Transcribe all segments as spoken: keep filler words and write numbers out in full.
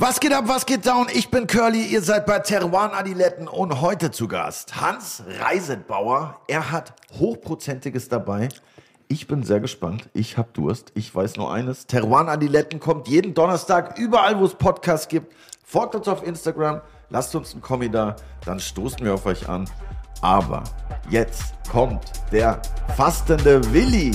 Was geht ab, was geht down? Ich bin Curly, ihr seid bei Teruan Adiletten und heute zu Gast Hans Reisetbauer. Er hat Hochprozentiges dabei. Ich bin sehr gespannt. Ich habe Durst. Ich weiß nur eines. Teruan Adiletten kommt jeden Donnerstag überall, wo es Podcasts gibt. Folgt uns auf Instagram, lasst uns einen Kommi da, dann stoßen wir auf euch an. Aber jetzt kommt der fastende Willi.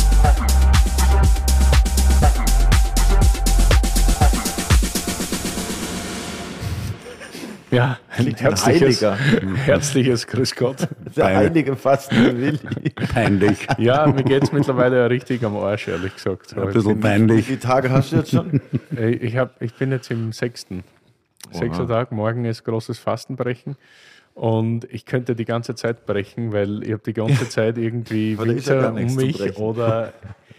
Ja, ein herzliches, herzliches Grüß Gott. Der heilige fastende Willi. Peinlich. Ja, mir geht es mittlerweile richtig am Arsch, ehrlich gesagt. Ein bisschen peinlich. Wie viele Tage hast du jetzt schon? Ich, hab, ich bin jetzt im sechsten. Sechster Tag, morgen ist großes Fastenbrechen. Und ich könnte die ganze Zeit brechen, weil ich habe die ganze Zeit irgendwie Winzer ja um mich oder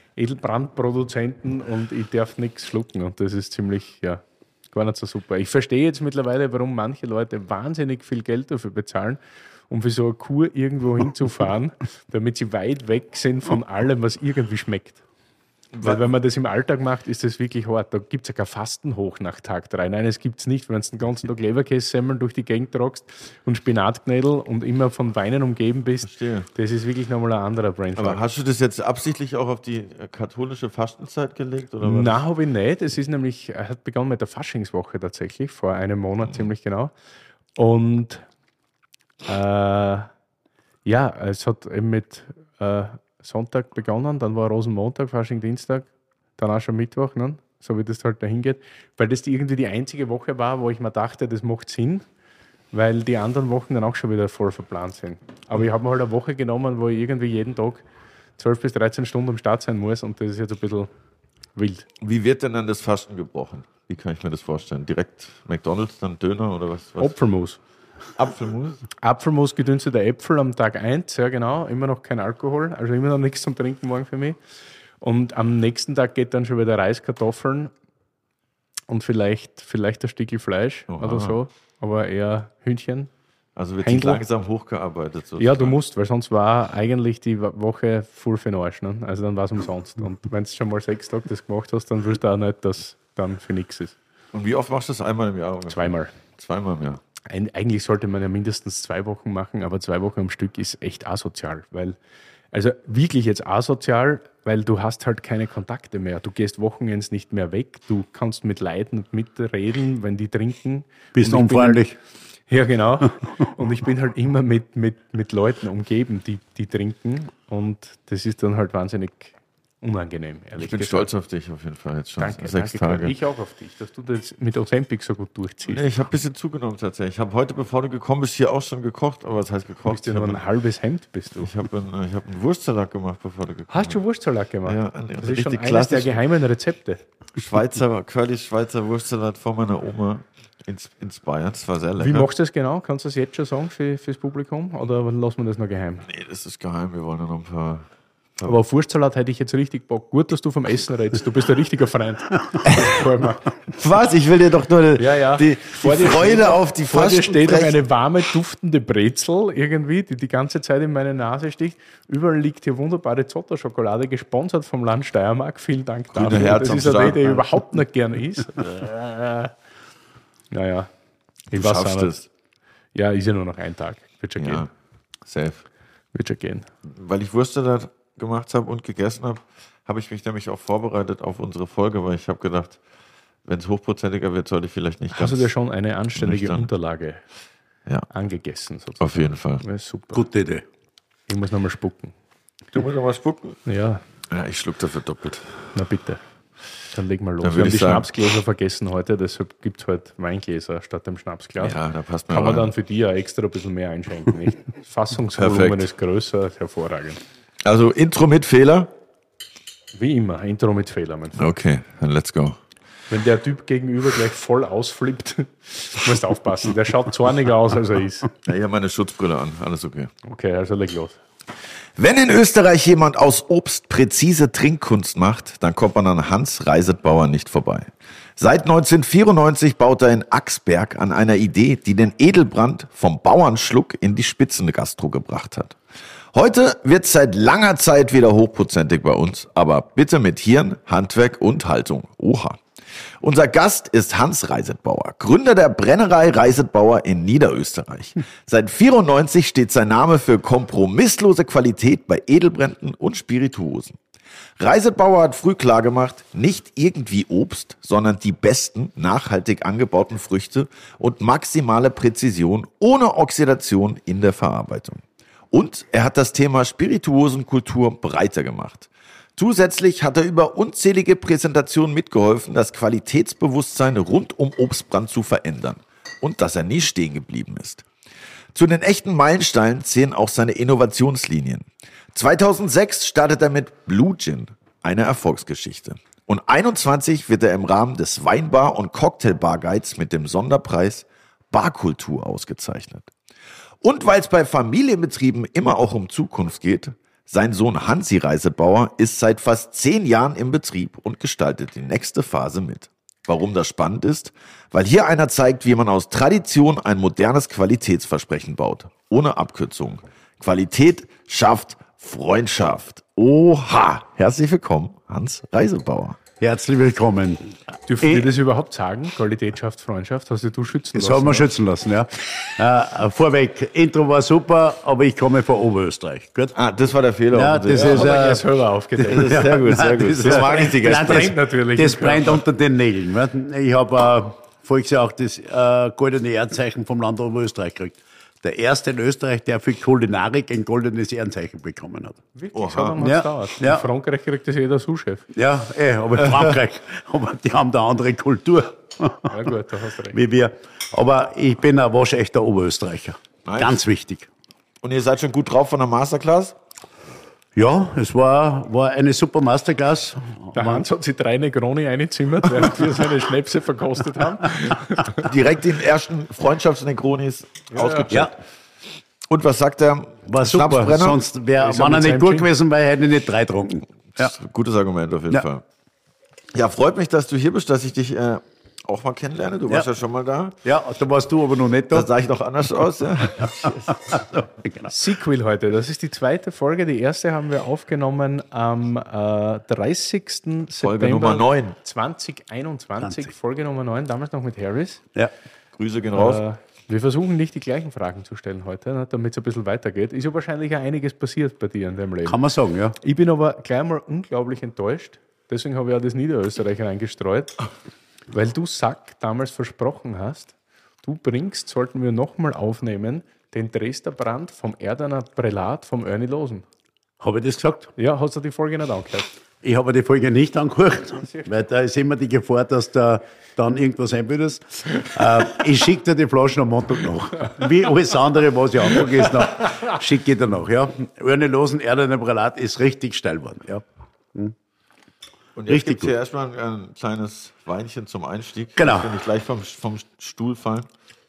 Edelbrandproduzenten und ich darf nichts schlucken. Und das ist ziemlich, ja, gar nicht so super. Ich verstehe jetzt mittlerweile, warum manche Leute wahnsinnig viel Geld dafür bezahlen, um für so eine Kur irgendwo hinzufahren, damit sie weit weg sind von allem, was irgendwie schmeckt. Weil wenn man das im Alltag macht, ist das wirklich hart. Da gibt es ja kein Fastenhoch nach Tag drei. Nein, es gibt es nicht. Wenn du den ganzen Tag Leberkässemmeln durch die Gegend tragst und Spinatknädel und immer von Weinen umgeben bist, Verstehe. Das ist wirklich nochmal ein anderer Brainfuck. Aber hast du das jetzt absichtlich auch auf die katholische Fastenzeit gelegt? Oder was? Nein, habe ich nicht. Es ist nämlich, er hat begonnen mit der Faschingswoche tatsächlich, vor einem Monat mhm. ziemlich genau. Und äh, ja, es hat eben mit äh, Sonntag begonnen, dann war Rosenmontag, Fasching Dienstag, dann auch schon Mittwoch, ne? So wie das halt dahin geht. Weil das die irgendwie die einzige Woche war, wo ich mir dachte, das macht Sinn, weil die anderen Wochen dann auch schon wieder voll verplant sind. Aber ich habe mir halt eine Woche genommen, wo ich irgendwie jeden Tag zwölf bis dreizehn Stunden am Start sein muss und das ist jetzt ein bisschen wild. Wie wird denn dann das Fasten gebrochen? Wie kann ich mir das vorstellen? Direkt McDonald's, dann Döner oder was? was? Apfelmus. Apfelmus? Apfelmus, gedünsteter Äpfel am Tag eins, ja genau, immer noch kein Alkohol, also immer noch nichts zum Trinken morgen für mich. Und am nächsten Tag geht dann schon wieder Reis, Kartoffeln und vielleicht, vielleicht ein Stückchen Fleisch Oha. Oder so, aber eher Hühnchen. Also wird sich langsam hochgearbeitet. Sozusagen. Ja, du musst, weil sonst war eigentlich die Woche voll für den Arsch, ne? Also dann war es umsonst. Und wenn du schon mal sechs Tage das gemacht hast, dann willst du auch nicht, dass dann für nichts ist. Und wie oft machst du das? Einmal im Jahr? Ungefähr? Zweimal. Zweimal im Jahr. Eigentlich sollte man ja mindestens zwei Wochen machen, aber zwei Wochen am Stück ist echt asozial, weil, also wirklich jetzt asozial, weil du hast halt keine Kontakte mehr. Du gehst Wochenends nicht mehr weg, du kannst mit Leuten mitreden, wenn die trinken. Bist unfreundlich. Halt, ja, genau. Und ich bin halt immer mit, mit, mit Leuten umgeben, die, die trinken und das ist dann halt wahnsinnig unangenehm, ehrlich Ich bin gesagt. stolz auf dich auf jeden Fall jetzt schon. Danke, sechs danke, Tage. Ich auch auf dich, dass du das mit Ozempic so gut durchziehst. Nee, ich habe ein bisschen zugenommen tatsächlich. Ich habe heute, bevor du gekommen bist, hier auch schon gekocht. Aber was heißt gekocht? Du bist ja nur ein halbes Hemd, bist du. Ich habe einen, ich hab einen Wurstsalat gemacht, bevor du gekommen bist. Hast du Wurstsalat gemacht? Ja, ein, das ist schon eines der geheimen Rezepte. Schweizer, Curlys Schweizer Wurstsalat von meiner Oma ins, ins Bayern. Das war sehr lecker. Wie machst du das genau? Kannst du das jetzt schon sagen für, fürs Publikum? Oder lassen wir das noch geheim? Nee, das ist geheim. Wir wollen ja noch ein paar... Aber auf Wurstsalat hätte ich jetzt richtig Bock. Gut, dass du vom Essen redest. Du bist ein richtiger Freund. Was? Ich will dir doch nur die, ja, ja. die, die Freude noch, auf die Vor dir steht noch eine warme, duftende Brezel irgendwie, die die ganze Zeit in meine Nase sticht. Überall liegt hier wunderbare Zotter-Schokolade, gesponsert vom Land Steiermark. Vielen Dank Grüne dafür. Herz das ist eine Idee, die überhaupt nicht gern ist. Naja. Ich weiß schaffst es. Ja, ist ja nur noch ein Tag. Wird schon ja, gehen. Safe. Wird schon gehen. Weil ich Wurstsalat gemacht habe und gegessen habe, habe ich mich nämlich auch vorbereitet auf unsere Folge, weil ich habe gedacht, wenn es hochprozentiger wird, sollte ich vielleicht nicht ganz... Hast du dir schon eine anständige nüchtern. Unterlage ja. angegessen? Sozusagen. Auf jeden Fall. Ja, super. Gute Idee. Ich muss nochmal spucken. Du musst nochmal spucken? Ja. Ja, ich schluck dafür doppelt. Na bitte. Dann legen wir los. Dann wir haben die sagen, Schnapsgläser vergessen heute, deshalb gibt es heute Weingläser statt dem Schnapsglas. Ja, da passt mir Kann man rein. dann für die ja extra ein bisschen mehr einschenken. Nicht? Fassungsvolumen Perfekt. ist größer, hervorragend. Also Intro mit Fehler? Wie immer, Intro mit Fehler, mein Freund. Okay, dann let's go. Wenn der Typ gegenüber gleich voll ausflippt, musst du aufpassen. Der schaut zorniger aus, als er ist. Ja, ich habe meine Schutzbrille an, alles okay. Okay, also leg los. Wenn in Österreich jemand aus Obst präzise Trinkkunst macht, dann kommt man an Hans Reisetbauer nicht vorbei. Seit neunzehnhundertvierundneunzig baut er in Axberg an einer Idee, die den Edelbrand vom Bauernschluck in die Spitzengastro gebracht hat. Heute wird es seit langer Zeit wieder hochprozentig bei uns, aber bitte mit Hirn, Handwerk und Haltung. Oha. Unser Gast ist Hans Reisetbauer, Gründer der Brennerei Reisetbauer in Niederösterreich. Seit vierundneunzig steht sein Name für kompromisslose Qualität bei Edelbränden und Spirituosen. Reisetbauer hat früh klargemacht, nicht irgendwie Obst, sondern die besten, nachhaltig angebauten Früchte und maximale Präzision ohne Oxidation in der Verarbeitung. Und er hat das Thema Spirituosenkultur breiter gemacht. Zusätzlich hat er über unzählige Präsentationen mitgeholfen, das Qualitätsbewusstsein rund um Obstbrand zu verändern. Und dass er nie stehen geblieben ist. Zu den echten Meilensteinen zählen auch seine Innovationslinien. zweitausendsechs startet er mit Blue Gin, eine Erfolgsgeschichte. Und einundzwanzig wird er im Rahmen des Weinbar- und Cocktailbar-Guides mit dem Sonderpreis Barkultur ausgezeichnet. Und weil es bei Familienbetrieben immer auch um Zukunft geht, sein Sohn Hansi Reisetbauer ist seit fast zehn Jahren im Betrieb und gestaltet die nächste Phase mit. Warum das spannend ist? Weil hier einer zeigt, wie man aus Tradition ein modernes Qualitätsversprechen baut. Ohne Abkürzung. Qualität schafft Freundschaft. Oha! Herzlich willkommen, Hans Reisetbauer. Herzlich willkommen. Dürfen Ich- wir das überhaupt sagen? Qualität schafft Freundschaft? Hast du du schützen Das lassen? haben wir schützen lassen, ja. Äh, vorweg, Intro war super, aber ich komme von Oberösterreich. Gut? Ah, das war der Fehler. Ja, das Ja, ist, hat er äh, als Hörer aufgedeckt. Das ist sehr gut, sehr gut. Das, Das mag ich die Nein, Gäste. das brennt natürlich Das im Körper. brennt unter den Nägeln. ne? Ich habe äh, voriges Jahr auch das äh, goldene Ehrenzeichen vom Land Oberösterreich gekriegt. Der erste in Österreich, der für Kulinarik ein goldenes Ehrenzeichen bekommen hat. Wirklich, so lange hat Ja, es dauert. ja. In Frankreich kriegt das jeder Sous-Chef. Ja, eh, aber in Frankreich, aber die haben da andere Kultur Ja gut, da hast du recht. wie wir. Aber ich bin ein waschechter Oberösterreicher. Nice. Ganz wichtig. Und ihr seid schon gut drauf von der Masterclass? Ja, es war, war eine super Masterclass. Der Hans hat sich drei Negroni eingezimmert, während wir seine Schnäpse verkostet haben. Direkt den ersten Freundschaftsnegronis ausgecheckt. Ja, Und was sagt er? war super. Schnapsbrenner? Sonst wäre, Ist er wenn er mit nicht seinem gut Gin? gewesen wäre, hätte ich nicht drei getrunken. Ja. Gutes Argument auf jeden Ja. Fall. Ja, freut mich, dass du hier bist, dass ich dich äh, auch mal kennenlerne. Du warst Ja. ja schon mal da. Ja, da warst du aber noch nicht Da da. sah ich noch anders aus. Ja. Genau. Sequel heute, das ist die zweite Folge. Die erste haben wir aufgenommen am äh, dreißigsten Folge September Nummer neun. zweitausendeinundzwanzig. zwanzig. Folge Nummer neun, damals noch mit Harris. Ja. Grüße gehen raus. Äh, wir versuchen nicht die gleichen Fragen zu stellen heute, ne, damit es ein bisschen weitergeht. Ist ja wahrscheinlich auch einiges passiert bei dir in deinem Leben. Kann man sagen, ja. Ich bin aber gleich mal unglaublich enttäuscht. Deswegen habe ich auch das Niederösterreich reingestreut, weil du, Sack, damals versprochen hast, du bringst, sollten wir nochmal aufnehmen, den Dresdner Brand vom Erdener Prälat vom Ernie Losen. Habe ich das gesagt? Ja, hast du die Folge nicht angehört? Ich habe die Folge nicht angehört, weil da ist immer die Gefahr, dass da dann irgendwas einbildest. äh, ich schicke dir die Flaschen am Montag nach. Wie alles andere, was ich angucke, ist noch, schicke ich dir nach. Ja. Ernie Losen, Erdener Prälat ist richtig steil geworden. Ja. Und jetzt richtig gibt es hier gut. erstmal ein, ein kleines Weinchen zum Einstieg. Genau. Wenn ich gleich vom, vom Stuhl fallen.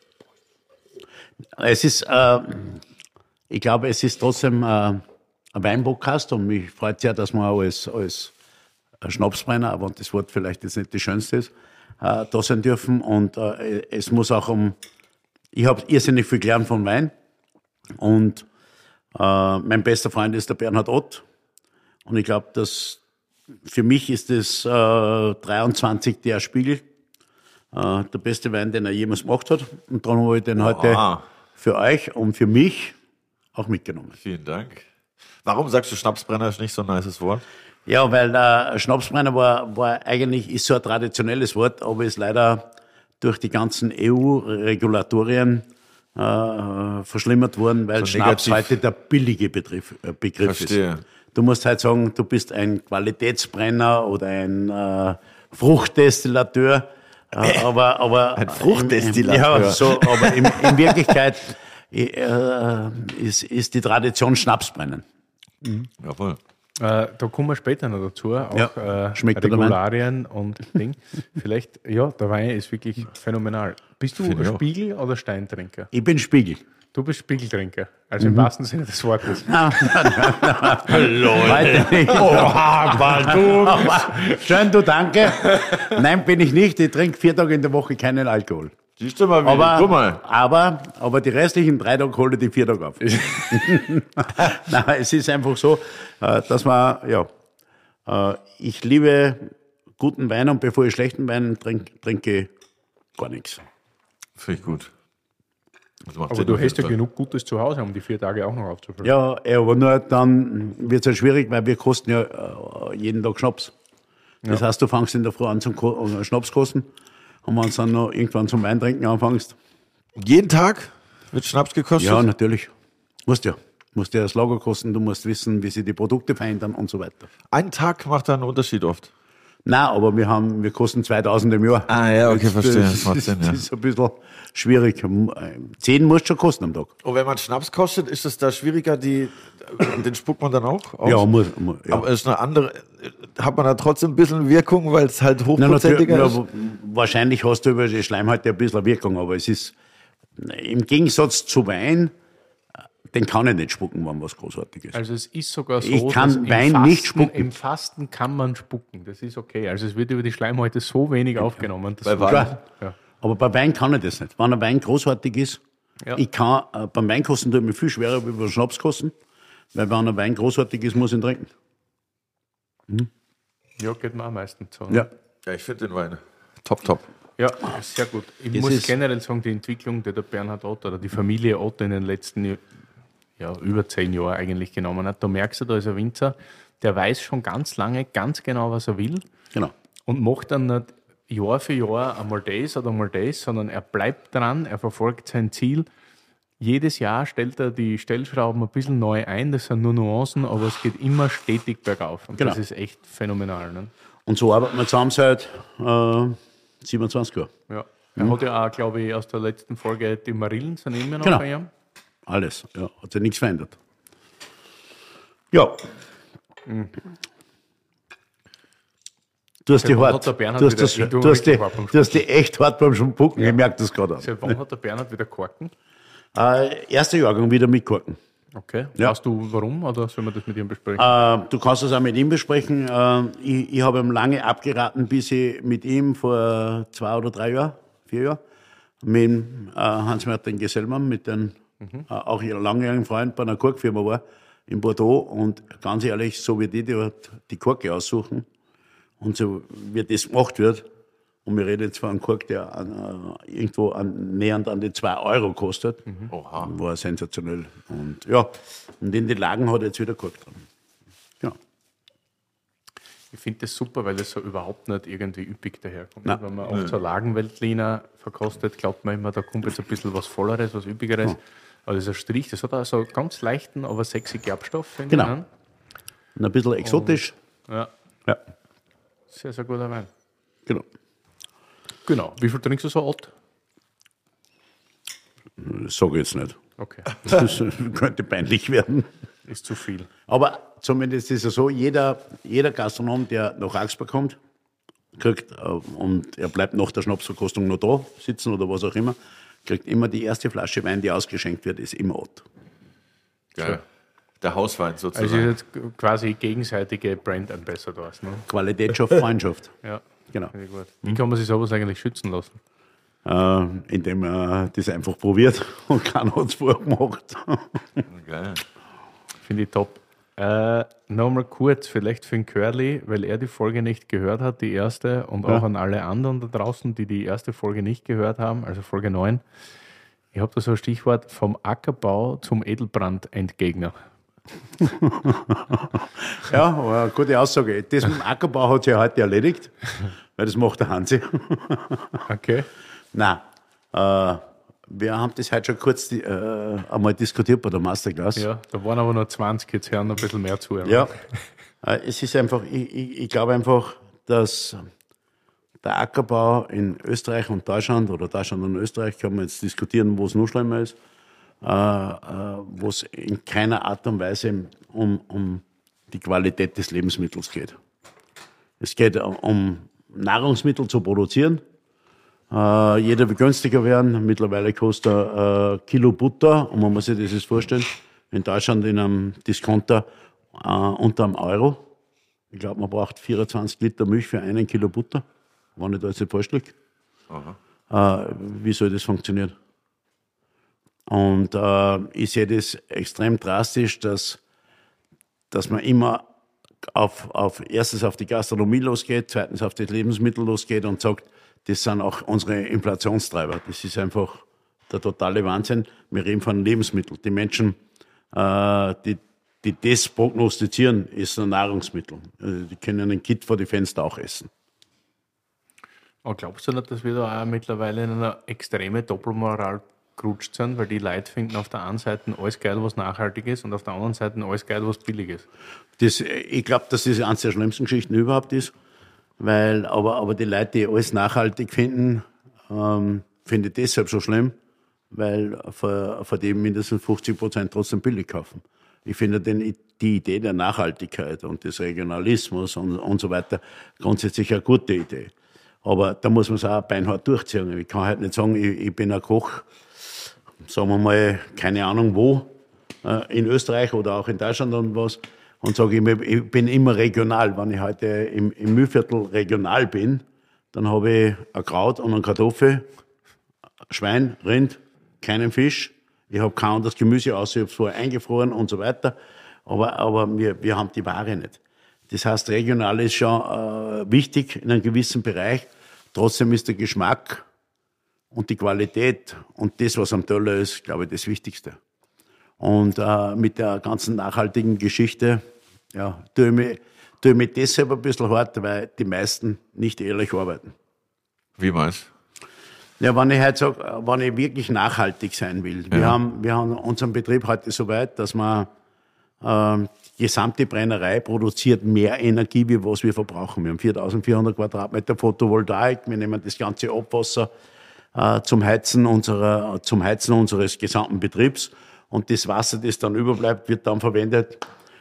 Es ist, äh, ich glaube, es ist trotzdem äh, ein Weinpodcast und mich freut sehr, dass man als, als Schnapsbrenner, aber das Wort vielleicht jetzt nicht das Schönste ist, äh, da sein dürfen. Und äh, es muss auch um, ich habe irrsinnig viel gelernt von Wein und äh, mein bester Freund ist der Bernhard Ott und ich glaube, dass für mich ist das äh, dreiundzwanzig der Spiegel, äh, der beste Wein, den er jemals gemacht hat. Und darum habe ich den heute Aha. für euch und für mich auch mitgenommen. Vielen Dank. Warum sagst du Schnapsbrenner ist nicht so ein nices Wort? Ja, weil äh, Schnapsbrenner war, war eigentlich, ist so ein traditionelles Wort, aber ist leider durch die ganzen E U-Regulatorien äh, verschlimmert worden, weil So Schnaps negativ. heute der billige Begriff, äh, Begriff Verstehe. ist. Du musst halt sagen, du bist ein Qualitätsbrenner oder ein äh, Fruchtdestillateur. Äh, aber, aber Ein Fruchtdestillateur. Ja, so, aber in, in Wirklichkeit äh, ist, ist die Tradition Schnapsbrennen. Jawohl. Äh, da kommen wir später noch dazu, auch Ja. äh, Schmeckt der Regularien und Ding. Vielleicht, ja, der Wein ist wirklich phänomenal. Bist du Finde ich auch. Spiegel- oder Steintrinker? Ich bin Spiegel. Du bist Spiegeltrinker, also Mhm. im wahrsten Sinne des Wortes. Heute nicht. Oha, weil du... Aber, schön, du, danke. Nein, bin ich nicht. Ich trinke vier Tage in der Woche keinen Alkohol. Siehst du mal, wie, Aber, guck mal. aber, aber die restlichen drei Tage hole ich die vier Tage auf. Nein, es ist einfach so, äh, dass man, ja, äh, ich liebe guten Wein und bevor ich schlechten Wein trinke, trinke ich gar nichts. Finde ich gut. Das macht Aber Sinn du auf hast ja jeden Fall. genug Gutes zu Hause, um die vier Tage auch noch aufzufüllen. Ja, ja, aber nur dann wird es halt schwierig, weil wir kosten ja äh, jeden Tag Schnaps. Das heißt, du fängst in der Früh an zum Ko äh, Schnaps kosten und wenn du dann noch irgendwann zum Wein trinken anfängst. Jeden Tag wird Schnaps gekostet? Ja, natürlich. Musst ja. Musst ja das Lager kosten, du musst wissen, wie sich die Produkte verändern und so weiter. Ein Tag macht da einen Unterschied oft. Nein, aber wir haben, wir kosten zweitausend im Jahr. Ah, ja, okay, Das- verstehe. Das, Das macht das, Sinn, ja. das ist ein bisschen schwierig. Zehn musst du schon kosten am Tag. Und wenn man Schnaps kostet, ist es da schwieriger, die, den spuckt man dann auch aus? Ja, muss, muss ja. Aber ist eine andere, hat man da trotzdem ein bisschen Wirkung, weil es halt Na, hochprozentiger natürlich, ist? ja, wahrscheinlich hast du über die Schleimhäute ein bisschen Wirkung, aber es ist im Gegensatz zu Wein, den kann ich nicht spucken, wenn was großartig ist. Also es ist sogar so, Ich kann dass im Wein Fasten, nicht spucken. im Fasten kann man spucken. Das ist okay. Also es wird über die Schleimhäute so wenig aufgenommen. Dass Bei du- Wein? Klar. Ja. Aber bei Wein kann ich das nicht. Wenn ein Wein großartig ist, Ja. ich kann, äh, beim Weinkosten tut mir viel schwerer wie beim Schnapskosten, weil wenn ein Wein großartig ist, muss ich ihn trinken. ja, geht mir auch meistens so. Ja. Ja, ich finde den Wein top, top. Ja, sehr gut. Ich Das muss ist- generell sagen, die Entwicklung, die der Bernhard Ott oder die Familie Ott in den letzten ja, über zehn Jahren eigentlich genommen hat, da merkst du, da ist ein Winzer, der weiß schon ganz lange ganz genau, was er will Genau. und macht dann nicht Jahr für Jahr einmal das oder einmal das, sondern er bleibt dran, er verfolgt sein Ziel. Jedes Jahr stellt er die Stellschrauben ein bisschen neu ein, das sind nur Nuancen, aber es geht immer stetig bergauf. Und Genau. das ist echt phänomenal. Ne? Und so arbeiten wir zusammen seit äh, siebenundzwanzig Jahren. Ja. Er hat ja auch, glaube ich, aus der letzten Folge die Marillen sind immer noch Genau. bei ihm. Alles. Ja, hat sich nichts verändert. Ja. Du hast, die wann hart, hat der Bernhard du, hast wieder- das, ich tu du, hast die, richtig hart beim du hast die echt hart beim Spucken. Ich merke das gerade. Seit wann hat der Bernhard wieder Korken? Äh, erster Jahrgang wieder mit Korken. Okay. Ja. Weißt du warum oder sollen wir das mit ihm besprechen? Äh, du kannst das auch mit ihm besprechen. Äh, ich, ich habe ihm lange abgeraten, bis ich mit ihm vor zwei oder drei Jahren, vier Jahren, mit dem, äh, Hans-Martin Gesellmann, mit dem äh, auch ihr langjährigen Freund bei einer Korkfirma war, in Bordeaux. Und ganz ehrlich, so wie die, die dort die Korke aussuchen und so wie das gemacht wird, und wir reden jetzt von einem Kork, der an, äh, irgendwo an, nähernd an die zwei Euro kostet, Oha. war sensationell. Und ja, und in den Lagen hat er jetzt wieder Kork dran. Ja. Ich finde das super, weil das so überhaupt nicht irgendwie üppig daherkommt. Nein. Wenn man oft so Lagenweltliner verkostet, glaubt man immer, da kommt jetzt ein bisschen was Volleres, was Üppigeres. Aber das ist ein Strich, das hat auch so einen ganz leichten, aber sexy Gerbstoff, finde Genau. ich. ne? Und ein bisschen exotisch. Ja, Ja, sehr, sehr guter Wein. genau. Genau. Wie viel trinkst du so Ott? Das sage ich jetzt nicht. Okay. Das könnte peinlich werden. Ist zu viel. Aber zumindest ist es so, jeder, jeder Gastronom, der nach Augsburg kommt, kriegt, äh, und er bleibt nach der Schnapsverkostung noch da sitzen oder was auch immer, kriegt immer die erste Flasche Wein, die ausgeschenkt wird, ist immer Ott. Geil. Der Hauswein Also sozusagen. jetzt quasi gegenseitige Brand Ambassadors. Ne? Qualität schafft Freundschaft. Ja, Genau. finde ich gut. Wie kann man sich sowas eigentlich schützen lassen? Äh, indem er das einfach probiert und keiner hat es vorgemacht. Geil. Finde ich top. Äh, Nochmal kurz, vielleicht für den Curly, weil er die Folge nicht gehört hat, die erste, und Ja. auch an alle anderen da draußen, die die erste Folge nicht gehört haben, also Folge neun. Ich habe da so ein Stichwort: vom Ackerbau zum Edelbrand-Entgegner. Ja, aber eine gute Aussage. Das mit dem Ackerbau hat sich ja heute erledigt, weil das macht der Hansi. Okay. Nein, äh, wir haben das heute schon kurz äh, einmal diskutiert bei der Masterclass. Ja, da waren aber nur zwanzig, jetzt hören noch ein bisschen mehr zu. Ja, äh, es ist einfach, ich, ich, ich glaube einfach, dass der Ackerbau in Österreich und Deutschland, oder Deutschland und Österreich, kann man jetzt diskutieren, wo es noch schlimmer ist, äh, äh, wo es in keiner Art und Weise um, um die Qualität des Lebensmittels geht. Es geht um Nahrungsmittel zu produzieren. Äh, jeder will günstiger werden. Mittlerweile kostet ein äh, Kilo Butter, und man muss sich das jetzt vorstellen, in Deutschland in einem Discounter äh, unter einem Euro. Ich glaube, man braucht vierundzwanzig Liter Milch für einen Kilo Butter, wenn ich da jetzt nicht falsch liege. Äh, wie soll das funktionieren? Und äh, ich sehe das extrem drastisch, dass, dass man immer auf, auf erstens auf die Gastronomie losgeht, zweitens auf das Lebensmittel losgeht und sagt, das sind auch unsere Inflationstreiber. Das ist einfach der totale Wahnsinn. Wir reden von Lebensmitteln. Die Menschen, äh, die, die das prognostizieren, ist ein Nahrungsmittel. Also die können ein Kind vor die Fenster auch essen. Aber glaubst du nicht, dass wir da auch mittlerweile in einer extreme Doppelmoral gerutscht sind, weil die Leute finden auf der einen Seite alles geil, was nachhaltig ist, und auf der anderen Seite alles geil, was billig ist? Das, ich glaube, dass das eines der schlimmsten Geschichten überhaupt ist, weil, aber, aber die Leute, die alles nachhaltig finden, ähm, finde ich deshalb so schlimm, weil von, von dem mindestens fünfzig Prozent trotzdem billig kaufen. Ich finde den, die Idee der Nachhaltigkeit und des Regionalismus und, und so weiter grundsätzlich eine gute Idee. Aber da muss man es auch beinhart durchziehen. Ich kann halt nicht sagen, ich, ich bin ein Koch, sagen wir mal, keine Ahnung wo, äh, in Österreich oder auch in Deutschland und was, und sage, ich, ich bin immer regional. Wenn ich heute im, im Mühlviertel regional bin, dann habe ich ein Kraut und eine Kartoffel, Schwein, Rind, keinen Fisch. Ich habe kein anderes Gemüse, außer ich habe es vorher eingefroren und so weiter. Aber, aber wir, wir haben die Ware nicht. Das heißt, regional ist schon äh, wichtig in einem gewissen Bereich. Trotzdem ist der Geschmack und die Qualität und das, was am Teller ist, glaube ich, das Wichtigste. Und äh, mit der ganzen nachhaltigen Geschichte, ja, tue ich mich, tue ich mich deshalb ein bisschen hart, weil die meisten nicht ehrlich arbeiten. Wie meinst du? Ja, wenn ich heute sage, wenn ich wirklich nachhaltig sein will. Ja. Wir haben, wir haben unseren Betrieb heute so weit, dass man ähm, die gesamte Brennerei produziert mehr Energie, wie was wir verbrauchen. Wir haben viertausendvierhundert Quadratmeter Photovoltaik. Wir nehmen das ganze Abwasser äh, zum Heizen unserer, zum Heizen unseres gesamten Betriebs. Und das Wasser, das dann überbleibt, wird dann verwendet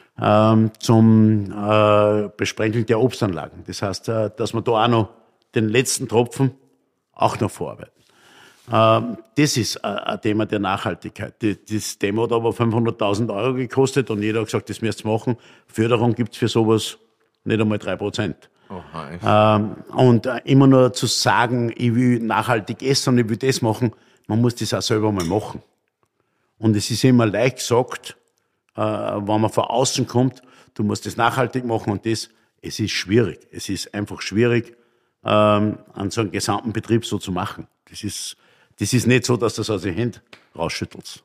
ähm, zum äh, Besprenkeln der Obstanlagen. Das heißt, äh, dass wir da auch noch den letzten Tropfen auch noch vorarbeiten. Ähm, das ist äh, ein Thema der Nachhaltigkeit. Das, das Thema hat aber fünfhunderttausend Euro gekostet und jeder hat gesagt, das müsst ihr machen. Förderung gibt's für sowas nicht einmal drei Prozent. Oh, ähm, und äh, immer nur zu sagen, ich will nachhaltig essen und ich will das machen, man muss das auch selber mal machen. Und es ist immer leicht gesagt, äh, wenn man von außen kommt, du musst das nachhaltig machen und das, es ist schwierig. Es ist einfach schwierig, ähm, an so einem gesamten Betrieb so zu machen. Das ist, das ist nicht so, dass du das aus den Händen rausschüttelst.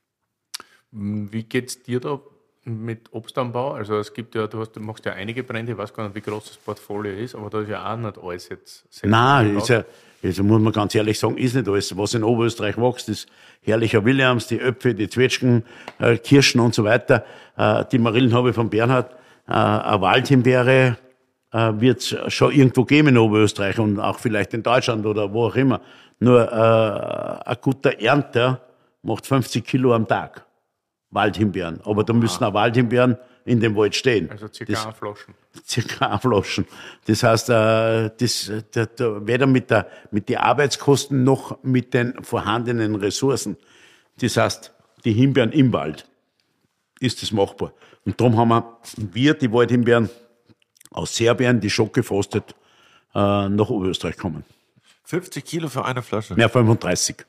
Wie geht's dir da mit Obstanbau? Also es gibt ja, du, hast, du machst ja einige Brände, ich weiß gar nicht, wie groß das Portfolio ist, aber da ist ja auch nicht alles jetzt. Nein, ist ja, also muss man ganz ehrlich sagen, ist nicht alles. Was in Oberösterreich wächst, ist herrlicher Williams, die Äpfel, die Zwetschgen, äh, Kirschen und so weiter. Äh, die Marillen habe ich von Bernhard. Äh, eine Waldhimbeere äh, wird es schon irgendwo geben in Oberösterreich und auch vielleicht in Deutschland oder wo auch immer. Nur äh, ein guter Ernter macht fünfzig Kilo am Tag. Waldhimbeeren. Aber da müssen auch Waldhimbeeren in dem Wald stehen. Also circa das, ein Flaschen. Circa ein Flaschen. Das heißt, äh, das, da, da, weder mit der, mit den Arbeitskosten noch mit den vorhandenen Ressourcen. Das heißt, die Himbeeren im Wald ist das machbar. Und darum haben wir, wir die Waldhimbeeren aus Serbien, die schockgefrostet, äh, nach Oberösterreich kommen. fünfzig Kilo für eine Flasche? Ja, fünfunddreißig.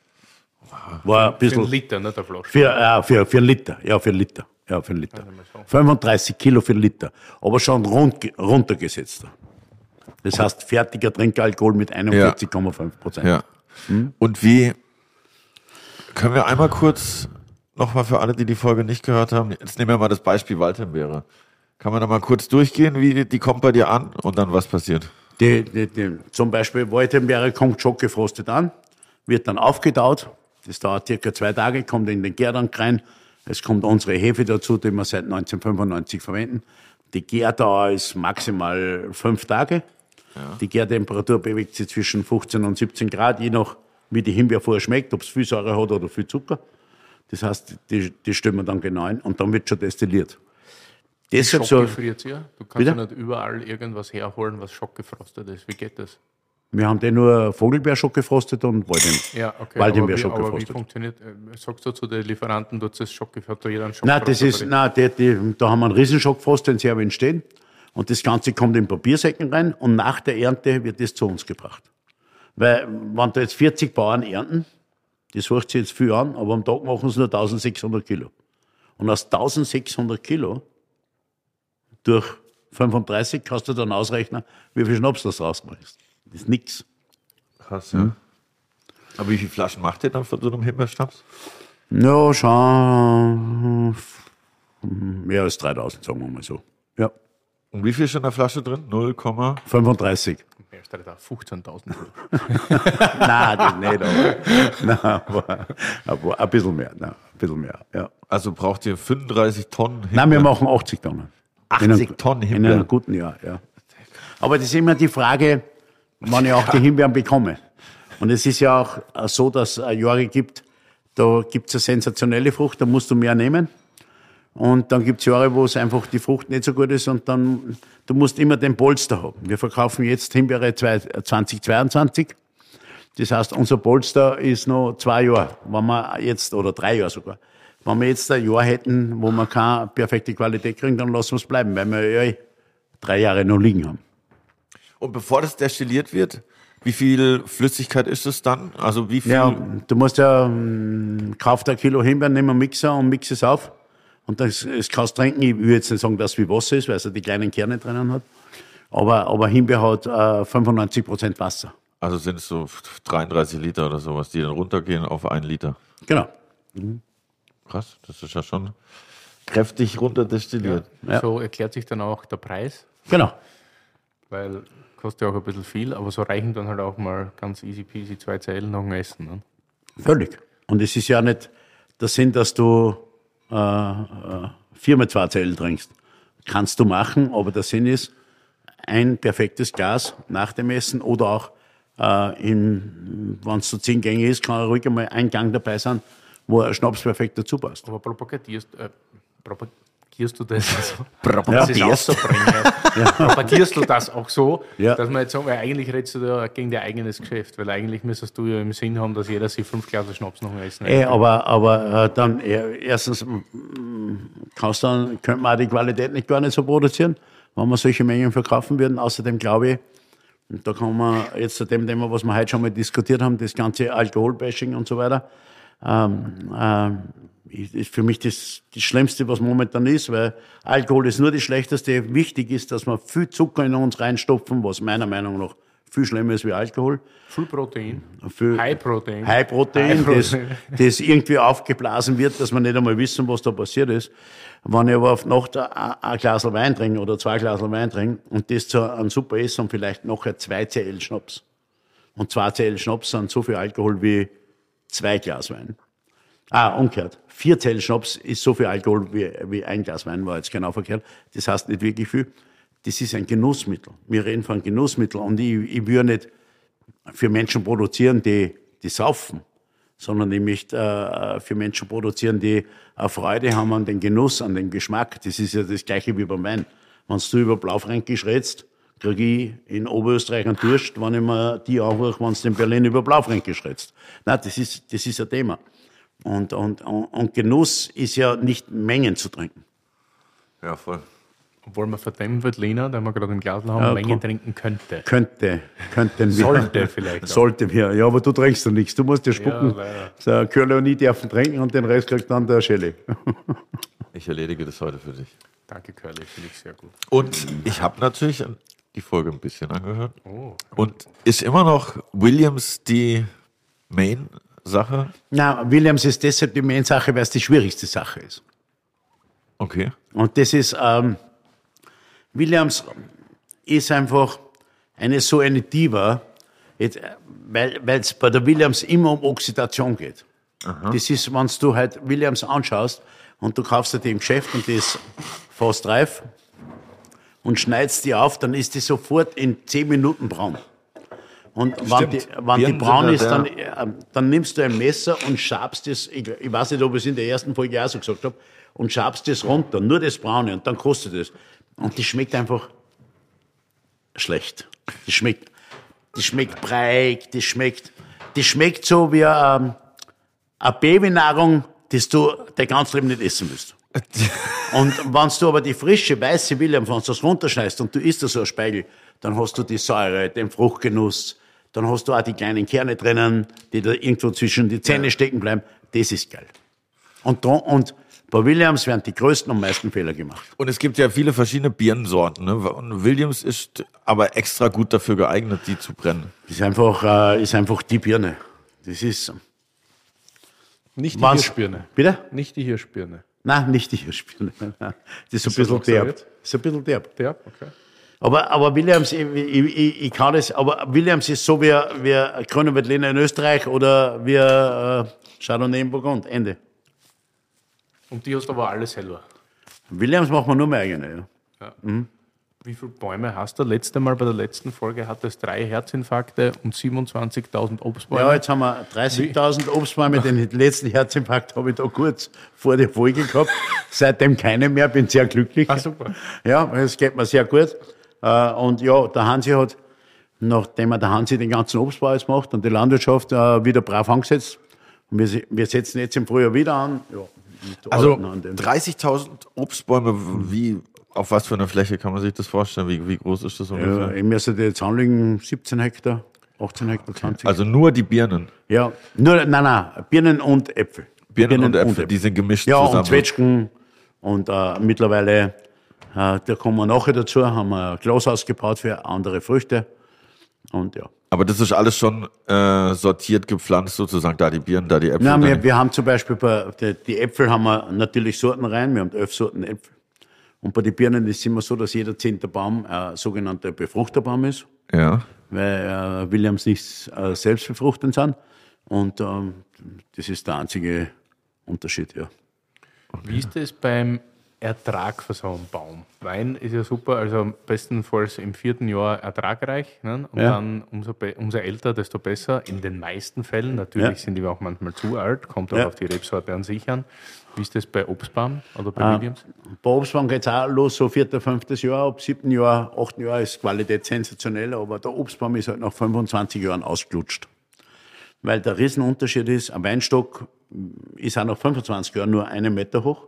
War ein bisschen. Für einen Liter, nicht eine Flasche. Für, ja, für, für einen Liter. Ja, für einen Liter. Ja, für einen Liter. fünfunddreißig Kilo für einen Liter. Aber schon rund, runtergesetzt. Das heißt, fertiger Trinkalkohol mit einundvierzig Komma fünf Prozent. Ja. Hm? Und wie, können wir einmal kurz, nochmal für alle, die die Folge nicht gehört haben, jetzt nehmen wir mal das Beispiel Waldhimbeere. Kann man da mal kurz durchgehen, wie die kommt bei dir an und dann was passiert? Die, die, die, zum Beispiel Waldhimbeere kommt schockgefrostet an, wird dann aufgetaut. Das dauert circa zwei Tage, kommt in den Gärtank rein. Es kommt unsere Hefe dazu, die wir seit neunzehnhundertfünfundneunzig verwenden. Die Gärdauer ist maximal fünf Tage. Ja. Die Gärtemperatur bewegt sich zwischen fünfzehn und siebzehn Grad, je nach wie die Himbeere vorher schmeckt, ob es viel Säure hat oder viel Zucker. Das heißt, die, die stellen wir dann genau ein und dann wird schon destilliert. Deshalb so. Ja? Du kannst ja nicht überall irgendwas herholen, was schockgefrostet ist. Wie geht das? Wir haben den nur Vogelbeerschock gefrostet und Waldhimbeer. Ja, okay. Waldhimbeerschock aber, wie, aber gefrostet. wie funktioniert, sagst du zu den Lieferanten, du hast Schock gefrostet, hat jeder einen Schock Nein, das ist, nein, die, die, da haben wir einen Riesenschockfrost, den sie aber stehen. Und das Ganze kommt in Papiersäcken rein und nach der Ernte wird das zu uns gebracht. Weil, wenn da jetzt vierzig Bauern ernten, das hört sich jetzt viel an, aber am Tag machen sie nur eintausendsechshundert Kilo. Und aus eintausendsechshundert Kilo durch fünfunddreißig, kannst du dann ausrechnen, wie viel Schnaps das rausmachst. Das ist nix. Krass, ja. Hm. Aber wie viele Flaschen macht ihr dann von so einem Himbeerschnaps? Ja, schon mehr als dreitausend, sagen wir mal so. Ja. Und wie viel ist in der Flasche drin? null Komma fünfunddreißig. Mehr steht da fünfzehntausend. Nein, das nicht, aber, nein, aber, aber ein bisschen mehr. Nein, ein bisschen mehr, ja. Also braucht ihr fünfunddreißig Tonnen Himbeer? Nein, wir machen achtzig Tonnen. achtzig einem, Tonnen In Himbeer? einem guten Jahr, ja. Aber das ist immer die Frage, wann ich auch die Himbeeren bekomme. Und es ist ja auch so, dass es Jahre gibt, da gibt es eine sensationelle Frucht, da musst du mehr nehmen. Und dann gibt es Jahre, wo es einfach die Frucht nicht so gut ist und dann, du musst immer den Polster haben. Wir verkaufen jetzt Himbeere zwanzig zweiundzwanzig. Das heißt, unser Polster ist noch zwei Jahre, wenn wir jetzt, oder drei Jahre sogar. Wenn wir jetzt ein Jahr hätten, wo wir keine perfekte Qualität kriegen, dann lassen wir es bleiben, weil wir ja drei Jahre noch liegen haben. Und bevor das destilliert wird, wie viel Flüssigkeit ist es dann? Also wie viel? Ja, du musst ja, ähm, kauf ein Kilo Himbeeren, nimm einen Mixer und mix es auf. Und das, das kannst du trinken. Ich will jetzt nicht sagen, dass es wie Wasser ist, weil es ja die kleinen Kerne drinnen hat. Aber, aber Himbeer hat äh, fünfundneunzig Prozent Wasser. Also sind es so dreiunddreißig Liter oder sowas, die dann runtergehen auf einen Liter. Genau. Krass, das ist ja schon kräftig runterdestilliert. Ja. So erklärt sich dann auch der Preis, Genau. weil kostet ja auch ein bisschen viel, aber so reichen dann halt auch mal ganz easy peasy zwei Zeilen nach dem Essen. Ne? Völlig. Und es ist ja nicht der Sinn, dass du äh, äh, viermal zwei Zellen trinkst. Kannst du machen, aber der Sinn ist, ein perfektes Glas nach dem Essen oder auch, äh, wenn es so zehn Gänge ist, kann ruhig einmal ein Gang dabei sein, wo ein Schnaps perfekt dazu passt. Aber propagierst, äh, propagierst du das also? Propagierst. Das ist auszubringen. Ja. Propagierst du das auch so, Ja. dass man jetzt sagen, weil eigentlich redest du da gegen dein eigenes Geschäft, weil eigentlich müsstest du ja im Sinn haben, dass jeder sich fünf Glas Schnaps noch essen Ey, aber aber äh, dann äh, erstens mm, kannst dann könnte man auch die Qualität nicht gar nicht so produzieren, wenn wir solche Mengen verkaufen würden. Außerdem glaube ich, und da kann man jetzt zu dem Thema, was wir heute schon mal diskutiert haben, das ganze Alkoholbashing und so weiter, ähm, ähm, ist für mich das, das Schlimmste, was momentan ist, weil Alkohol ist nur das Schlechteste. Wichtig ist, dass wir viel Zucker in uns reinstopfen, was meiner Meinung nach viel schlimmer ist wie Alkohol. Full Protein, Viel High Protein. High Protein, High das, Protein. das irgendwie aufgeblasen wird, dass wir nicht einmal wissen, was da passiert ist. Wenn ich aber auf Nacht ein, ein Glas Wein trinke oder zwei Glas Wein trinke und das zu einem super Essen und vielleicht nachher zwei Cl Schnaps. Und zwei Cl Schnaps sind so viel Alkohol wie zwei Glas Wein. Ah, umgekehrt. Vier Cl Schnaps ist so viel Alkohol wie, wie ein Glas Wein, war jetzt genau verkehrt. Das heißt nicht wirklich viel. Das ist ein Genussmittel. Wir reden von Genussmittel und ich, ich will nicht für Menschen produzieren, die, die saufen, sondern ich möchte äh, für Menschen produzieren, die eine Freude haben an den Genuss, an den Geschmack. Das ist ja das Gleiche wie beim Wein. Wenn du über Blaufränkisch redest, kriege ich in Oberösterreich einen Durst, wenn ich mir die anrufe, wenn du in Berlin über Blaufränkisch redest. Nein, das ist, das ist ein Thema. Und, und, und Genuss ist ja nicht Mengen zu trinken. Ja, voll. Obwohl man von dem Veltliner, den wir gerade im Glas haben, Ja, Menge komm. trinken könnte. Könnte, könnten wir. Sollte vielleicht auch. Sollte wir. Ja, aber du trinkst ja nichts. Du musst ja spucken. Ja, leider. Der Curly und ich dürfen trinken und den Rest kriegt dann der Shelley. Ich erledige das heute für dich. Danke, Curly, finde ich sehr gut. Und ich habe natürlich die Folge ein bisschen angehört. Oh. Und ist immer noch Williams die Main-Sache? Na, Williams ist deshalb die Main-Sache, weil es die schwierigste Sache ist. Okay. Und das ist, ähm, Williams ist einfach eine so eine Diva, jetzt, äh, weil es bei der Williams immer um Oxidation geht. Das ist, wenn du halt Williams anschaust und du kaufst dir die im Geschäft und die ist fast reif und schneidest die auf, dann ist die sofort in zehn Minuten braun. Und wenn die, wenn die Birnen braun sind ist, ja dann, der- äh, dann nimmst du ein Messer und schabst es, ich, ich weiß nicht, ob ich es in der ersten Folge auch so gesagt habe, und schabst es runter, nur das Braune, und dann kostet es. Und die schmeckt einfach schlecht. Die schmeckt, die schmeckt breiig, die schmeckt, die schmeckt so wie ähm, eine Babynahrung, das du dein ganzes Leben nicht essen willst. Und wenn du aber die frische, weiße Williams, wenn du das runterschneidest und du isst da so ein Spiegel, dann hast du die Säure, den Fruchtgenuss, dann hast du auch die kleinen Kerne drinnen, die da irgendwo zwischen die Zähne stecken bleiben. Das ist geil. Und, da, und Bei Williams werden die größten und meisten Fehler gemacht. Und es gibt ja viele verschiedene Birnensorten. Ne? Und Williams ist aber extra gut dafür geeignet, die zu brennen. Das ist einfach, äh, ist einfach die Birne. Das ist... Nicht die Was? Hirschbirne. Bitte? Nicht die Hirschbirne. Nein, nicht die Hirschbirne. Das ist ein das bisschen auch so derb. jetzt? Das ist ein bisschen derb. Der? Okay. Aber, aber Williams, ich, ich, ich, ich kann das, aber Williams ist so wie, wie Grüner Veltliner in Österreich oder wie äh, Chardonnay in Burgund. Ende. Und die hast du aber alle selber. Williams machen wir nur mehr eigene. Ja. Ja. Mhm. Wie viele Bäume hast du? Letzte Mal bei der letzten Folge hattest drei Herzinfarkte und siebenundzwanzigtausend Obstbäume. Ja, jetzt haben wir dreißigtausend Obstbäume. Den letzten Herzinfarkt habe ich da kurz vor der Folge gehabt. Seitdem keine mehr, bin sehr glücklich. Ah, super. Ja, es geht mir sehr gut. Äh, Und ja, der Hansi hat, nachdem er der Hansi den ganzen Obstbau jetzt macht und die Landwirtschaft äh, wieder brav angesetzt. Und wir, wir setzen jetzt im Frühjahr wieder an. Ja, und Also arbeiten an dem. dreißigtausend Obstbäume, wie, auf was für einer Fläche kann man sich das vorstellen? Wie, wie groß ist das Ja, ungefähr? ich müsste jetzt anlegen, siebzehn Hektar, achtzehn Hektar, zwanzig. Also nur die Birnen. Ja, nur, nein, nein, Birnen und Äpfel. Birnen, und Äpfel, die sind gemischt Ja, zusammen. und Zwetschgen. Und äh, mittlerweile, äh, da kommen wir nachher dazu, haben wir ein Glas ausgebaut für andere Früchte. Und ja. Aber das ist alles schon äh, sortiert, gepflanzt sozusagen, da die Birnen, da die Äpfel. Nein, da wir, die- wir haben zum Beispiel bei die, die Äpfel haben wir natürlich Sorten rein, wir haben elf Sorten Äpfel. Und bei den Birnen ist es immer so, dass jeder zehnte Baum ein sogenannter Befruchterbaum ist, Ja. weil äh, Williams nicht äh, selbst befruchtend sind. Und ähm, das ist der einzige Unterschied, ja. Wie ist das beim Ertrag für so einen Baum? Wein ist ja super, also bestenfalls im vierten Jahr ertragreich. Ne? Und Ja. dann umso, be- umso älter, desto besser. In den meisten Fällen. Natürlich Ja. sind die auch manchmal zu alt, kommt auch Ja. auf die Rebsorte an sich an. Wie ist das bei Obstbaum oder bei Williams? Bei Obstbaum geht es auch los, so viertes, fünftes Jahr, ab siebten Jahr, achten Jahr ist Qualität sensationell, aber der Obstbaum ist halt nach fünfundzwanzig Jahren ausgelutscht. Weil der Riesenunterschied ist, ein Weinstock ist auch nach fünfundzwanzig Jahren nur einen Meter hoch,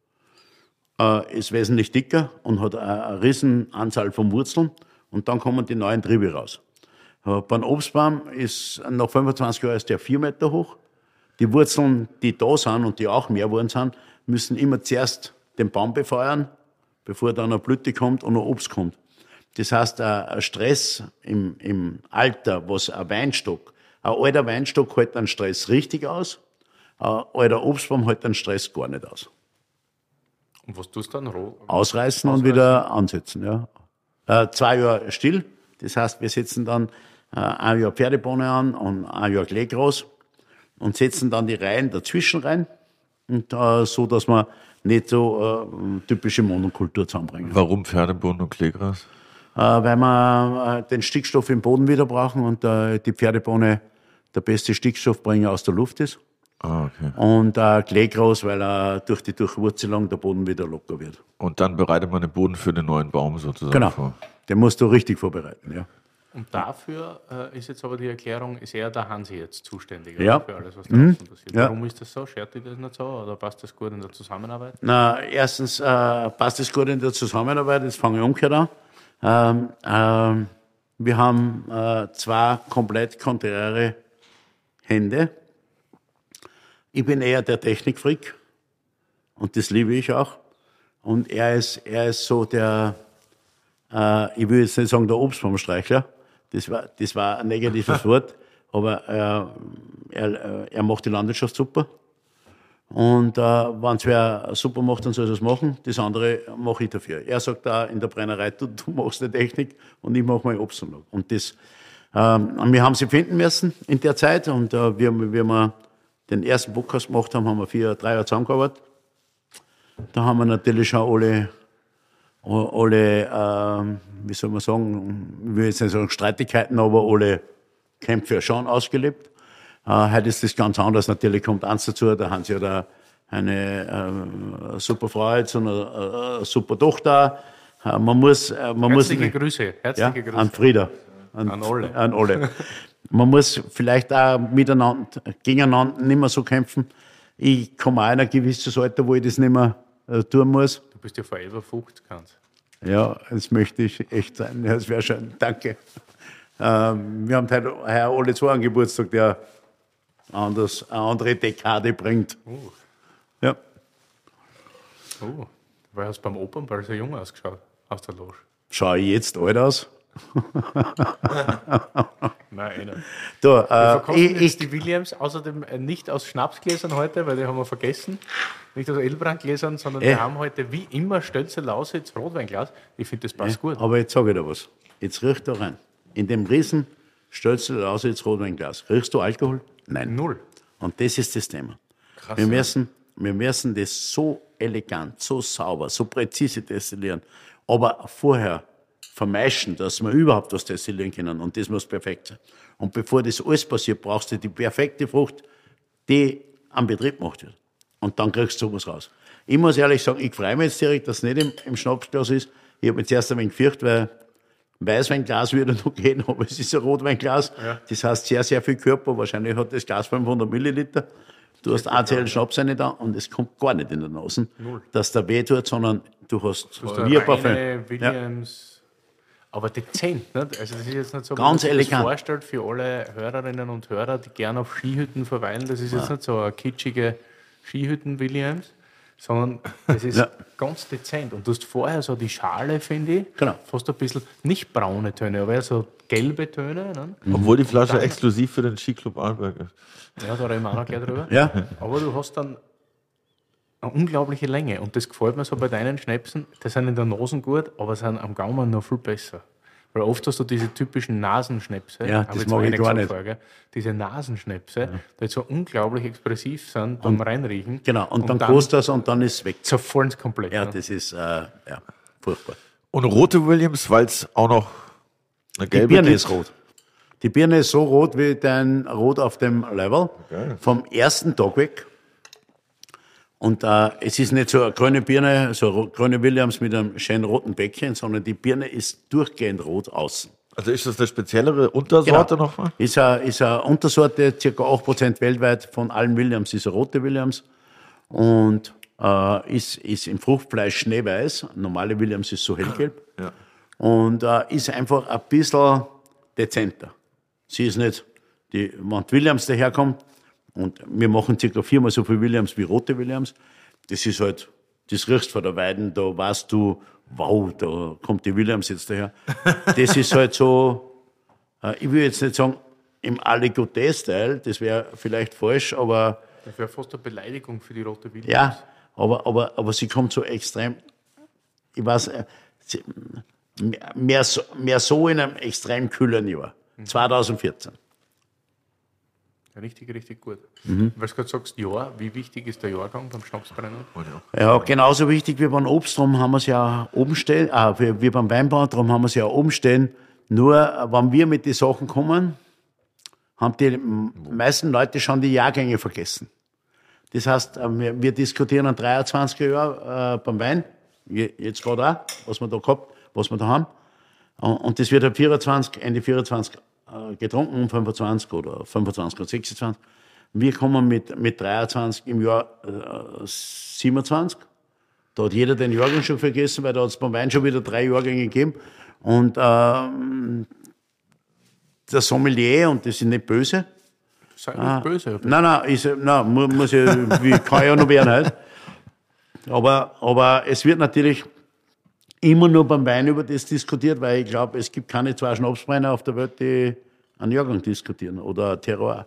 äh, ist wesentlich dicker und hat eine, eine Riesenanzahl von Wurzeln und dann kommen die neuen Triebe raus. Äh, beim Obstbaum ist nach fünfundzwanzig Jahren ist der vier Meter hoch. Die Wurzeln, die da sind und die auch mehr geworden sind, müssen immer zuerst den Baum befeuern, bevor dann eine Blüte kommt und ein Obst kommt. Das heißt, ein Stress im, im Alter, was ein Weinstock, ein alter Weinstock hält einen Stress richtig aus, ein alter Obstbaum hält einen Stress gar nicht aus. Und was tust du dann? Roh? Ausreißen und wieder ansetzen, ja. Äh, zwei Jahre still, das heißt, wir setzen dann äh, ein Jahr Pferdebohne an und ein Jahr Kleegras und setzen dann die Reihen dazwischen rein, und äh, so, dass wir nicht so äh, typische Monokultur zusammenbringen. Warum Pferdebohnen und Kleegras? Äh, weil wir äh, den Stickstoff im Boden wieder brauchen und äh, die Pferdebohne der beste Stickstoffbringer aus der Luft ist. Ah, okay. Und äh, Kleegras, weil er durch die Durchwurzelung der Boden wieder locker wird. Und dann bereitet man den Boden für den neuen Baum sozusagen Genau. vor. Den musst du richtig vorbereiten, ja. Und dafür äh, ist jetzt aber die Erklärung, ist eher der Hansi jetzt zuständig Ja. oder, für alles, was draußen passiert. Ja. Warum ist das so? Schert dich das nicht so oder passt das gut in der Zusammenarbeit? Na, erstens äh, passt es gut in der Zusammenarbeit, jetzt fange ich umgekehrt an. Ähm, ähm, wir haben äh, zwei komplett konträre Hände. Ich bin eher der Technikfreak und das liebe ich auch. Und er ist, er ist so der, äh, ich will jetzt nicht sagen der Obstbaumstreichler, das war, das war ein negatives Wort, aber äh, er, er macht die Landwirtschaft super. Und äh, wenn es wer super macht, dann soll er es machen. Das andere mache ich dafür. Er sagt da in der Brennerei, du, du machst die Technik und ich mache meine Obstanlage. Und das, ähm, wir haben sie finden müssen in der Zeit. Und äh, wir, wie wir den ersten Podcast gemacht haben, haben wir vier, drei Jahre zusammengearbeitet. Da haben wir natürlich schon alle, alle äh, wie soll man sagen, ich will jetzt nicht sagen Streitigkeiten, aber alle Kämpfe schon ausgelebt. Uh, heute ist das ganz anders. Natürlich kommt eins dazu, da haben sie ja eine äh, super Frau jetzt und eine, eine super Tochter. Uh, man muss, uh, man Herzliche muss, Grüße, herzliche ja, Grüße. an Frieda. An alle. An alle. Man muss vielleicht auch miteinander, gegeneinander nicht mehr so kämpfen. Ich komme auch in ein gewisses Alter, wo ich das nicht mehr äh, tun muss. Du bist ja forever Vogt, kannst. Ja, das möchte ich echt sein. Ja, das wäre schön. Danke. Ähm, wir haben heute, heute alle zwei einen Geburtstag, der anders, eine andere Dekade bringt. Uh. Ja. Oh, weil hast beim Opernball so jung ausgeschaut, aus der Loge. Schaue ich jetzt alt aus? Nein, eh nicht. Du, Wir äh, verkosten ich, jetzt ich, die Williams außerdem äh, nicht aus Schnapsgläsern heute, weil die haben wir vergessen. Nicht aus Elbrandgläsern, sondern Äh. wir haben heute wie immer Stölzer Lausitz Rotweinglas. Ich finde, das passt gut. aber jetzt sage ich dir was. Jetzt riech da rein. In dem riesen Stölzel aus jetzt Rotweinglas. Riechst du Alkohol? Nein. Null. Und das ist das Thema. Krass, wir, ja. müssen, wir müssen das so elegant, so sauber, so präzise destillieren. Aber vorher vermeischen, dass wir überhaupt was destillieren können. Und das muss perfekt sein. Und bevor das alles passiert, brauchst du die perfekte Frucht, die am Betrieb gemacht wird. Und dann kriegst du sowas raus. Ich muss ehrlich sagen, ich freue mich jetzt direkt, dass es nicht im, im Schnapsglas ist. Ich habe jetzt erst ein wenig gefürchtet, weil Weißweinglas würde noch gehen, aber es ist ein Rotweinglas. Ja. Das heißt sehr, sehr viel Körper. Wahrscheinlich hat das Glas fünfhundert Milliliter. Du hast ein Zell Schnaps nicht da und es kommt gar nicht in der Nase, dass der weh tut, sondern du hast, Du hast wie ein eine Parfüm. reine Williams, aber dezent. Nicht? Also das ist jetzt nicht so, wie Ganz man sich das elegant. vorstellt für alle Hörerinnen und Hörer, die gerne auf Skihütten verweilen. Das ist jetzt nicht so eine kitschige Skihütten-Williams, sondern das ist Ja. ganz dezent. Und du hast vorher so die Schale, finde ich, Genau. fast ein bisschen, nicht braune Töne, aber eher so gelbe Töne. Ne? Obwohl die Flasche exklusiv für den Skiclub Arlberg ist. Ja, da reden wir auch noch gleich drüber. Ja, Aber du hast dann eine unglaubliche Länge. Und das gefällt mir so bei deinen Schnäpsen. Die sind in der Nase gut, aber sind am Gaumen noch viel besser. Weil oft hast du diese typischen Nasenschnäpse. Ja, hab das jetzt mag ich eine gar gesagt nicht. vorher, gell? Diese Nasenschnäpse, die so unglaublich expressiv sind beim Reinriechen. genau. Und, dann kostet das und dann ist es weg. zerfallen es komplett. Ja, ne? das ist äh, ja, furchtbar. Und rote Williams, weil es auch noch eine Die gelbe Birne gibt. ist rot. Die Birne ist so rot wie dein Rot auf dem Level. Vom ersten Tag weg. Und äh, es ist nicht so eine grüne Birne, so eine ro- grüne Williams mit einem schönen roten Bäckchen, sondern die Birne ist durchgehend rot außen. Also ist das eine speziellere Untersorte Genau. nochmal? Ist eine, ist eine Untersorte, ca. acht Prozent weltweit von allen Williams ist eine rote Williams. Und äh, ist, ist im Fruchtfleisch schneeweiß. Normale Williams ist so hellgelb. Ja. Und äh, ist einfach ein bisschen dezenter. Sie ist nicht, die, wenn die Williams daherkommt, und wir machen circa viermal so viel Williams wie rote Williams, das ist halt, das riechst von der Weiden, da weißt du, wow, da kommt die Williams jetzt daher. Das ist halt so, äh, ich will jetzt nicht sagen, im Aligoté-Style, das wäre vielleicht falsch, aber Das wäre fast eine Beleidigung für die rote Williams. ja, aber, aber, aber sie kommt so extrem, ich weiß, äh, sie, mehr, mehr, so, mehr so in einem extrem kühlen Jahr. zwanzig vierzehn. Richtig, richtig gut. Mhm. Weil du gerade sagst, ja, wie wichtig ist der Jahrgang beim Schnapsbrennen? Ja, genauso wichtig wie beim Obst, darum haben wir es ja oben stehen, ah, wie, wie beim Weinbau, darum haben wir es ja oben stehen. Nur, äh, wenn wir mit den Sachen kommen, haben die meisten Leute schon die Jahrgänge vergessen. Das heißt, äh, wir, wir diskutieren ein dreiundzwanziger Jahr äh, beim Wein, Je- jetzt gerade auch, was wir da gehabt, was wir da haben. Und und das wird ab vierundzwanzig, Ende vierundzwanzig äh, getrunken, fünfundzwanzig oder fünfundzwanzig oder sechsundzwanzig. Wir kommen mit, mit dreiundzwanzig im Jahr äh, siebenundzwanzig. Da hat jeder den Jahrgang schon vergessen, weil da hat es beim Wein schon wieder drei Jahrgänge gegeben. Und ähm, der Sommelier, und das ist nicht böse, Sei nicht böse. aber nein, nein, ist, nein mu- muss ich, wie, kann ja noch werden halt. Aber, aber es wird natürlich immer nur beim Wein über das diskutiert, weil ich glaube, es gibt keine zwei Schnapsbrenner auf der Welt, die einen Jahrgang diskutieren oder ein Terroir.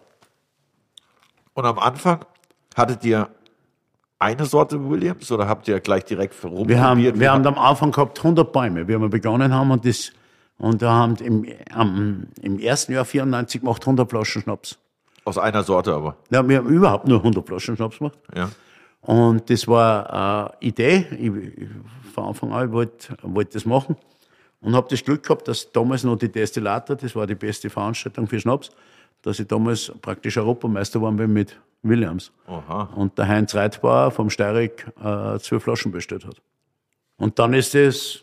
Und am Anfang hattet ihr eine Sorte Williams oder habt ihr gleich direkt rumprobiert? Wir haben, Wie wir haben am Anfang gehabt hundert Bäume, wie wir begonnen haben, und das, und da haben im, am, im ersten Jahr vierundneunzig gemacht hundert Flaschen Schnaps. aus einer Sorte aber. Ja, wir haben überhaupt nur hundert Flaschen Schnaps gemacht. Ja. Und das war eine Idee. Ich, ich, von Anfang an wollte wollt das machen. Und habe das Glück gehabt, dass damals noch die Destillator, das war die beste Veranstaltung für Schnaps, dass ich damals praktisch Europameister geworden bin mit Williams. Aha. Und der Heinz Reitbauer vom Steirik äh, zwölf Flaschen bestellt hat. Und dann ist das,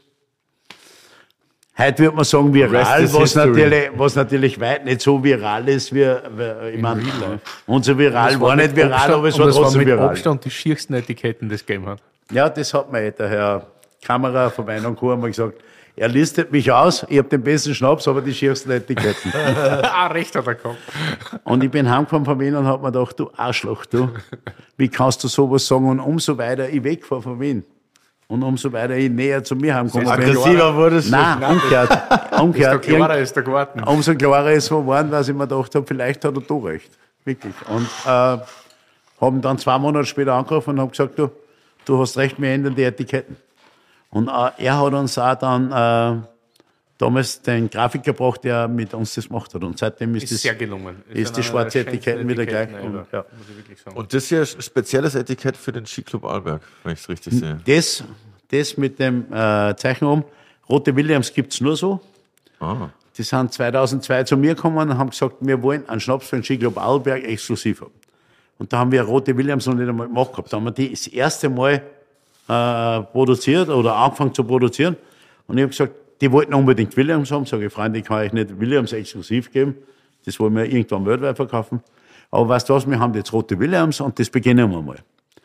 heute würde man sagen viral, is was history. natürlich, was natürlich weit nicht so viral ist, wie, wie ich meine, real life. unser Viral war, mit nicht viral, Abstand- aber es und war das trotzdem mit viral. Abstand die schiersten Etiketten, die es gegeben hat. Ja, das hat mir der Herr Kamera von Wein und Co. einmal gesagt. Er listet mich aus, ich habe den besten Schnaps, aber die schiersten Etiketten. ah, recht hat er gehabt. Und ich bin heimgekommen von Wien und habe mir gedacht, du Arschloch, du, wie kannst du sowas sagen? Und umso weiter ich wegfahre von Wien, Und umso weiter ich näher zu mir heimgekommen bin. Aggressiver wurdest du. Nein, umgekehrt. umgekehrt. Ist der klarer, ist der geworden. Umso klarer ist es geworden, dass ich mir gedacht habe, vielleicht hat er da recht. Wirklich. Und äh, haben dann zwei Monate später angerufen und haben gesagt, du, du hast recht, wir ändern die Etiketten. Und äh, er hat uns auch dann äh, damals den Grafiker gebracht, der mit uns das gemacht hat. Und seitdem ist, Ist das, sehr gelungen. ist die schwarze Etiketten wieder gleich. Etiketten Und, ja. muss ich wirklich sagen. Und das hier ist ein spezielles Etikett für den Skiclub Arlberg, wenn ich es richtig sehe. Das, das mit dem äh, Zeichen oben, Rote Williams gibt es nur so. Ah. Die sind zweitausendzwei zu mir gekommen und haben gesagt, wir wollen einen Schnaps für den Skiclub Arlberg exklusiv haben. Und da haben wir Rote Williams noch nicht einmal gemacht gehabt. Da haben wir die das erste Mal äh, produziert oder angefangen zu produzieren. Und ich habe gesagt, die wollten unbedingt Williams haben. Sage ich, Freunde, ich kann euch nicht Williams exklusiv geben. Das wollen wir irgendwann weltweit verkaufen. Aber weißt du was, wir haben jetzt Rote Williams und das beginnen wir mal.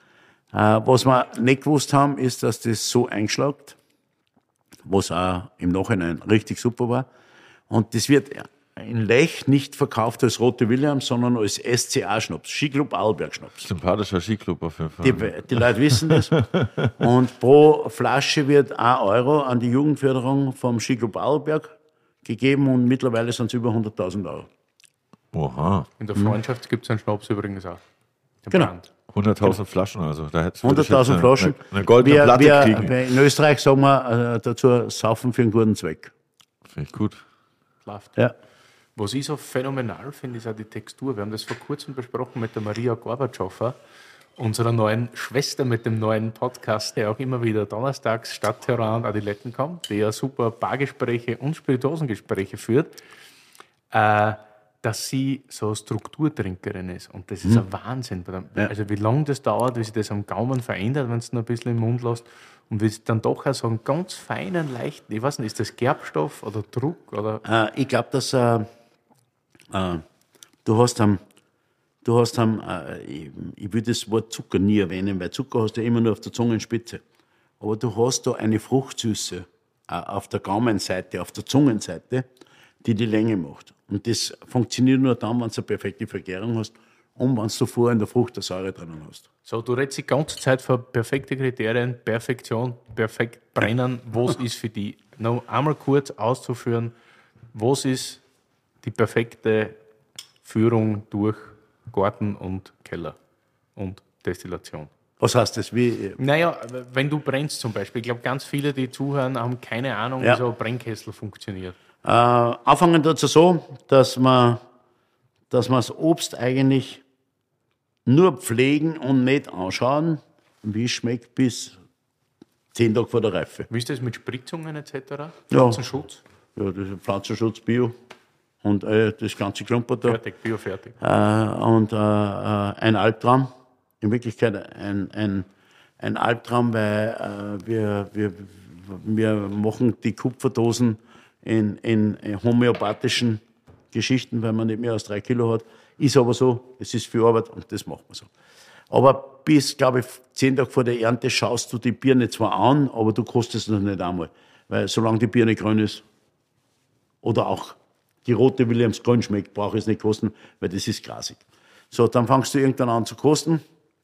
Äh, was wir nicht gewusst haben, ist, dass das so eingeschlagt, was auch im Nachhinein richtig super war. Und das wird in Lech nicht verkauft als Rote Williams, sondern als S C A-Schnaps, Skiclub Arlberg-Schnaps. Sympathischer Skiclub auf jeden Fall. Die, die Leute wissen das. Und pro Flasche wird ein Euro an die Jugendförderung vom Skiclub Arlberg gegeben und mittlerweile sind es über hunderttausend Euro. Oha. In der Freundschaft gibt es einen Schnaps übrigens auch. Den Genau. Brand. hunderttausend Flaschen, also da hättest du hunderttausend Flaschen. Eine, eine goldene wir, Platte wir, kriegen. wir in Österreich sagen wir äh, dazu, saufen für einen guten Zweck. Finde ich gut. Läuft. Ja. Was ich so phänomenal finde, ist auch die Textur. Wir haben das vor kurzem besprochen mit der Maria Gorbatschowa, unserer neuen Schwester mit dem neuen Podcast, der auch immer wieder donnerstags statt Terrain und Adiletten kommt, die ja super Bargespräche und Spirituosengespräche führt, äh, dass sie so Strukturtrinkerin ist. Und das ist Mhm. ein Wahnsinn. Ja. Also wie lange das dauert, wie sich das am Gaumen verändert, wenn es noch ein bisschen im Mund lässt. Und wie es dann doch auch so einen ganz feinen, leichten, ich weiß nicht, ist das Gerbstoff oder Druck? Oder Äh, ich glaube, dass äh, äh, du hast am, du hast am, äh, ich, ich will das Wort Zucker nie erwähnen, weil Zucker hast du immer nur auf der Zungenspitze. Aber du hast da eine Fruchtsüße äh, auf der Gaumenseite, auf der Zungenseite, die die Länge macht. Und das funktioniert nur dann, wenn du eine perfekte Vergärung hast und wenn du vorher in der Frucht der Säure drinnen hast. so, du redest die ganze Zeit von perfekte Kriterien, Perfektion, perfekt brennen. Was ist für die? Noch einmal kurz auszuführen, was ist die perfekte Führung durch Garten und Keller und Destillation? Was heißt das? Wie, Naja, wenn du brennst zum Beispiel, ich glaube, ganz viele, die zuhören, haben keine Ahnung, Ja. wie so ein Brennkessel funktioniert. Äh, anfangen dazu so, dass man, dass man das Obst eigentlich nur pflegen und nicht anschauen, wie es schmeckt, bis zehn Tage vor der Reife. Wie ist das mit Spritzungen et cetera? Ja. Pflanzenschutz? Ja, das ist Pflanzenschutz, Bio und äh, das ganze Klumpert da. Fertig, Bio fertig. Äh, und äh, äh, ein Albtraum, in Wirklichkeit ein, ein, ein Albtraum, weil äh, wir, wir, wir machen die Kupferdosen in, in homöopathischen Geschichten, weil man nicht mehr als drei Kilo hat. Ist aber so, es ist viel Arbeit und das macht man so. Aber bis, glaube ich, zehn Tage vor der Ernte schaust du die Birne zwar an, aber du kostest es noch nicht einmal. Weil solange die Birne grün ist oder auch die rote Williams grün schmeckt, brauche ich es nicht kosten, weil das ist grasig. So, dann fangst du irgendwann an zu kosten.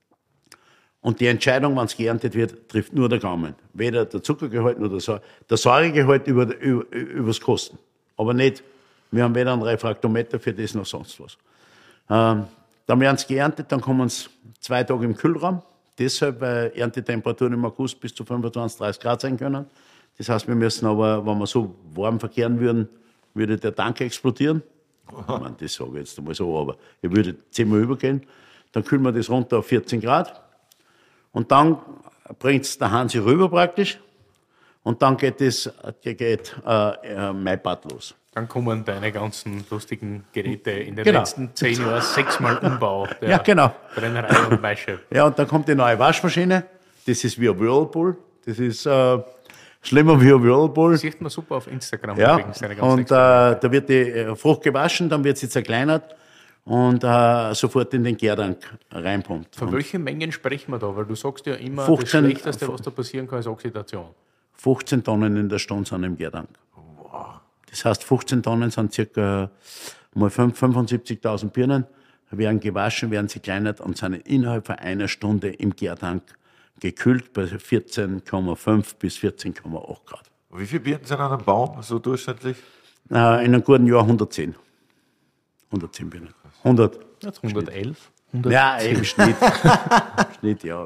Und die Entscheidung, wann es geerntet wird, trifft nur der Gaumen. Weder der Zuckergehalt noch der Säure. Der Säuregehalt über, über, übers Kosten. Aber nicht, wir haben weder einen Refraktometer für das noch sonst was. Ähm, dann werden sie geerntet, dann kommen sie zwei Tage im Kühlraum. Deshalb, weil Erntetemperaturen im August bis zu fünfundzwanzig, dreißig Grad sein können. Das heißt, wir müssen aber, wenn wir so warm verkehren würden, würde der Tank explodieren. Ich meine, das sage ich jetzt einmal so, aber ich würde zehnmal übergehen. Dann kühlen wir das runter auf vierzehn Grad. Und dann bringt es der Hansi rüber praktisch. Und dann geht es geht, äh, äh, Maibad los. Dann kommen deine ganzen lustigen Geräte in den Genau. letzten zehn Jahren sechsmal Umbau der Ja, genau. Brennerei und Maische. Ja, und dann kommt die neue Waschmaschine. Das ist wie ein Whirlpool. Das ist äh, schlimmer wie ein Whirlpool. Das sieht man super auf Instagram. Ja, übrigens, deine ganzen und äh, Experimente. da wird die äh, Frucht gewaschen, dann wird sie zerkleinert und äh, sofort in den Gärtank reinpumpt. Von welchen Mengen sprechen wir da? Weil du sagst ja immer, fünfzehn das Schlechteste, was da passieren kann, ist Oxidation. fünfzehn Tonnen in der Stunde sind im Gärtank. Das heißt, fünfzehn Tonnen sind circa mal fünfundsiebzigtausend Birnen, werden gewaschen, werden zerkleinert und sind innerhalb von einer Stunde im Gärtank gekühlt bei vierzehn Komma fünf bis vierzehn Komma acht Grad. Wie viele Birnen sind an einem Baum, so durchschnittlich? Äh, in einem guten Jahr hundertzehn. hundertzehn Birnen. hundert. Jetzt hundertelf. Ja, im Schnitt. Schnitt, ja.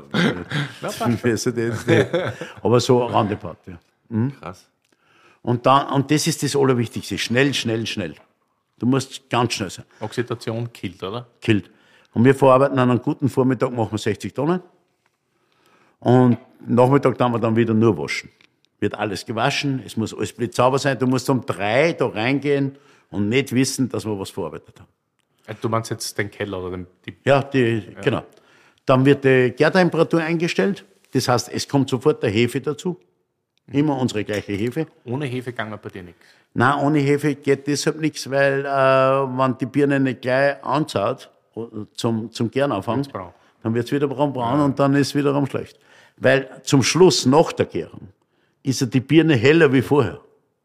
Aber so roundabout, ja. Mhm. Krass. Und, dann, und das ist das Allerwichtigste. Schnell, schnell, schnell. Du musst ganz schnell sein. Oxidation killt, oder? Killt. Und wir verarbeiten an einem guten Vormittag, machen wir sechzig Tonnen. Und Nachmittag dann wir dann wieder nur waschen. Wird alles gewaschen, es muss alles blitzsauber sein. Du musst um drei da reingehen und nicht wissen, dass wir was verarbeitet haben. Du meinst jetzt den Keller oder den, die... Ja, die, ja, genau. Dann wird die Gärtemperatur eingestellt. Das heißt, es kommt sofort der Hefe dazu. Immer unsere gleiche Hefe. Ohne Hefe ging bei dir nichts? Nein, ohne Hefe geht deshalb nichts, weil äh, wenn die Birne nicht gleich anzaut, zum, zum Gäranfang, dann wird es wieder braun, braun ja. Und dann ist es wiederum schlecht. Weil zum Schluss, nach der Gärung, ist ja die Birne heller wie vorher.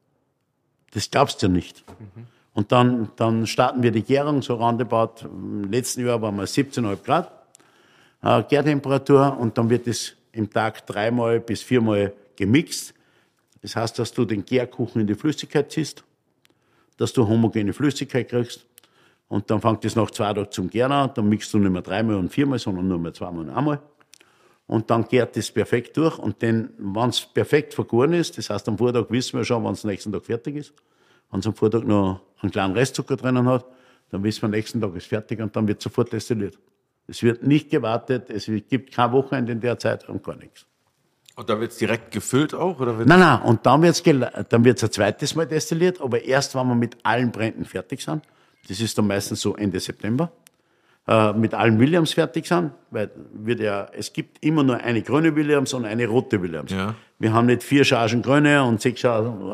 Das glaubst du ja nicht. Mhm. Und dann, dann starten wir die Gärung, so roundabout, im letzten Jahr waren wir siebzehn Komma fünf Grad äh, Gärtemperatur und dann wird es im Tag dreimal bis viermal gemixt. Das heißt, dass du den Gärkuchen in die Flüssigkeit ziehst, dass du homogene Flüssigkeit kriegst und dann fängt es nach zwei Tagen zum Gären an, dann mixt du nicht mehr dreimal und viermal, sondern nur mehr zweimal und einmal. Und dann gärt es perfekt durch und wenn es perfekt vergoren ist, das heißt am Vortag wissen wir schon, wann es am nächsten Tag fertig ist. Wenn es am Vortag noch einen kleinen Restzucker drinnen hat, dann wissen wir, am nächsten Tag ist fertig und dann wird sofort destilliert. Es wird nicht gewartet, es gibt kein Wochenende in der Zeit und gar nichts. Und dann wird es direkt gefüllt auch? Oder nein, nein, und dann wird es dann wird's ein zweites Mal destilliert, aber erst, wenn wir mit allen Bränden fertig sind. Das ist dann meistens so Ende September. Äh, mit allen Williams fertig sind, weil wird ja, es gibt immer nur eine grüne Williams und eine rote Williams. Ja. Wir haben nicht vier Chargen grüne und sechs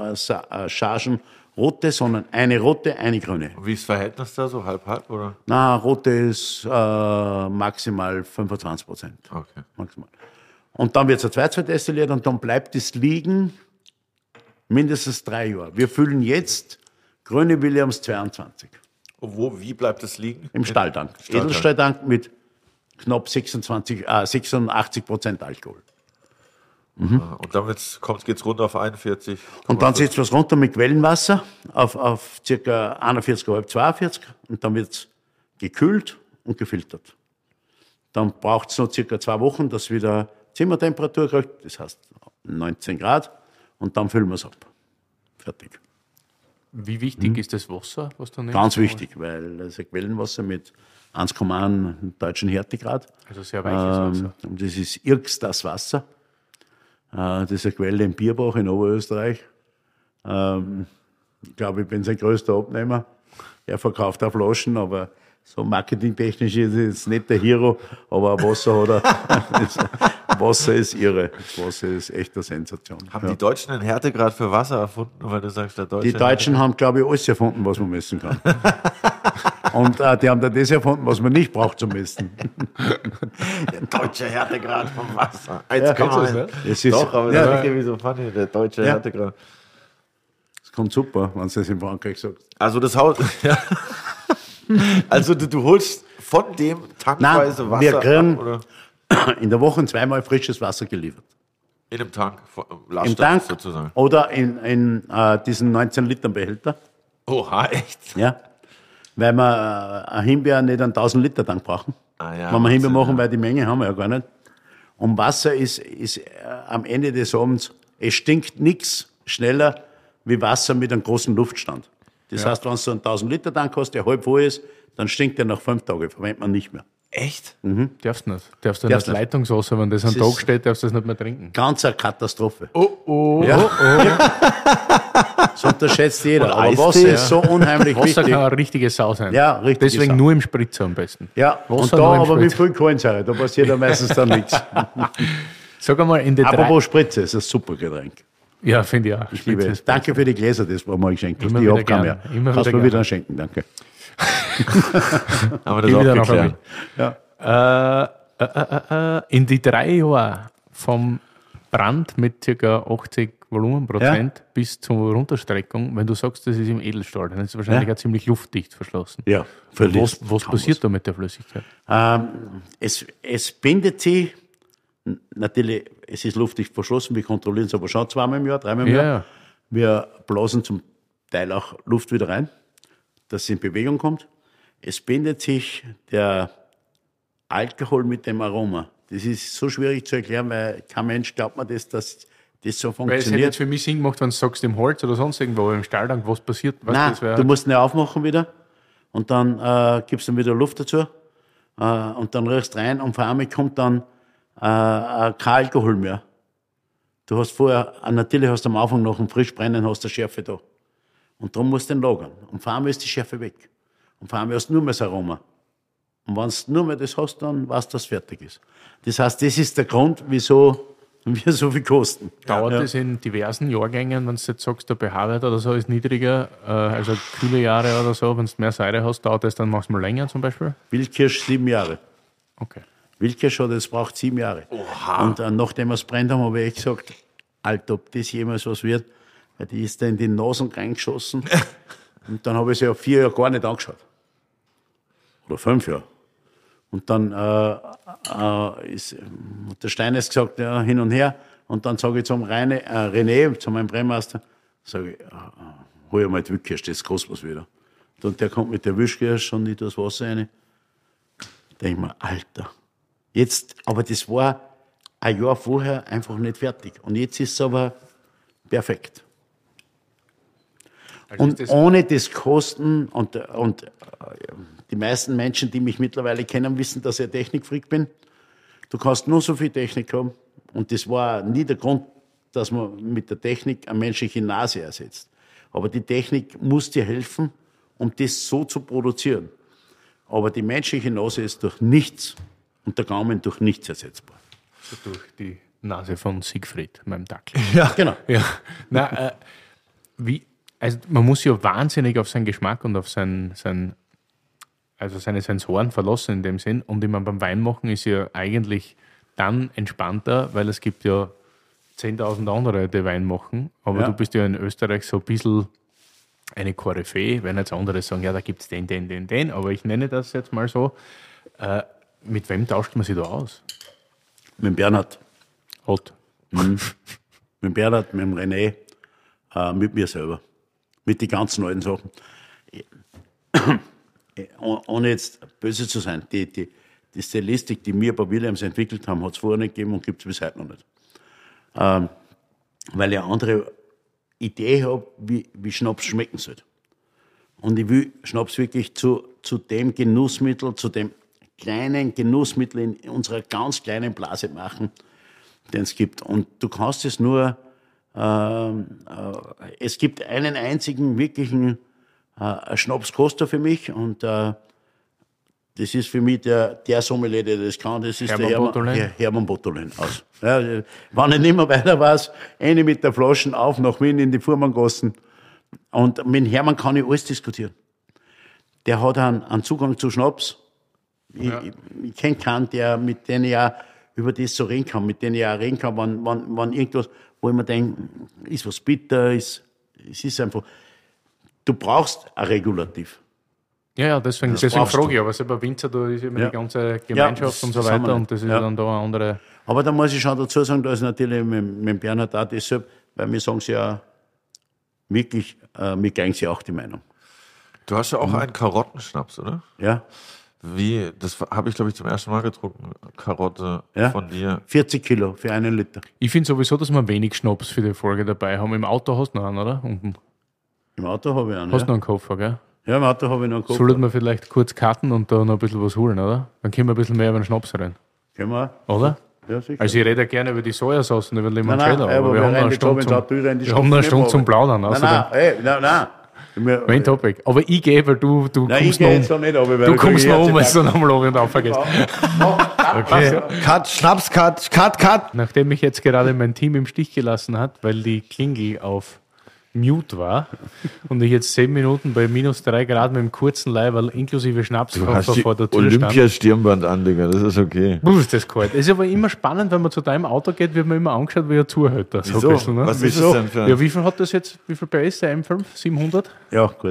Chargen rote, sondern eine rote, eine grüne. Und wie ist das Verhältnis da, so halb-halb, oder? Na, rote ist äh, maximal fünfundzwanzig Prozent. Okay. Maximal. Und dann wird es ein zweites Mal destilliert und dann bleibt es liegen mindestens drei Jahre. Wir füllen jetzt grüne Williams zweiundzwanzig. Und wo, wie bleibt es liegen? Im Stahltank. Stahltank. Edelstahltank mit knapp sechsundzwanzig, äh, sechsundachtzig Prozent Alkohol. Mhm. Und dann geht es runter auf einundvierzig. Und dann setzt es runter mit Quellenwasser auf, auf ca. einundvierzig Komma fünf, zweiundvierzig und dann wird es gekühlt und gefiltert. Dann braucht es noch circa zwei Wochen, dass wieder Zimmertemperatur kriegt, das heißt neunzehn Grad, und dann füllen wir es ab. Fertig. Wie wichtig mhm. ist das Wasser, was du nimmst? Ganz wichtig, weil das ist ein Quellenwasser mit eins Komma eins deutschen Härtegrad. Also sehr weiches Wasser. Ähm, das ist Irks das Wasser. Äh, das ist eine Quelle im Bierbach in Oberösterreich. Ähm, ich glaube, ich bin sein größter Abnehmer. Er verkauft auch Flaschen, aber so marketingtechnisch ist es nicht der Hero, aber Wasser hat er. Wasser ist irre. Wasser ist echt eine Sensation. Haben ja. die Deutschen einen Härtegrad für Wasser erfunden, weil du sagst, der Deutsche? Die Deutschen haben, glaube ich, alles erfunden, was man messen kann. Und äh, die haben da das erfunden, was man nicht braucht zu messen. Der deutsche Härtegrad vom Wasser. eins Komma eins. Ja, es ist, doch, aber ja, das ist irgendwie so funny, der deutsche ja. Härtegrad. Das kommt super, wenn du das in Frankreich sagst. Also das Haus... Ja. Also du, du holst von dem tankweise Nein, Wasser wir kriegen ab, oder? In der Woche zweimal frisches Wasser geliefert. In einem Tank? Im Tank sozusagen. Oder in, in äh, diesen neunzehn Liter Behälter. Oha, echt? Ja. Weil wir äh, eine Himbeer nicht einen tausend Liter Tank brauchen. Ah, ja, wenn wir Himbeer machen, ja. weil die Menge haben wir ja gar nicht. Und Wasser ist, ist äh, am Ende des Abends, es stinkt nichts schneller wie Wasser mit einem großen Luftstand. Das ja. heißt, wenn du einen tausend Liter Tank hast, der halb voll ist, dann stinkt der nach fünf Tagen, verwendet man nicht mehr. Echt? Mhm. Darfst nicht. Darfst du Darfst nicht nicht. Leitungswasser, wenn das am Das Tag steht, darfst du das nicht mehr trinken. Ganz eine Katastrophe. Oh, oh, Ja. oh, oh. Das unterschätzt jeder. Und Aber Eistee, Wasser ja. ist so unheimlich Wasser wichtig. kann eine richtige Sau sein. Ja, richtig. Deswegen nur im Spritzer am besten. Ja, Wasser und da nur im aber mit Spritzer. viel Kohlensäure, da passiert ja meistens dann nichts. Sag einmal, in den drei... Apropos Spritze, ist ein super Getränk. Ja, finde ich auch. Ich liebe es. Spritze. Danke für die Gläser, das war mal geschenkt. Immer Die wieder abkam gern. ja. Immer Kannst wieder du mir gern. wieder schenken, danke. Haben wir das Ich auch wieder noch geklärt? Ja. Äh, äh, äh, äh, in die drei Jahre vom Brand mit ca. achtzig Volumenprozent Ja. bis zur Runterstreckung, wenn du sagst, das ist im Edelstahl, dann ist es wahrscheinlich Ja. auch ziemlich luftdicht verschlossen. Ja, Was, was passiert da mit der Flüssigkeit? Ähm, es, es bindet sie Natürlich, es ist luftdicht verschlossen, wir kontrollieren es aber schon zweimal im Jahr, dreimal im Ja, Jahr. ja. Wir blasen zum Teil auch Luft wieder rein, dass es in Bewegung kommt. Es bindet sich der Alkohol mit dem Aroma. Das ist so schwierig zu erklären, weil kein Mensch glaubt mir das, dass das so Weil es hätte funktioniert. jetzt für mich Sinn gemacht, wenn du sagst, im Holz oder sonst irgendwo, im Stall, dann was passiert. Was Nein, das wär, du musst ihn aufmachen wieder und dann äh, gibst du dann wieder Luft dazu äh, und dann riechst rein und vor allem kommt dann äh, äh, kein Alkohol mehr. Du hast vorher, äh, natürlich hast du am Anfang noch ein Frischbrennen, hast du Schärfe da. Und darum musst du den lagern. Und vor allem ist die Schärfe weg. Und vor allem hast du nur mehr das Aroma. Und wenn du nur mehr das hast, dann weißt du, dass es fertig ist. Das heißt, das ist der Grund, wieso wir so viel kosten. dauert ja. das in diversen Jahrgängen, wenn du jetzt sagst, der pH-Wert oder so ist niedriger, äh, also kühle Jahre oder so, wenn du mehr Säure hast, dauert das dann manchmal länger zum Beispiel? Wildkirsch sieben Jahre. Okay. Wildkirsch hat, das braucht sieben Jahre. Oha. Und äh, nachdem wir es brennt haben, habe ich echt gesagt, Alter, ob das jemals was wird, weil die ist da in die Nasen reingeschossen. Und dann habe ich sie ja vier Jahre gar nicht angeschaut. Oder fünf Jahre. Und dann äh, äh, ist, hat der Steines gesagt, ja, hin und her. Und dann sage ich zum Reine, äh, René, zu meinem Brennmeister, sage ich, äh, hol ich mal die Wildkirsch, das kostet was wieder. Und der kommt mit der Wildkirsch und nicht das Wasser rein. Denke ich mir, Alter. Jetzt, aber das war ein Jahr vorher einfach nicht fertig. Und jetzt ist es aber perfekt. Also Und ist das, ohne das Kosten, und, und äh, die meisten Menschen, die mich mittlerweile kennen, wissen, dass ich ein Technikfreak bin. Du kannst nur so viel Technik haben. Und das war nie der Grund, dass man mit der Technik eine menschliche Nase ersetzt. Aber die Technik muss dir helfen, um das so zu produzieren. Aber die menschliche Nase ist durch nichts und der Gaumen durch nichts ersetzbar. durch die Nase von Siegfried, meinem Dackel. Ja. Genau. Ja, na, äh, wie, also man muss ja wahnsinnig auf seinen Geschmack und auf sein, sein, also seine Sensoren verlassen in dem Sinn. Und ich meine, beim Weinmachen ist ja eigentlich dann entspannter, weil es gibt ja zehntausend andere, die Wein machen. Aber Ja. du bist ja in Österreich so ein bisschen eine Koryphäe, wenn jetzt andere sagen, ja, da gibt es den, den, den, den. Aber ich nenne das jetzt mal so. Äh, mit wem tauscht man sich da aus? Mit dem Bernhard. Hot. Mit dem Bernhard, mit dem René, äh, mit mir selber. Mit den ganzen alten Sachen. Oh, ohne jetzt böse zu sein, die, die, die Stilistik, die wir bei Williams entwickelt haben, hat es vorher nicht gegeben und gibt es bis heute noch nicht. Ähm, weil ich eine andere Idee habe, wie, wie Schnaps schmecken soll. Und ich will Schnaps wirklich zu, zu dem Genussmittel, zu dem kleinen Genussmittel in unserer ganz kleinen Blase machen, den es gibt. Und du kannst es nur, ähm, äh, es gibt einen einzigen wirklichen äh, Schnapskoster für mich und äh, das ist für mich der, der Sommelier, der das kann, das ist Hermann der Hermann Bottolin? Her, Hermann Bottolin aus. Ja, wenn ich nicht mehr weiter weiß, eine mit der Flaschen auf nach Wien in die Fuhrmanngassen. Und mit Hermann kann ich alles diskutieren. Der hat einen, einen Zugang zu Schnaps. Ich, Ja. ich, ich kenne keinen, der, mit dem ich auch über das so reden kann, mit dem ich auch reden kann, wenn, wenn, wenn irgendwas, wo ich mir denke, ist was bitter, ist, es ist einfach, du brauchst ein Regulativ. Ja, ja, deswegen, Das deswegen brauchst frage du. ich, aber selber Winzer, da ist immer Ja. die ganze Gemeinschaft das- und so das haben wir weiter nicht. und das ist Ja. dann da eine andere. Aber da muss ich schon dazu sagen, da ist natürlich mit, mit dem Bernhard auch deshalb, weil wir sagen sie ja wirklich, äh, mir geigen sie auch die Meinung. Du hast ja auch einen Karottenschnaps, oder? Ja? Wie, das habe ich, glaube ich, zum ersten Mal getrunken. Karotte Ja. von dir. vierzig Kilo für einen Liter. Ich finde sowieso, dass wir wenig Schnaps für die Folge dabei haben. Im Auto hast du noch einen, oder? Unten. Im Auto habe ich einen. Hast du Ja. noch einen Koffer, gell? ja, im Auto habe ich noch einen Koffer. Sollten wir vielleicht kurz cutten und da noch ein bisschen was holen, oder? Dann können wir ein bisschen mehr über den Schnaps reden, Können wir? oder? Ja, sicher. Also ich rede ja gerne über die Sojasauce und über nein, Limoncello, nein, aber wir haben noch eine rein Stunde ins zum, Auto, rein, die wir haben noch eine Stunden Stunde nicht zum mehr. Plaudern. Nein, Außerdem, nein, ey, nein, nein. Wir, Main Topic. Aber ich gehe, weil du, du nein, ich kommst gehe noch jetzt um. noch nicht runter, weil Du ich kommst sage, noch ich um, hab als du nochmal oben und vergisst. Okay. Cut, Schnaps, Cut, Cut, Cut. Nachdem mich jetzt gerade mein Team im Stich gelassen hat, weil die Klingel auf mute war und ich jetzt zehn Minuten bei minus drei Grad mit dem kurzen Leiberl inklusive Schnapskoffer vor der Tür stand. Olympiastirnband an, Digga, das ist okay. Puh, ist das kalt. Es ist aber immer spannend, wenn man zu deinem Auto geht, wird man immer angeschaut, wie er zuhält. So Wieso? ein bisschen, ne? Was Wieso? ist das denn für ein- Ja, wie viel hat das jetzt, wie viel P S, der M fünf? siebenhundert? Ja, gut.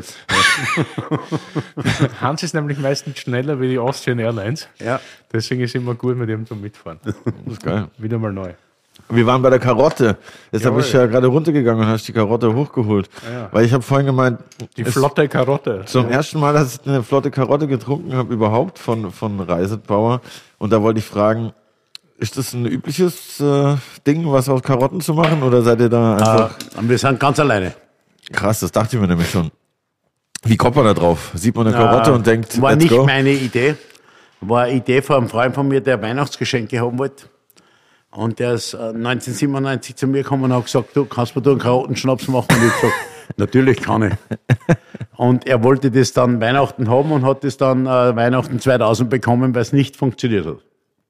Hans ist nämlich meistens schneller wie die Austrian Airlines. Ja. Deswegen ist es immer gut, mit ihm zu mitfahren. Das ist geil. Wieder mal neu. Wir waren bei der Karotte. Jetzt habe Jawohl. ich ja gerade runtergegangen und hast die Karotte hochgeholt. Ja. Weil ich habe vorhin gemeint, Die es- flotte Karotte. zum ersten Mal, dass ich eine flotte Karotte getrunken habe, überhaupt von, von Reisetbauer. Und da wollte ich fragen, ist das ein übliches äh, Ding, was aus Karotten zu machen? Oder seid ihr da einfach... Äh, und wir sind ganz alleine. Krass, das dachte ich mir nämlich schon. Wie kommt man da drauf? Sieht man eine Karotte Äh, und denkt, war let's nicht go? meine Idee. War eine Idee von einem Freund von mir, der Weihnachtsgeschenke haben wollte. Und der ist äh, neunzehnhundertsiebenundneunzig zu mir gekommen und hat gesagt, du, kannst mir da einen Karottenschnaps machen? Und ich gesagt, natürlich kann ich. Und er wollte das dann Weihnachten haben und hat das dann äh, Weihnachten zweitausend bekommen, weil es nicht funktioniert hat.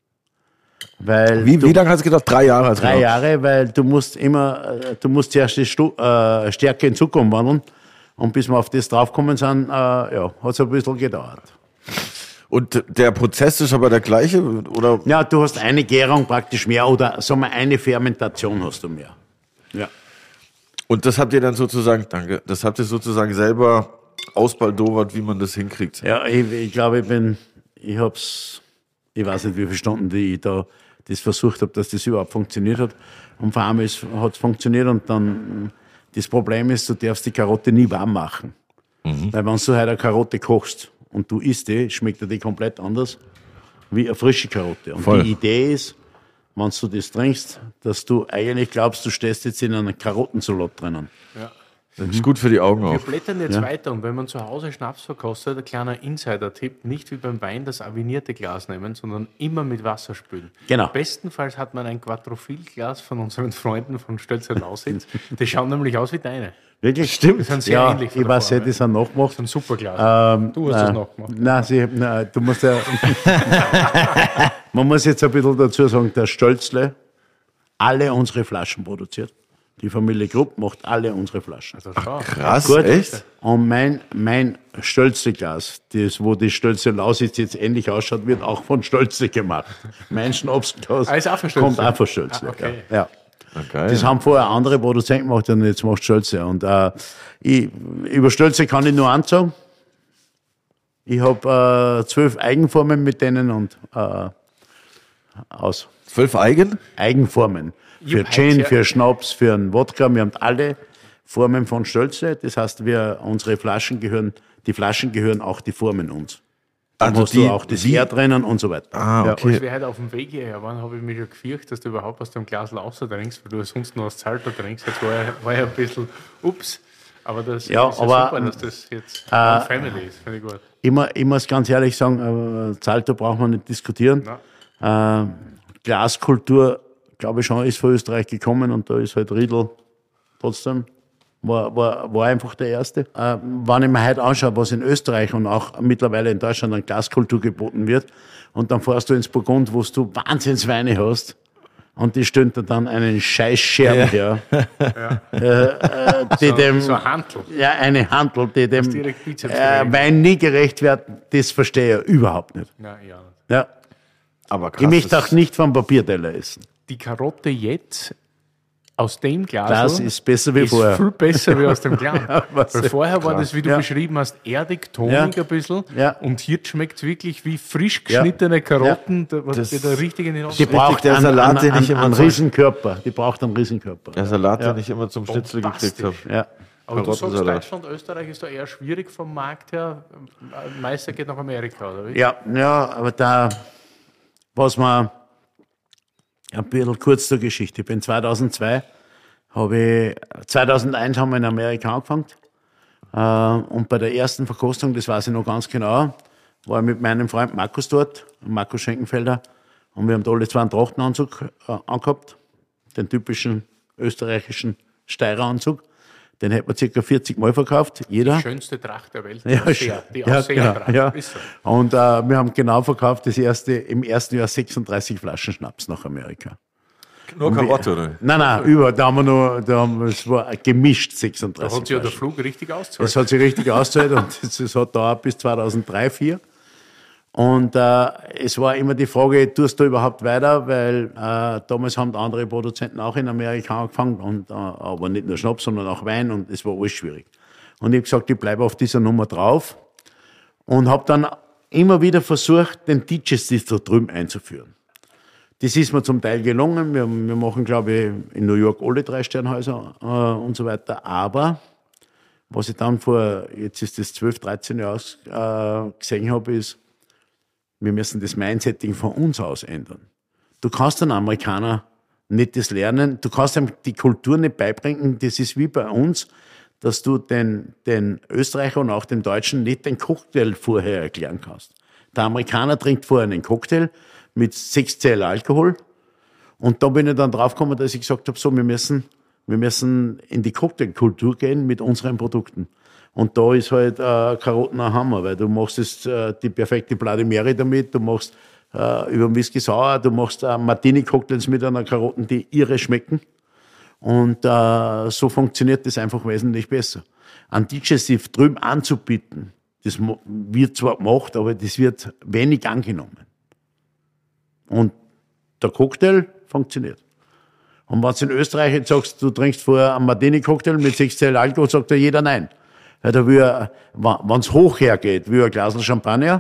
Weil Wie, du, wie lange hast du gedacht? Drei Jahre? Hast du drei gedacht? Jahre, weil du musst immer, äh, du musst zuerst die Stu äh, Stärke in Zucker umwandeln. Und bis wir auf das draufgekommen sind, äh, ja, hat es ein bisschen gedauert. Und der Prozess ist aber der gleiche? Oder? Ja, du hast eine Gärung praktisch mehr oder sagen wir eine Fermentation hast du mehr. Ja. Und das habt ihr dann sozusagen, danke, das habt ihr sozusagen selber ausbaldowert, wie man das hinkriegt. Ja, ich, ich glaube, ich bin, ich hab's, ich weiß nicht, wie viele Stunden die ich da das versucht habe, dass das überhaupt funktioniert hat. Und vor allem hat es funktioniert und dann, das Problem ist, du darfst die Karotte nie warm machen. Mhm. Weil wenn du heute eine Karotte kochst und du isst die, schmeckt dir die komplett anders wie eine frische Karotte. Und Voll. die Idee ist, wenn du das trinkst, dass du eigentlich glaubst, du stehst jetzt in einer Karottensalat drinnen. Ja. Das ist gut für die Augen Wir auch. blättern jetzt Ja. weiter und wenn man zu Hause Schnaps verkostet, ein kleiner Insider-Tipp, nicht wie beim Wein das avinierte Glas nehmen, sondern immer mit Wasser spülen. Genau. Bestenfalls hat man ein Quattrophil-Glas von unseren Freunden von Stölzer-Lausitz. Die schauen nämlich aus wie deine. Wirklich? Stimmt. Die sind sehr ja, ähnlich von ich der weiß, Form, hätte ich es auch nachgemacht. So ein super Glas. Ähm, Du hast das nachgemacht. Nein, sie, nein, du musst ja. Man muss jetzt ein bisschen dazu sagen, der Stölzle alle unsere Flaschen produziert. Die Familie Grupp macht alle unsere Flaschen. Also schau. Krass, Gut. echt? Und mein, mein Stölzle-Glas, das, wo die Stölzle Lausitz jetzt ähnlich ausschaut, wird auch von Stölzle gemacht. Mein Schnapsglas Ah, ist auch von Stölzle? kommt auch von Stölzle. Ah, okay. Ja. Ja. Okay. Das haben vorher andere Produzenten gemacht und jetzt macht Stölzle. Und äh, ich, über Stölzle kann ich nur eins sagen. Ich habe äh, zwölf Eigenformen mit denen und äh, aus. Zwölf Eigen? Eigenformen. Für Jupp, Gin, ja. für Schnaps, für einen Wodka. Wir haben alle Formen von Stölzle. Das heißt, wir, unsere Flaschen gehören, die Flaschen gehören auch die Formen uns. Dann Also hast die- du auch das wie- Heer drinnen und so weiter. Ah, Ja. okay. Als wir heute auf dem Weg hierher waren, habe ich mich schon gefürchtet, dass du überhaupt aus dem Glas Lauser trinkst, weil du sonst nur aus Zalter trinkst. Jetzt war ja, war ja ein bisschen, ups, aber das Ja, ist aber, super, dass das jetzt äh, eine Family ist, finde ich gut. Ich, mu- ich muss ganz ehrlich sagen, äh, Zalter braucht man nicht diskutieren. Äh, Glaskultur, glaube ich schon, ist von Österreich gekommen und da ist halt Riedl trotzdem, war, war, war einfach der Erste. Äh, wenn ich mir heute anschaue, was in Österreich und auch mittlerweile in Deutschland an Glaskultur geboten wird und dann fährst du ins Burgund, wo du Wahnsinnsweine hast und die stellen dir dann einen scheiß Scherben her, äh, äh, die dem, So ein Handel. ja, eine Handel, die dem direkt Bizeps äh, geregt. Wein nie gerecht wird, das verstehe ich überhaupt nicht. Nein, ja. Ja. Aber krass. Ich möchte das- auch nicht vom Papierteller essen. Die Karotte jetzt aus dem Glas Das ist besser wie ist vorher. viel besser wie aus dem Glas. was Weil vorher war krass. das, wie du Ja. beschrieben hast, erdig, tonig Ja. ein bisschen. Ja. Und hier schmeckt es wirklich wie frisch geschnittene Karotten, da- was Das- die da richtig in den Die braucht der einen, Salat, einen, den ich einen, immer einen so- Riesenkörper. Die braucht einen Riesenkörper. Der Salat, Ja. den ich immer zum Schnitzel gekriegt habe. Ja. Aber du sagst, Karottensalat. Deutschland, Österreich ist da eher schwierig vom Markt her. Am meisten geht nach Amerika, oder wie? Ja, ja, aber da, was man, ein bisschen kurz zur Geschichte. Ich bin zweitausendzwei, habe ich, zweitausendeins haben wir in Amerika angefangen. Äh, und bei der ersten Verkostung, das weiß ich noch ganz genau, war ich mit meinem Freund Markus dort, Markus Schenkenfelder, und wir haben da alle zwei einen Trachtenanzug äh, angehabt, den typischen österreichischen Steireranzug. Den hätten wir circa vierzig Mal verkauft, jeder. Die schönste Tracht der Welt, die Ja, Ausseher, die ja, Aussehertracht. ja, ja. Ist so. Und äh, wir haben genau verkauft, das erste, im ersten Jahr sechsunddreißig Flaschen Schnaps nach Amerika. Nur Karotte, oder? Nein, nein, über, da haben wir noch, da haben wir, es war gemischt Da sechsunddreißig. hat sich ja der Flaschen. Flug richtig ausgezahlt. Es hat sich richtig ausgezahlt und es, es hat dauert bis zweitausenddrei, zweitausendvier. Und äh, es war immer die Frage, tust du überhaupt weiter? Weil äh, damals haben andere Produzenten auch in Amerika angefangen, und, äh, aber nicht nur Schnaps, sondern auch Wein, und es war alles schwierig. Und ich habe gesagt, ich bleibe auf dieser Nummer drauf und habe dann immer wieder versucht, den Digestive da drüben einzuführen. Das ist mir zum Teil gelungen. Wir, wir machen, glaube ich, in New York alle drei Sternhäuser äh, und so weiter. Aber was ich dann vor, jetzt ist das zwölf, dreizehn Jahre äh, gesehen habe, ist, wir müssen das Mindsetting von uns aus ändern. Du kannst einem Amerikaner nicht das lernen, du kannst ihm die Kultur nicht beibringen. Das ist wie bei uns, dass du den, den Österreicher und auch den Deutschen nicht den Cocktail vorher erklären kannst. Der Amerikaner trinkt vorher einen Cocktail mit sechs Zell Alkohol, und da bin ich dann draufgekommen, dass ich gesagt habe, so, wir müssen, wir müssen in die Cocktailkultur gehen mit unseren Produkten. Und da ist halt äh, Karotten ein Hammer, weil du machst jetzt, äh, die perfekte Bloody Mary damit, du machst äh, über Whisky Sauer, du machst äh, Martini-Cocktails mit einer Karotten, die irre schmecken. Und äh, so funktioniert das einfach wesentlich besser. Ein Digestive drüben anzubieten, das wird zwar gemacht, aber das wird wenig angenommen. Und der Cocktail funktioniert. Und wenn du in Österreich jetzt sagst, du trinkst vorher einen Martini-Cocktail mit sechs Zell Alkohol, sagt ja jeder nein. Weil da will, wenn es hoch hergeht, will ein Glas Champagner.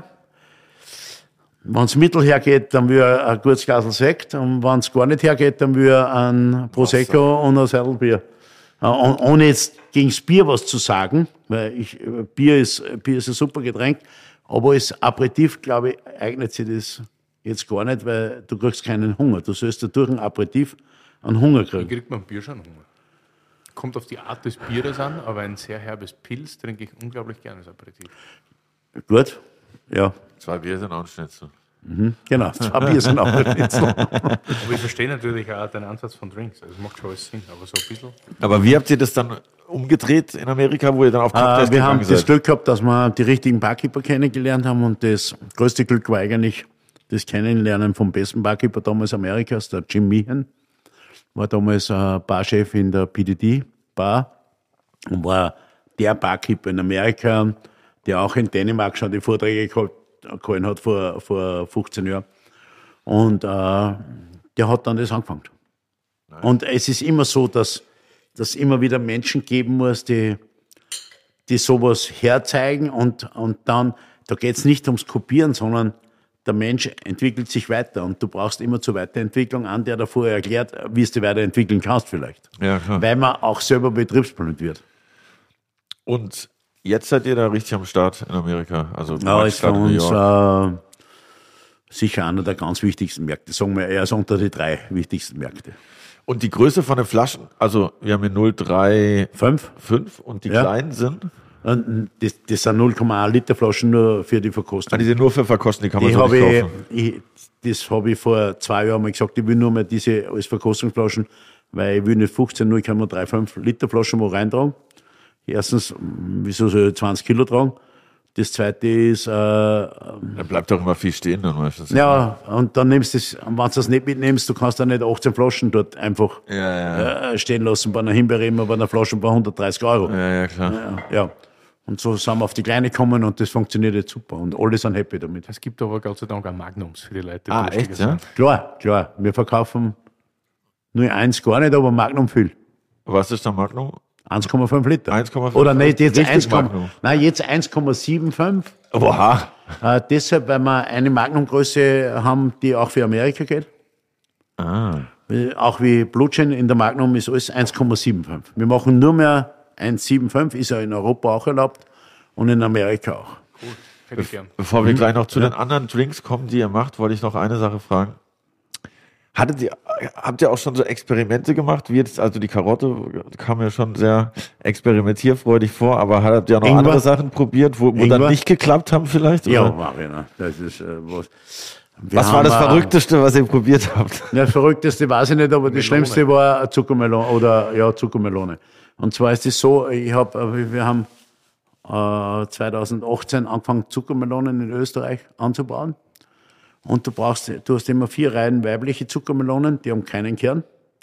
Wenn es mittel hergeht, dann will er ein gutes Glas Sekt. Und wenn es gar nicht hergeht, dann will er ein Prosecco und ein Seidelbier. Und ohne jetzt gegen das Bier was zu sagen, weil ich, Bier ist, Bier ist ein super Getränk, aber als Aperitif, glaube ich, eignet sich das jetzt gar nicht, weil du kriegst keinen Hunger. Du sollst ja durch ein Aperitif einen Hunger Wie kriegen. kriegt man Bier schon Hunger? Kommt auf die Art des Bieres an, aber ein sehr herbes Pilz trinke ich unglaublich gerne als Aperitif. Gut? Ja. Zwei Bier sind auch ein Schnitzel. Genau, zwei Bier sind auch nicht so. Aber ich verstehe natürlich auch den Ansatz von Drinks. Also es macht schon alles Sinn, aber so ein bisschen. Aber wie habt ihr das dann umgedreht in Amerika, wo ihr dann auf Cocktails Äh, wir haben gegangen das seid? Glück gehabt, dass wir die richtigen Barkeeper kennengelernt haben, und das größte Glück war eigentlich das Kennenlernen vom besten Barkeeper damals Amerikas, der Jim Meehan. War damals äh, Barchef in der P D D Bar und war der Barkeeper in Amerika, der auch in Dänemark schon die Vorträge gehabt, gehalten hat vor, vor fünfzehn Jahren. Und äh, der hat dann das angefangen. Nein. Und es ist immer so, dass dass immer wieder Menschen geben muss, die, die sowas herzeigen, und, und dann, da geht es nicht ums Kopieren, sondern der Mensch entwickelt sich weiter, und du brauchst immer zur Weiterentwicklung einen, der dir vorher erklärt, wie es dir weiterentwickeln kannst vielleicht. Ja, klar. Weil man auch selber betriebsblind wird. Und jetzt seid ihr da richtig am Start in Amerika. Also Ja, ist für Stadt New uns York. äh, sicher einer der ganz wichtigsten Märkte. Sagen wir, er ist unter die drei wichtigsten Märkte. Und die Größe von den Flaschen, also wir haben hier null Komma drei Fünf? fünf und die Ja. kleinen sind, Und das, das sind null Komma eins Liter Flaschen nur für die Verkostung. ah, die sind nur für Verkosten, die kann man Die so habe nicht ich, kaufen. ich, das habe ich vor zwei Jahren mal gesagt, ich will nur mal diese als Verkostungsflaschen, weil ich will nicht fünfzehn null Komma fünfunddreißig Liter Flaschen mal reintragen. Erstens, wieso soll ich zwanzig Kilo tragen? Das zweite ist, äh, Da bleibt doch immer viel stehen dann meistens. ja, und dann nimmst du das, wenn du das nicht mitnimmst, du kannst da nicht achtzehn Flaschen dort einfach Ja, ja, äh, stehen lassen. Bei einer Himbeere immer bei einer Flasche bei hundertdreißig Euro. ja, ja, klar. Ja, ja. Und so sind wir auf die Kleine gekommen, und das funktioniert jetzt super. Und alle sind happy damit. Es gibt aber Gott sei Dank auch Magnums für die Leute, die Ah, durstiger echt, ja? sind. Klar, klar. Wir verkaufen nur eins gar nicht, aber Magnum viel. Was ist der Magnum? eins Komma fünf Liter. eins Komma fünf Oder nicht, jetzt Richtig eins, Magnum. nein, jetzt eins Komma fünfundsiebzig. Oha. Äh, deshalb, weil wir eine Magnumgröße haben, die auch für Amerika geht. Ah. Äh, Auch wie Blutchen in der Magnum ist alles eins Komma fünfundsiebzig. Wir machen nur mehr eins Komma fünfundsiebzig, ist ja in Europa auch erlaubt und in Amerika auch. Cool, hätte ich gern. Bevor Mhm. wir gleich noch zu den anderen Drinks kommen, die ihr macht, wollte ich noch eine Sache fragen. Hattet ihr, habt ihr auch schon so Experimente gemacht? Wie jetzt, also die Karotte kam mir schon sehr experimentierfreudig vor, aber habt ihr auch noch Ingwer? andere Sachen probiert, wo, wo dann Ingwer? nicht geklappt haben vielleicht? Ja, Oder? Marina, das ist äh, was. Wir Was war haben, das äh, Verrückteste, was ihr probiert habt? Das Verrückteste weiß ich nicht, aber das Schlimmste war eine Zuckermelone oder ja, Zuckermelone. Und zwar ist es so, ich hab, wir haben äh, zweitausendachtzehn angefangen, Zuckermelonen in Österreich anzubauen. Und du brauchst, du hast immer vier Reihen weibliche Zuckermelonen, die haben keinen Kern.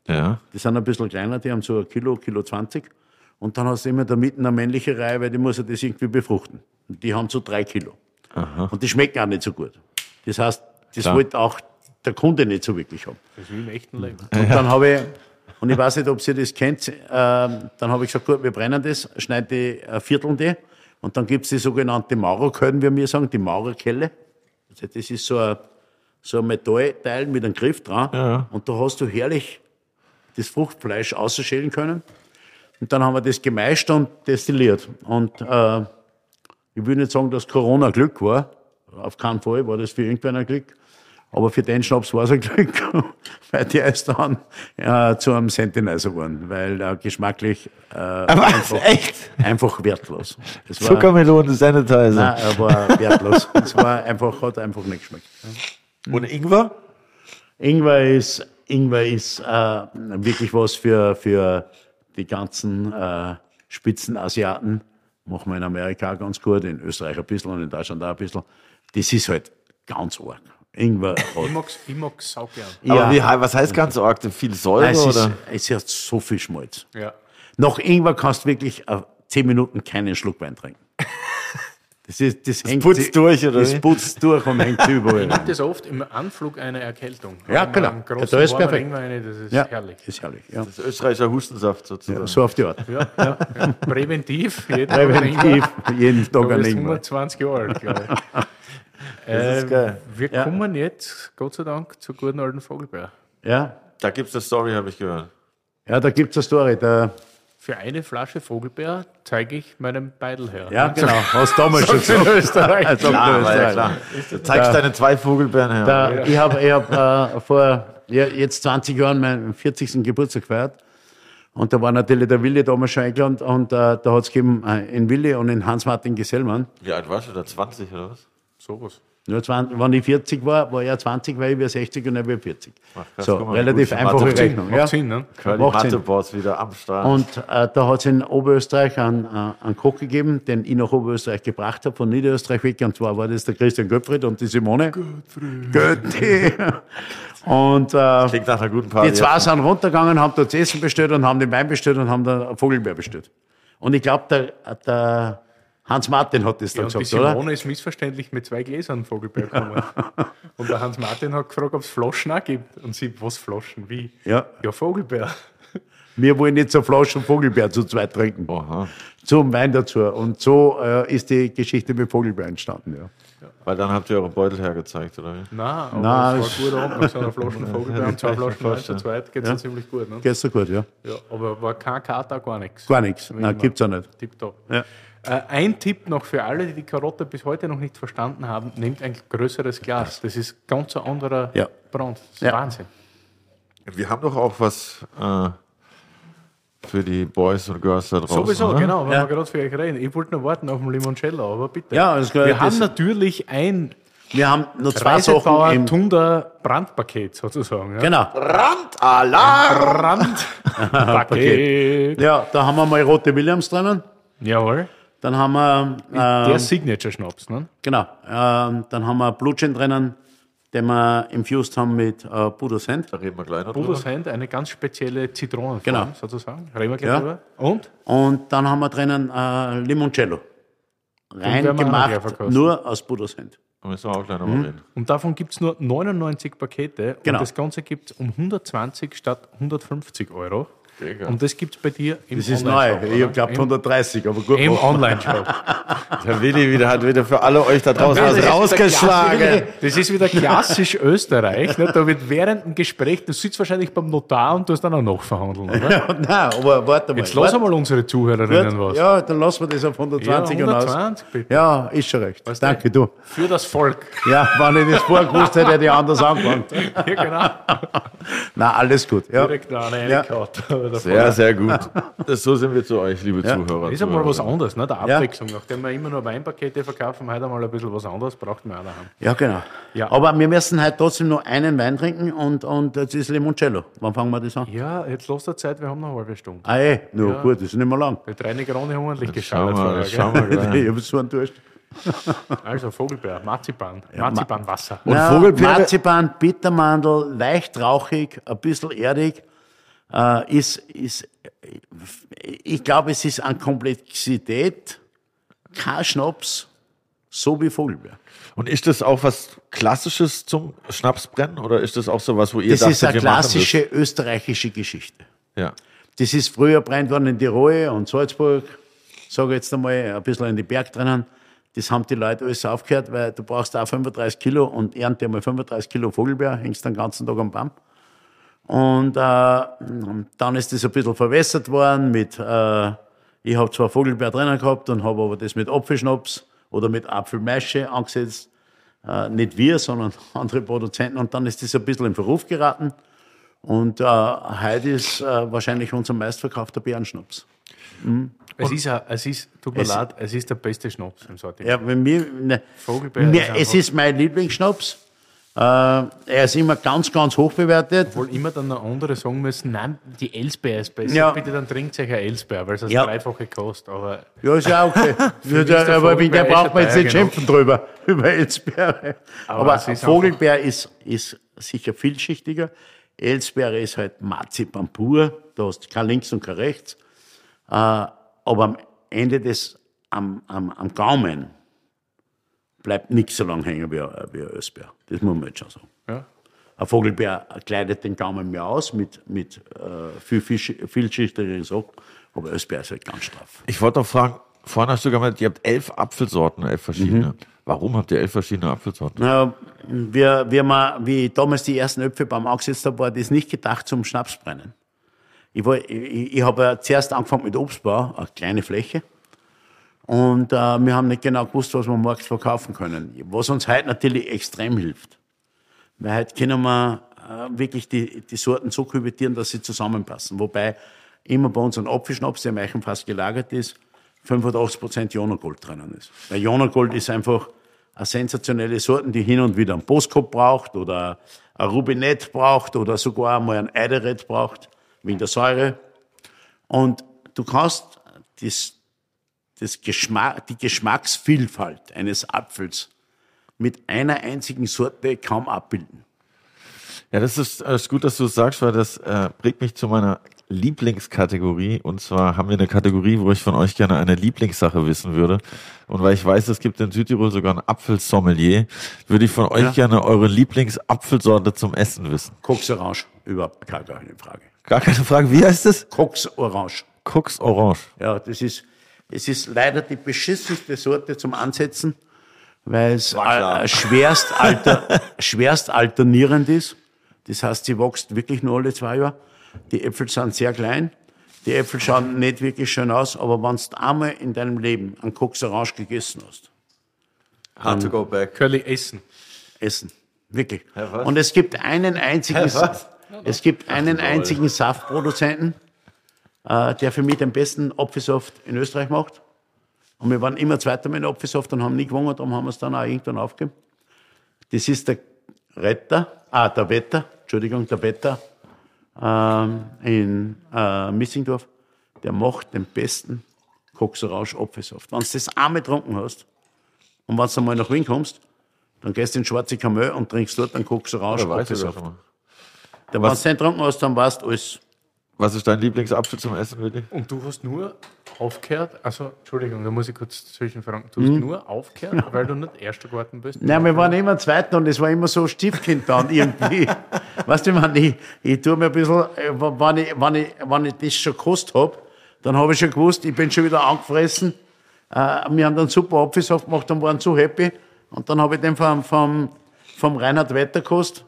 Ja. Die sind ein bisschen kleiner, die haben so ein Kilo, Kilo zwanzig. Und dann hast du immer da mitten eine männliche Reihe, weil die muss ja das irgendwie befruchten. Und die haben so drei Kilo. Aha. Und die schmecken auch nicht so gut. Das heißt, das Klar. wollte auch der Kunde nicht so wirklich haben. Das ist wie im echten Leben. Und dann habe ich, und ich weiß nicht, ob ihr das kennt, äh, dann habe ich gesagt, gut, wir brennen das, schneiden die, äh, vierteln die. Und dann gibt es die sogenannte Maurerkellen, wie wir sagen, die Maurerkelle. Also das ist so ein, so ein Metallteil mit einem Griff dran. Ja. Und da hast du herrlich das Fruchtfleisch ausschälen können. Und dann haben wir das gemeischt und destilliert. Und äh, ich will nicht sagen, dass Corona Glück war. Auf keinen Fall war das für irgendwen ein Glück. Aber für den Schnaps war es ein Glück, weil der ist dann äh, zu einem Sennenteneiser geworden, weil äh, geschmacklich äh, Aber einfach, echt? einfach wertlos. Das war, Zuckermelone Sanitizer. nein, er war wertlos. Es war einfach, hat einfach nicht geschmeckt. Und Ingwer? Ingwer ist, Ingwer ist äh, wirklich was für, für die ganzen äh, Spitzenasiaten. Machen wir in Amerika auch ganz gut, in Österreich ein bisschen und in Deutschland auch ein bisschen. Das ist halt ganz arg. Ingwer Ich hat. mag's, ich mag's sau gern. Aber wie, Ja, was heißt ganz arg? Viel Säure, es, ist, oder? es hat so viel Schmalz. Ja. Nach Ingwer kannst du wirklich äh, zehn Minuten keinen Schluck Wein trinken. Das, ist, das, hängt putzt sie- durch, oder Das wie? putzt durch und hängt sie überall. Ich habe das oft im Anflug einer Erkältung. Ja, Wenn man genau. einen Ja, großen da ist warmen perfekt. Ingwer rein, das ist Ja, herrlich. ist herrlich. Ja. Das ist österreichischer Hustensaft sozusagen. So auf die Art. Ja, ja, ja. Präventiv. Jeden Tag ein Präventiv, Ingwer. jeden Tag Du ein bist Ingwer. hundertzwanzig Jahre alt, glaube ich. Das ist Ähm, geil. Wir Ja. kommen jetzt, Gott sei Dank, zur guten alten Vogelbeer. Ja, Da gibt es eine Story, habe ich gehört. ja, da gibt es eine Story. Der, Für eine Flasche Vogelbeer zeige ich meinen Beidel her. ja, genau. Hast du damals schon in Österreich. Sagt Klar, der war ja Österreicher. klar. Du zeigst deine zwei Vogelbeeren her. Da, ich habe ich hab, äh, vor ja, jetzt zwanzig Jahren meinen vierzigsten Geburtstag gefeiert. Und da war natürlich der Willi damals schon eingeladen. Und äh, da hat es gegeben äh, in Willi und in Hans-Martin Gesellmann. Wie alt warst du da? zwanzig oder was? Sowas. Nur zwanzig, wenn ich vierzig war, war er zwanzig, weil ich war sechzig und er war vierzig. krass, So, guck mal, relativ gut, einfache Mathe- Rechnung. Macht Ja. Sinn, ne? Curly Macht Sinn. Mathe-Boss wieder am Start. Und äh, da hat es in Oberösterreich einen, äh, einen Koch gegeben, den ich nach Oberösterreich gebracht habe, von Niederösterreich weg. Und zwar war das der Christian Gottfried und die Simone. Gottfried. Götti. Und äh, Klingt nach einer guten Party. die zwei sind runtergegangen, haben dort das Essen bestellt und haben den Wein bestellt und haben da Vogelbeer bestellt. Und ich glaube, der, der Hans-Martin hat das Ja, dann und die gesagt, oder? Simone ist missverständlich mit zwei Gläsern Vogelbeer gekommen. Und der Hans-Martin hat gefragt, ob es Flaschen auch gibt. Und sie, was Flaschen? Wie? Ja. Ja, Vogelbeer. Wir wollen jetzt eine Flasche Vogelbeer zu zweit trinken. Aha. Zum Wein dazu. Und so äh, ist die Geschichte mit Vogelbeer entstanden. Ja. Weil dann habt ihr eure Beutel hergezeigt, oder wie? Nein, aber Nein, es war gut Abend nach so einer Flasche Vogelbeer und zwei Flaschen Wein zu zweit geht es ja. ziemlich gut. Ne? Geht's so gut, ja? Ja, aber war kein Kater, gar nichts. Gar nichts. Wie Nein, immer. gibt's auch nicht. Tipptopp. Ja. Äh, ein Tipp noch für alle, die die Karotte bis heute noch nicht verstanden haben: Nehmt ein größeres Glas. Das ist ganz ein anderer Ja. Brand. Das ist Ja. Wahnsinn. Wir haben doch auch was äh, für die Boys und Girls da draußen. Sowieso, oder? genau, wenn Ja. wir gerade für euch reden. Ich wollte noch warten auf den Limoncello, aber bitte. Ja, das wir das, haben natürlich ein wir haben noch zwei Reisebauer Sachen im... Tunder Brandpaket sozusagen. Ja? Genau. Randalarm! Brandpaket. Ja, da haben wir mal Rote Williams drinnen. Jawohl. Dann haben wir... Der Ähm, Signature-Schnaps, ne? genau. Ähm, dann haben wir Blutchen drinnen, den wir infused haben mit äh, Buddha Sand. Da reden wir gleich noch Buddha's drüber. Hand, eine ganz spezielle Zitronenform Genau. sozusagen. Reden wir gleich Ja. drüber. Und? Und dann haben wir drinnen äh, Limoncello. Rein werden wir auch noch gleich gemacht, verkosten. nur aus Buddha Sand. Da müssen wir auch gleich nochmal reden. Und davon gibt es nur neunundneunzig Pakete. Genau. Und das Ganze gibt es um hundertzwanzig statt hundertfünfzig Euro. Digga. Und das gibt es bei dir im Das ist neu. Online-Shop, Ich oder? glaube Im, hundertdreißig, aber gut. im machen. Online-Shop. Der Willi wieder, hat wieder für alle euch da draußen Das was ist rausgeschlagen. wieder- Das ist wieder klassisch Österreich. Ne? Da wird während dem Gespräch, du sitzt wahrscheinlich beim Notar und du hast dann auch nachverhandeln, oder? Ja, nein, aber warte mal. Jetzt lass Warte. einmal unsere Zuhörerinnen was. Ja, dann lassen wir das auf Ja, hundertzwanzig und aus. hundertzwanzig bitte. Ja, ist schon recht. Danke, du. Für das Volk. Ja, wenn ich das vorgewusst hätte, hätte ich anders angefangen. Ja, genau. Nein, alles gut. Ja. Direkt da eine Ja. reingehauen. Sehr, sehr gut. Das, so sind wir zu euch, liebe Ja. Zuhörer. Das ist einmal was Zuhörerinnen. anderes, ne? Der Ja. Abwechslung. Nachdem wir immer nur Weinpakete verkaufen, heute einmal ein bisschen was anderes, braucht man auch daheim. Ja, genau. Ja. Aber wir müssen heute trotzdem noch einen Wein trinken und, und das ist Limoncello. Wann fangen wir das an? Ja, jetzt lasst der Zeit, wir haben noch eine halbe Stunde. Ah, eh, no, Ja. gut, das ist nicht mehr lang. Die drei Negroni haben ordentlich Schauen geschaut wir, vorher. das schauen wir Gell? gleich. Ich habe so einen Durst. Also Vogelbeer, Marzipan, Marzipanwasser. Und Ja, Vogelbeere- Marzipan, Bittermandel, leicht rauchig, ein bisschen erdig. äh, ist, ist, ich glaube, es ist an Komplexität kein Schnaps so wie Vogelbeer. Und ist das auch was Klassisches zum Schnapsbrennen oder ist das auch so was, wo ihr Das dachtet, ist eine wir machen klassische österreichische Geschichte. das? Ja. Das ist früher brennt worden in Tirol und Salzburg, sage jetzt einmal, ein bisschen in die Berg drinnen. Das haben die Leute alles aufgehört, weil du brauchst auch fünfunddreißig Kilo und ernte einmal fünfunddreißig Kilo Vogelbeer, hängst den ganzen Tag am Baum. Und äh, dann ist das ein bisschen verwässert worden mit, äh, ich habe zwar Vogelbeer drinnen gehabt und habe aber das mit Apfelschnaps oder mit Apfelmaische angesetzt. Äh, nicht wir, sondern andere Produzenten. Und dann ist das ein bisschen in Verruf geraten. Und äh, heute ist äh, wahrscheinlich unser meistverkaufter Beerenschnaps. Mhm. Es ist, a, es ist, tut mir Es- leid, es ist der beste Schnaps im Sortiment. Ja, bei mir, ne, Vogelbeer mir, ist es einfach- ist mein Lieblingsschnaps. Äh, er ist immer ganz, ganz hoch bewertet. Obwohl immer dann noch andere sagen müssen, nein, die Elsbeer ist besser. Ja. Bitte dann trinkt euch ein Elsbeer, weil es das Ja. Dreifache kostet. Aber Ja, ist ja okay. ja, ist der der, aber wegen der Vogelbeer braucht man eh jetzt schon nicht teuer schimpfen drüber, über Elsbeere. Aber Aber, es ist Vogelbeer ist, ist sicher vielschichtiger. Elsbeere ist halt Marzipan pur, da hast du kein links und kein rechts. Äh, aber am Ende des, am, am, am Gaumen bleibt nichts so lange hängen wie, ein- wie ein Elsbeer. Das muss man jetzt schon sagen. ja. Ein Vogelbeer kleidet den Gaumen mehr aus mit, mit äh, viel, viel, vielschichtigeren Sachen, aber Elsbeer ist halt ganz straff. Ich wollte noch fragen, vorhin hast du gemeint, ihr habt elf Apfelsorten, elf verschiedene. Mhm. Warum habt ihr elf verschiedene Apfelsorten? Na, wir, wir mal, wie ich damals die ersten Äpfel beim angesetzt habe, war das nicht gedacht zum Schnapsbrennen. Ich, war, ich, ich habe ja zuerst angefangen mit Obstbau, eine kleine Fläche. Und äh, wir haben nicht genau gewusst, was wir am Markt verkaufen können. Was uns heute natürlich extrem hilft. Weil heute können wir äh, wirklich die, die Sorten so kultivieren, dass sie zusammenpassen. Wobei immer bei unserem Apfelschnaps, der im Eichenfass gelagert ist, fünfundachtzig Prozent Jonagold drinnen ist. Weil Jonagold ist einfach eine sensationelle Sorte, die hin und wieder einen Boskop braucht oder ein Rubinett braucht oder sogar einmal ein Eideret braucht, wegen der Säure. Und du kannst das, das Geschmack, die Geschmacksvielfalt eines Apfels mit einer einzigen Sorte kaum abbilden. Ja, das ist, äh, ist gut, dass du es sagst, weil das äh, bringt mich zu meiner Lieblingskategorie. Und zwar haben wir eine Kategorie, wo ich von euch gerne eine Lieblingssache wissen würde. Und weil ich weiß, es gibt in Südtirol sogar einen Apfelsommelier, würde ich von euch Ja. gerne eure Lieblingsapfelsorte zum Essen wissen. Cox Orange, überhaupt gar keine Frage. Gar keine Frage. Wie heißt es? Cox Orange. Cooks Orange. Ja, das ist, es ist leider die beschissenste Sorte zum Ansetzen, weil es klar. äh, schwerst, alter, schwerst alternierend ist. Das heißt, sie wächst wirklich nur alle zwei Jahre. Die Äpfel sind sehr klein. Die Äpfel schauen nicht wirklich schön aus, aber wenn du einmal in deinem Leben einen Cox Orange gegessen hast, Hard to go back. Curly essen. essen. Wirklich. Ja, was? Und es gibt einen einzigen, Ja, was? es gibt einen einzigen Saftproduzenten, äh, der für mich den besten Apfelsaft in Österreich macht. Und wir waren immer Zweiter mit Apfelsaft und haben nie gewonnen, darum haben wir es dann auch irgendwann aufgegeben. Das ist der Retter, ah, der Wetter, Entschuldigung, der Wetter ähm, in äh, Missingdorf. Der macht den besten Cox Orange Apfelsaft. Wenn du das einmal getrunken hast und wenn du einmal nach Wien kommst, dann gehst du in Schwarze Kamö und trinkst dort einen Cox Orange Da weiß ich das Apfelsaft. schon mal. Wenn du den getrunken hast, dann weißt du alles. Was ist dein Lieblingsapfel zum Essen, Willi? Und du hast nur aufgehört, also Entschuldigung, da muss ich kurz zwischenfragen. Du hast nur aufgehört, weil du nicht Erster geworden bist? Nein, wir waren immer Zweiter und es war immer so Stiefkind dann irgendwie. Weißt du, ich, meine, ich, ich tue mir ein bisschen, äh, wenn ich, wenn ich, wenn ich das schon gekostet habe, dann habe ich schon gewusst, ich bin schon wieder angefressen. Äh, wir haben dann super Apfelsaft gemacht und waren so happy. Und dann habe ich den vom, vom, vom Reinhard Wetter gekostet.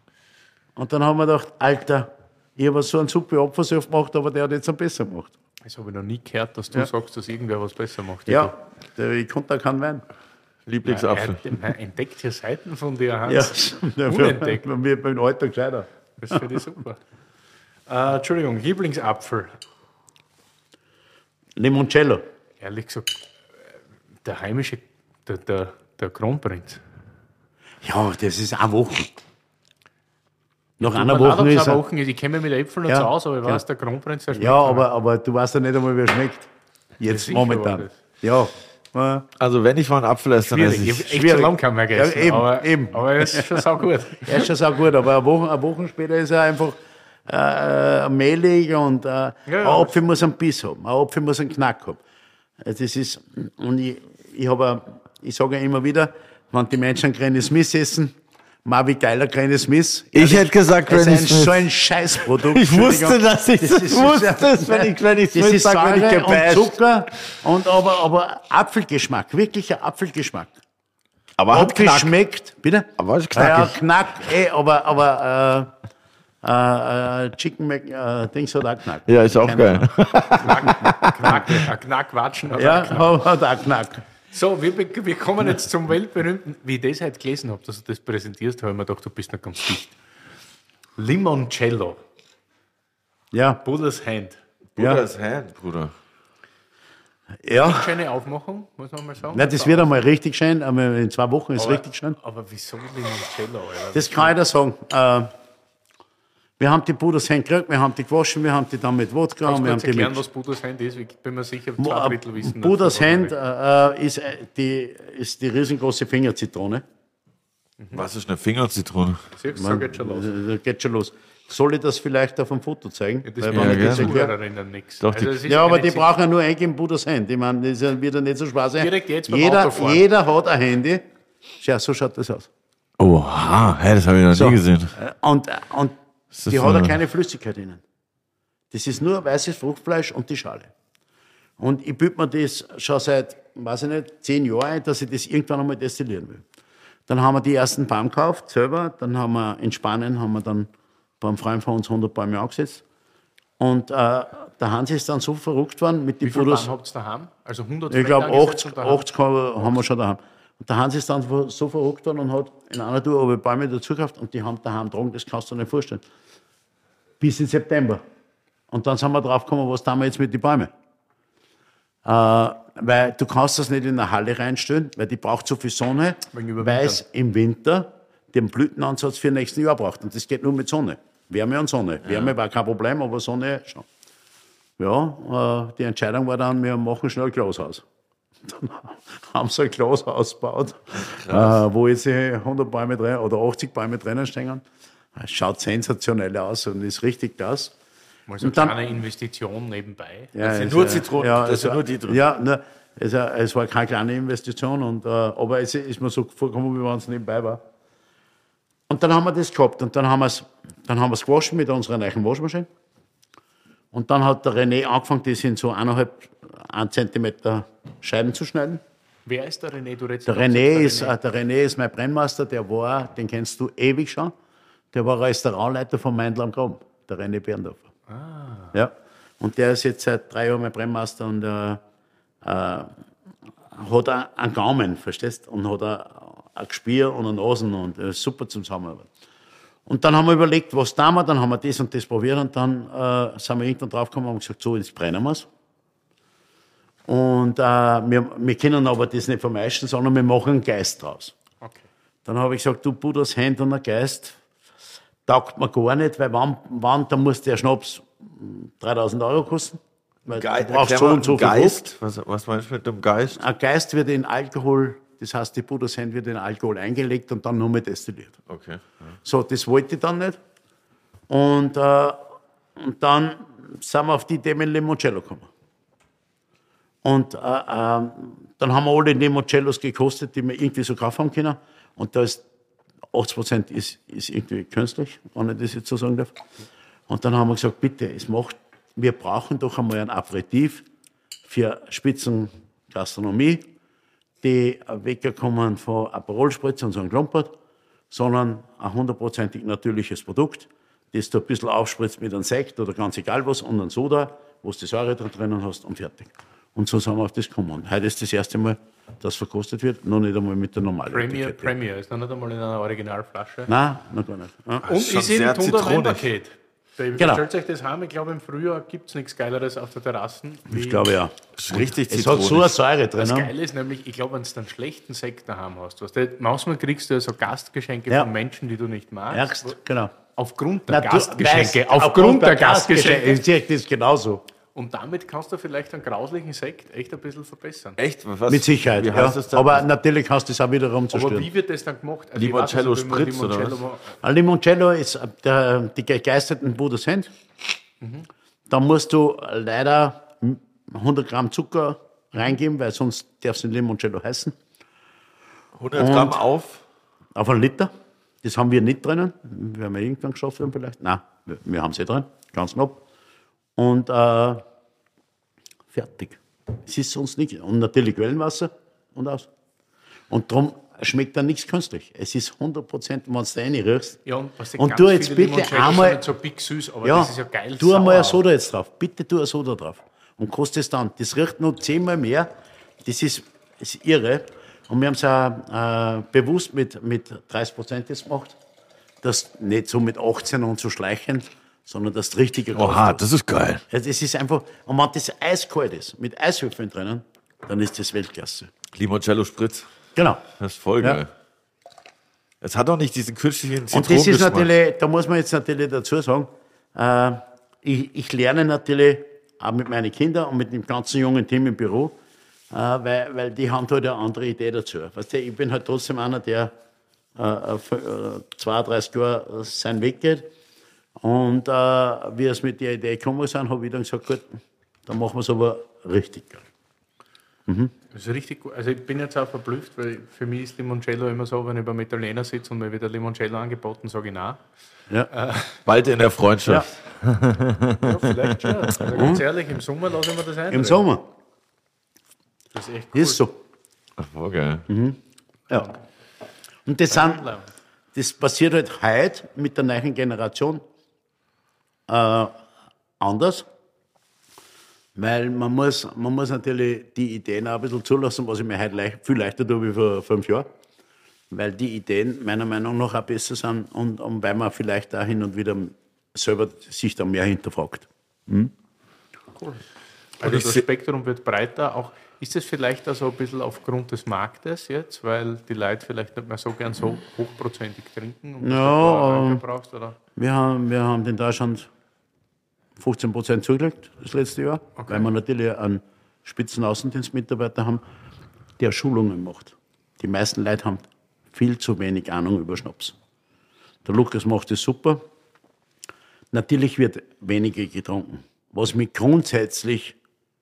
Und dann haben wir gedacht, Alter, ich habe so einen super Apfelsaft gemacht, aber der hat jetzt einen besser gemacht. Das habe ich noch nie gehört, dass du sagst, dass irgendwer was besser macht. Ja, der, ich konnte da keinen Wein. Lieblingsapfel. Er, er entdeckt hier Seiten von dir, Hans. Ja, Unentdeckt. wir beim Alter gescheiter. Das finde ich super. Äh, Entschuldigung, Lieblingsapfel. Limoncello. Ehrlich gesagt, der heimische, der, der, der Kronprinz. Ja, das ist eine Woche. Nach Tut einer mir leid, Woche ob's ist eine er. Woche ist. Ich kenne mich mit Äpfeln nicht Ja, so aus, aber ich ja. weiß, der Kronprinz, der schmeckt Ja, mir. aber, aber du weißt ja nicht einmal, wie er schmeckt. Jetzt sicher war momentan. das. Ja. Ja. Also wenn ich mal einen Apfel esse, dann Schwierig. esse Ich ich... habe echt schwierig. schon lange keinen mehr gegessen. Ja, eben, aber, eben. aber er ist schon sau gut. Er ist schon sehr gut, aber eine Woche, eine Woche später ist er einfach, äh, mehlig und äh, ja, ein Apfel muss einen Biss haben, ein Apfel muss einen Knack haben. Das ist, und ich, ich, habe, ich sage ja immer wieder, wenn die Menschen Granny Smith essen, mal wie geiler Granny Smith. Ich hätte gesagt Granny Smith. Das ist Smith. so ein Scheißprodukt. Ich wusste, dass ich das, das wusste, das, wenn ich Granny Smith das ist sage, Säure und Zucker, und aber, aber Apfelgeschmack, wirklicher Apfelgeschmack. Aber hat Knack. Abgeschmeckt, bitte? Aber ist Ja, knackig. Knack, eh, aber, aber äh, äh, Chicken Mac, äh, Dings hat auch Knack. Ja, ist auch Keine geil. Knack, Knack, ein Knackwatschen. hat Ja, einen Knack. hat auch Knack. So, wir, wir kommen jetzt zum weltberühmten, wie ich das heute gelesen habe, dass du das präsentierst, habe ich mir gedacht, du bist noch ganz dicht. Limoncello, Ja, Buddha's Hand. ja. Bruder ist Hand, Bruder. Ja. Schöne Aufmachung, muss man mal sagen. Nein, das wird einmal richtig schön, aber in zwei Wochen ist es aber, richtig schön. aber wieso Limoncello? Alter? Das kann ich dir sagen. Äh, wir haben die Buddha's Hand gekriegt, wir haben die gewaschen, wir haben die dann mit Wodka, Kannst und du wir haben kurz die erklären, mit was Buddha's Hand ist? Ich bin mir sicher, zwei Drittel wissen. Buddha's dazu, Hand aber äh, ist, äh, die, ist die riesengroße Fingerzitrone. Was ist eine Fingerzitrone? nicht. So geht schon los. Äh, geht schon los. Soll ich das vielleicht auf dem Foto zeigen? Ja, das Weil ja, wenn ich gerne. das die erkläre- Zuhörerinnen nichts. Doch, die- es ist Ja, aber eine die Zit- brauchen ja nur eingeben Buddha's Hand. Ich meine, das ist ja wieder nicht so Spaß sein. Direkt jetzt beim jeder, Autofahren. jeder hat ein Handy. Schau, so schaut das aus. Oha, hey, das habe ich noch So. nie gesehen. Äh, Und, und das die für hat ja eine- keine Flüssigkeit innen. Das ist nur weißes Fruchtfleisch und die Schale. Und ich büte mir das schon seit, weiß ich nicht, zehn Jahren ein, dass ich das irgendwann einmal destillieren will. Dann haben wir die ersten Bäume gekauft, selber. Dann haben wir in Spanien, haben wir dann beim Freund von uns hundert Bäume angesetzt. Und äh, der Hans ist dann so verrückt worden mit den Wie viele Fotos. Bäume habt ihr daheim? Also hundert Ich glaube, Flächen achtzig, angesetzt und daheim? achtzig haben wir schon daheim. Und der Hans ist dann so verrückt worden und hat in einer Tour aber Bäume dazu gekauft und die haben daheim getragen, das kannst du dir nicht vorstellen. Bis in September. Und dann sind wir drauf gekommen, was tun wir jetzt mit den Bäumen? Äh, weil du kannst das nicht in eine Halle reinstellen, weil die braucht so viel Sonne, Wegen Überwintern. weil es im Winter den Blütenansatz für nächsten Jahr braucht. Und das geht nur mit Sonne. Wärme und Sonne. Wärme war kein Problem, aber Sonne schon. Ja, äh, die Entscheidung war dann, wir machen schnell ein Glashaus. Dann haben sie ein Glashaus gebaut, äh, wo jetzt hundert Bäume drin oder achtzig Bäume drinnen stehen. Es schaut sensationell aus und ist richtig klasse. Mal so eine Und dann- kleine Investition nebenbei. Ja, Das sind es nur war- Zitronen, Ja, da es sind war- nur die drin. Ja, ne, es, war- es war keine kleine Investition, und, äh, aber es ist mir so vorgekommen, wie wenn es nebenbei war. Und dann haben wir das gehabt und dann haben wir es dann haben wir es gewaschen mit unserer neuen Waschmaschine. Und dann hat der René angefangen, das in so eineinhalb, ein Zentimeter Scheiben zu schneiden. Wer ist der René? Du redest Der ganz René, kurz, ist, äh, der René ist mein Brennmeister, der war, den kennst du ewig schon, der war Restaurantleiter von Meindl am Graben, der René Berndorfer. Ah. Ja. Und der ist jetzt seit drei Jahren mein Brennmeister und äh, äh, hat auch einen Gaumen, verstehst? Und hat auch ein Gespür und eine Nasen und äh, super zum Zusammenarbeiten. Und dann haben wir überlegt, was tun wir, dann haben wir das und das probiert und dann äh, sind wir irgendwann draufgekommen und haben gesagt, so, jetzt brennen wir es. Und äh, wir, wir können aber das nicht vermeischen, sondern wir machen einen Geist draus. Okay. Dann habe ich gesagt, du Buddhas Hand und ein Geist, taugt mir gar nicht, weil wann, wann dann muss der Schnaps dreitausend Euro kosten. Weil Ge du brauchst erklär so mal, und so viel Geist. Was, was meinst du mit dem Geist? Frucht. Ein Geist wird in Alkohol, das heißt, die Buddhas Hand wird in Alkohol eingelegt und dann nur mit destilliert. Okay. So, das wollte ich dann nicht. Und, äh, und dann sind wir auf die Idee mit Limoncello gekommen. Und äh, äh, dann haben wir alle Limoncellos gekostet, die wir irgendwie so kaufen haben können. Und da ist achtzig Prozent ist, ist irgendwie künstlich, wenn ich das jetzt so sagen darf. Und dann haben wir gesagt, bitte, es macht, wir brauchen doch einmal ein Aperitif für Spitzengastronomie, die weggekommen von Aperol-Spritz und so einem Klumpert, sondern ein hundertprozentig natürliches Produkt, das du ein bisschen aufspritzt mit einem Sekt oder ganz egal was und einem Soda, wo du die Säure drin drinnen hast und fertig. Und so sind wir auf das gekommen. Und heute ist das erste Mal, dass verkostet wird, noch nicht einmal mit der normalen Premier, Etikette. Premier ist noch nicht einmal in einer Originalflasche. Nein, noch gar nicht. Ja. Und schon ist in sehr Thunder zitronig. Weinpaket. Genau. Stellt euch das heim, ich glaube im Frühjahr gibt es nichts Geileres auf der Terrasse. wie- Ich glaube ja. Das ist richtig Es hat so eine Säure drin. Das ne? Geile ist nämlich, ich glaube, wenn du einen schlechten Sekt daheim hast, weißt du, manchmal kriegst du ja so Gastgeschenke Ja. von Menschen, die du nicht magst. Ärgst, genau. Aufgrund der Na, du Gastgeschenke. weißt, Aufgrund der Gastgeschenke. Gastgeschenke. Ich sehe das genauso. Und damit kannst du vielleicht einen grauslichen Sekt echt ein bisschen verbessern. Echt? Was, Mit Sicherheit, wie heißt ja. das dann? Aber natürlich kannst du es auch wiederum Aber zerstören. wie wird das dann gemacht? Also Limoncello ich weiß, also, wie man Spritz, oder Limoncello was? macht. Ein Limoncello ist äh, der, die gegeisterten Produzent. Mhm. Da musst du leider hundert Gramm Zucker reingeben, weil sonst darf es nicht Limoncello heißen. hundert Gramm auf? Auf einen Liter. Das haben wir nicht drinnen. Wir haben ja irgendwann geschafft haben vielleicht. Nein, wir, wir haben es eh drin. Ganz knapp. Und äh, fertig. Es ist sonst nichts. Und natürlich Quellenwasser und aus. Und darum schmeckt da nichts künstlich. Es ist hundert Prozent, wenn du da reinriechst. Ja, und was Und ganz du jetzt viele bitte Limoncellos einmal- sind nicht so big süß, aber Ja, das ist ja geil tu einmal eine sauer. Soda jetzt drauf. Bitte tu eine Soda drauf. Und kostet es dann. Das riecht noch zehnmal mehr. Das ist, das ist irre. Und wir haben es auch äh, bewusst mit, mit dreißig Prozent jetzt gemacht. Das nicht so mit achtzehn und so schleichend, sondern das richtige Kraft Oha, hat. das ist geil. Ja, das ist einfach, und wenn das eiskalt ist, mit Eiswürfeln drinnen, dann ist das Weltklasse. Limoncello Spritz. Genau. Das ist voll Ja. geil. Es hat auch nicht diesen künstlichen Und das ist Zitronengeschmack. natürlich, da muss man jetzt natürlich dazu sagen, äh, ich, ich lerne natürlich auch mit meinen Kindern und mit dem ganzen jungen Team im Büro, äh, weil, weil die haben halt eine andere Idee dazu. Weißt du, ich bin halt trotzdem einer, der äh, für, äh, zweiunddreißig Jahre seinen Weg geht. Und äh, wie es mit der Idee gekommen sind, habe ich dann gesagt, gut, dann machen wir es aber richtig geil. Das ist richtig gut. Also ich bin jetzt auch verblüfft, weil für mich ist Limoncello immer so, wenn ich beim Italiener sitze und mir wird ein Limoncello angeboten, sage ich nein. Ja. Bald in der Freundschaft. Ja, vielleicht schon. Also ganz ehrlich, im Sommer lasse ich mir das ein. Im Sommer. Das ist echt cool. Ist so. Ach, voll geil. Ja. Und das, sind, das passiert halt heute mit der neuen Generation äh, anders, weil man muss, man muss natürlich die Ideen auch ein bisschen zulassen, was ich mir heute leicht, viel leichter tue wie vor fünf Jahren, weil die Ideen meiner Meinung nach auch besser sind und, und weil man vielleicht auch hin und wieder selber sich da mehr hinterfragt. Cool. Also ich das seh- Spektrum wird breiter. Auch, ist es vielleicht also ein bisschen aufgrund des Marktes jetzt, weil die Leute vielleicht nicht mehr so gern so hochprozentig trinken und Ja, du da ähm, Alkohol brauchst, oder? Wir haben, wir haben in Deutschland fünfzehn Prozent zugelegt das letzte Jahr, Okay. weil wir natürlich einen Spitzenaußendienstmitarbeiter haben, der Schulungen macht. Die meisten Leute haben viel zu wenig Ahnung über Schnaps. Der Lukas macht das super. Natürlich wird weniger getrunken. Was mich grundsätzlich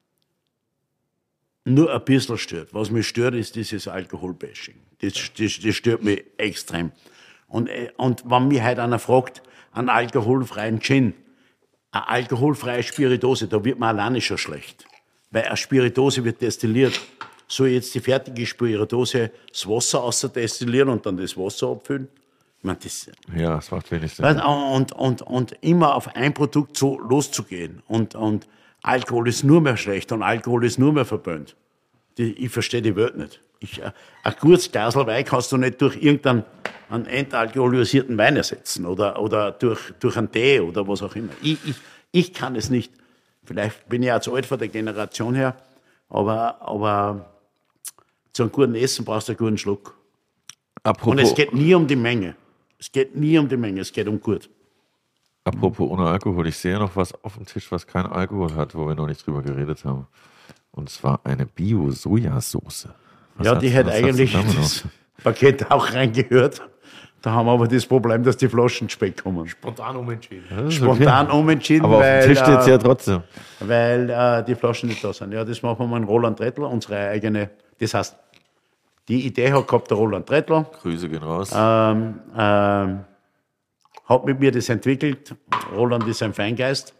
nur ein bisschen stört. Was mich stört, ist dieses Alkoholbashing. Das, das, das stört mich extrem. Und, äh, und wenn mich heute einer fragt, einen alkoholfreien Gin, eine alkoholfreie Spirituose, da wird man alleine schon schlecht. Weil eine Spirituose wird destilliert. Soll jetzt die fertige Spirituose das Wasser außerdestillieren und dann das Wasser abfüllen? Ich meine, das, Ja, das macht wenig Sinn. Weißt, und, und, und immer auf ein Produkt so loszugehen. Und, und Alkohol ist nur mehr schlecht und Alkohol ist nur mehr verböhnt. Die, ich verstehe die Welt nicht. Ich, äh, ein gutes Glas Wein kannst du nicht durch irgendeinen einen entalkoholisierten Wein ersetzen oder, oder durch, durch einen Tee oder was auch immer. Ich, ich, ich kann es nicht. Vielleicht bin ich auch zu alt von der Generation her, aber, aber zu einem guten Essen brauchst du einen guten Schluck. Apropos, Und es geht nie um die Menge. Es geht nie um die Menge, es geht um gut. apropos ohne Alkohol, ich sehe noch was auf dem Tisch, was kein Alkohol hat, wo wir noch nicht drüber geredet haben. Und zwar eine Bio-Sojasauce. Was Ja, hat's- die hätte was hat's eigentlich damit das auf? Paket auch reingehört. Da haben wir aber das Problem, dass die Flaschen Speck kommen. Spontan umentschieden. Das ist Spontan okay. umentschieden, Aber auf weil, dem Tisch steht äh, ja trotzdem. weil äh, die Flaschen nicht da sind. Ja, das machen wir mit Roland Trettl, unsere eigene. Das heißt, die Idee hat gehabt der Roland Trettl, Grüße gehen raus. ähm, ähm, hat mit mir das entwickelt. Roland ist ein Feingeist.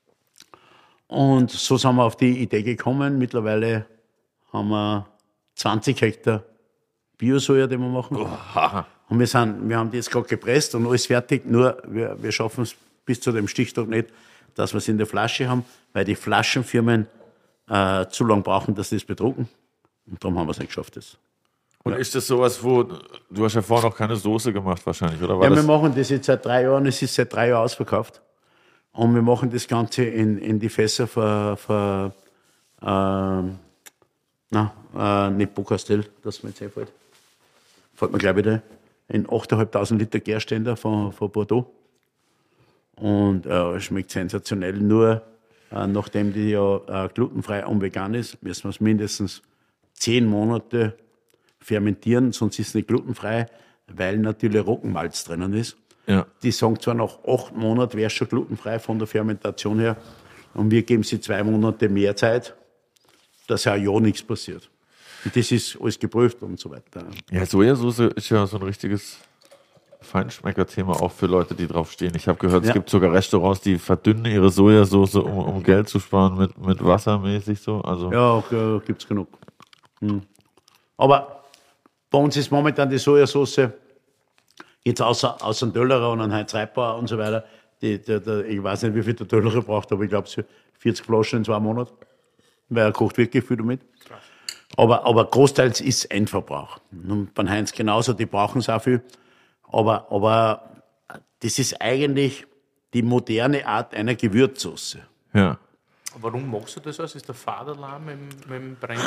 Und so sind wir auf die Idee gekommen. Mittlerweile haben wir zwanzig Hektar Biosoja, die wir machen. Und wir, sind, wir haben die jetzt gerade gepresst und alles fertig. Nur wir, wir schaffen es bis zu dem Stichtag nicht, dass wir es in der Flasche haben, weil die Flaschenfirmen äh, zu lang brauchen, dass sie das bedrucken. Und darum haben wir es nicht geschafft. Das. Und ist das sowas, wo, du hast ja vorher noch keine Soße gemacht wahrscheinlich, oder? War Ja, wir das, machen das jetzt seit drei Jahren, es ist seit drei Jahren ausverkauft. Und wir machen das Ganze in, in die Fässer für, für ähm, na, äh, nicht Bocastel, das mir jetzt einfällt. Fällt mir gleich wieder ein. In achttausendfünfhundert Liter Gärständer von, von Bordeaux. Und äh, es schmeckt sensationell. Nur äh, nachdem die ja äh, glutenfrei und vegan ist, müssen wir es mindestens zehn Monate fermentieren, sonst ist es nicht glutenfrei, weil natürlich Roggenmalz drinnen ist. Ja. Die sagen zwar, nach acht Monaten wäre es schon glutenfrei von der Fermentation her, und wir geben sie zwei Monate mehr Zeit, dass ja ja nichts passiert. Und das ist alles geprüft und so weiter. Ja, Sojasauce ist ja so ein richtiges Feinschmecker-Thema auch für Leute, die drauf stehen. Ich habe gehört, Ja. es gibt sogar Restaurants, die verdünnen ihre Sojasauce, um, um Geld zu sparen, mit, mit Wasser mäßig so. Also, Ja, äh, gibt es genug. Hm. Aber bei uns ist momentan die Sojasauce, jetzt außer, außer dem Döllerer und einem Heinz Reitbauer und so weiter, die, die, die, ich weiß nicht, wie viel der Döllerer braucht, aber ich glaube, so vierzig Flaschen in zwei Monaten, weil er kocht wirklich viel damit. Aber, aber großteils ist Endverbrauch. Und beim Heinz genauso, die brauchen es auch viel. Aber, aber das ist eigentlich die moderne Art einer Gewürzsauce. ja. Warum machst du das? Also ist der Faderalarm mit, mit dem Brennen?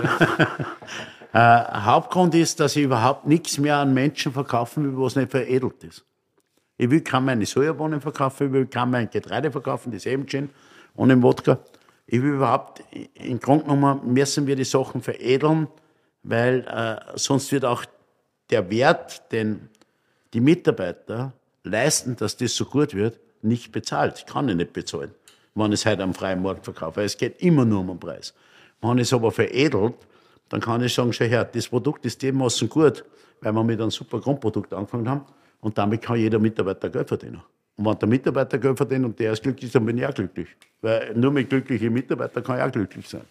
Oder? Äh, Hauptgrund ist, dass ich überhaupt nichts mehr an Menschen verkaufen will, was nicht veredelt ist. Ich will kaum meine Sojabohnen verkaufen, ich will kaum mein Getreide verkaufen, das Eben-Gin und den Wodka. Ich will überhaupt, im Grunde genommen müssen wir die Sachen veredeln, weil äh, sonst wird auch der Wert, den die Mitarbeiter leisten, dass das so gut wird, nicht bezahlt. Kann ich nicht bezahlen, wenn ich es heute am freien Markt verkaufe. Weil es geht immer nur um den Preis. Wenn ich es aber veredelt, dann kann ich sagen, schau her, das Produkt ist dermaßen gut, weil wir mit einem super Grundprodukt angefangen haben, und damit kann jeder Mitarbeiter Geld verdienen. Und wenn der Mitarbeiter Geld verdient und der ist glücklich, dann bin ich auch glücklich. Weil nur mit glücklichen Mitarbeitern kann ich auch glücklich sein.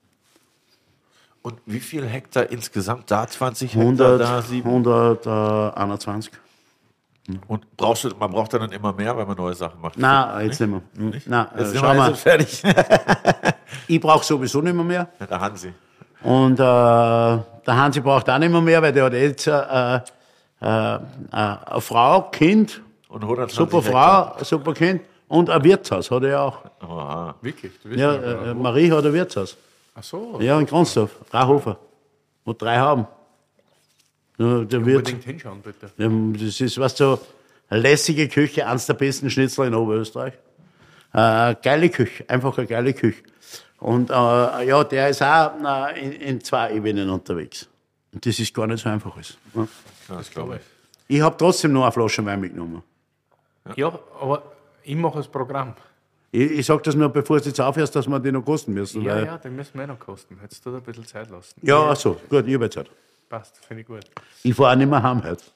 Und wie viel Hektar insgesamt? Da zwanzig Hektar, hundert, da sieben. hunderteinundzwanzig. Und brauchst du, man braucht ja dann immer mehr, wenn man neue Sachen macht. Nein, jetzt nicht mehr. Nein, Jetzt äh, sind schau wir mal, also fertig. ich brauche sowieso nicht mehr mehr. Ja, der Hansi. Und äh, der Hansi braucht auch nicht mehr mehr, weil der hat jetzt äh, äh, äh, eine Frau, Kind, Und hundertzwanzig super Hektar. Frau, super Kind und ein Wirtshaus hat er auch. Aha. Wirklich? Du willst Ja, nicht mehr, äh, wo? Marie hat ein Wirtshaus. Ach so. Ja, in Kronsdorf, Rauhofer. Und drei haben. Ja, der Wirt, Unbedingt hinschauen, bitte. ja, das ist, weißt du, eine lässige Küche, eins der besten Schnitzel in Oberösterreich. Äh, geile Küche, einfach eine geile Küche. Und äh, ja, der ist auch äh, in, in zwei Ebenen unterwegs. Und das ist gar nicht so einfach. Ist. Ja. Ja, das glaube ich. Ich habe trotzdem noch eine Flasche Wein mitgenommen. Ja, aber ich mache das Programm. Ich, ich sage das nur, bevor du jetzt aufhörst, dass wir die noch kosten müssen. Ja, weil, ja, den müssen wir eh noch kosten. Hättest du da ein bisschen Zeit lassen. ja, ach so, gut, ich habe Zeit. Passt, finde ich gut. Ich fahre auch nicht mehr heim heute.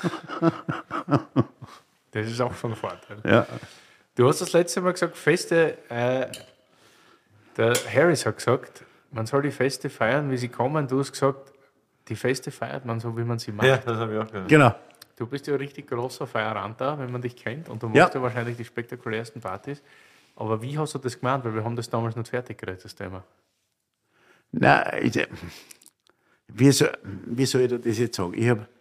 Das ist auch von Vorteil. Ja. Du hast das letzte Mal gesagt, Feste, äh, der Harris hat gesagt, man soll die Feste feiern, wie sie kommen. Du hast gesagt, die Feste feiert man so, wie man sie macht. Ja, das habe ich auch gehört. Genau. Du bist ja ein richtig großer Feierant da, wenn man dich kennt. Und du machst Ja. ja wahrscheinlich die spektakulärsten Partys. Aber wie hast du das gemacht? Weil wir haben das damals nicht fertig geredet, das Thema. Nein, ich, wie, soll, wie soll ich dir das jetzt sagen? Ich hab,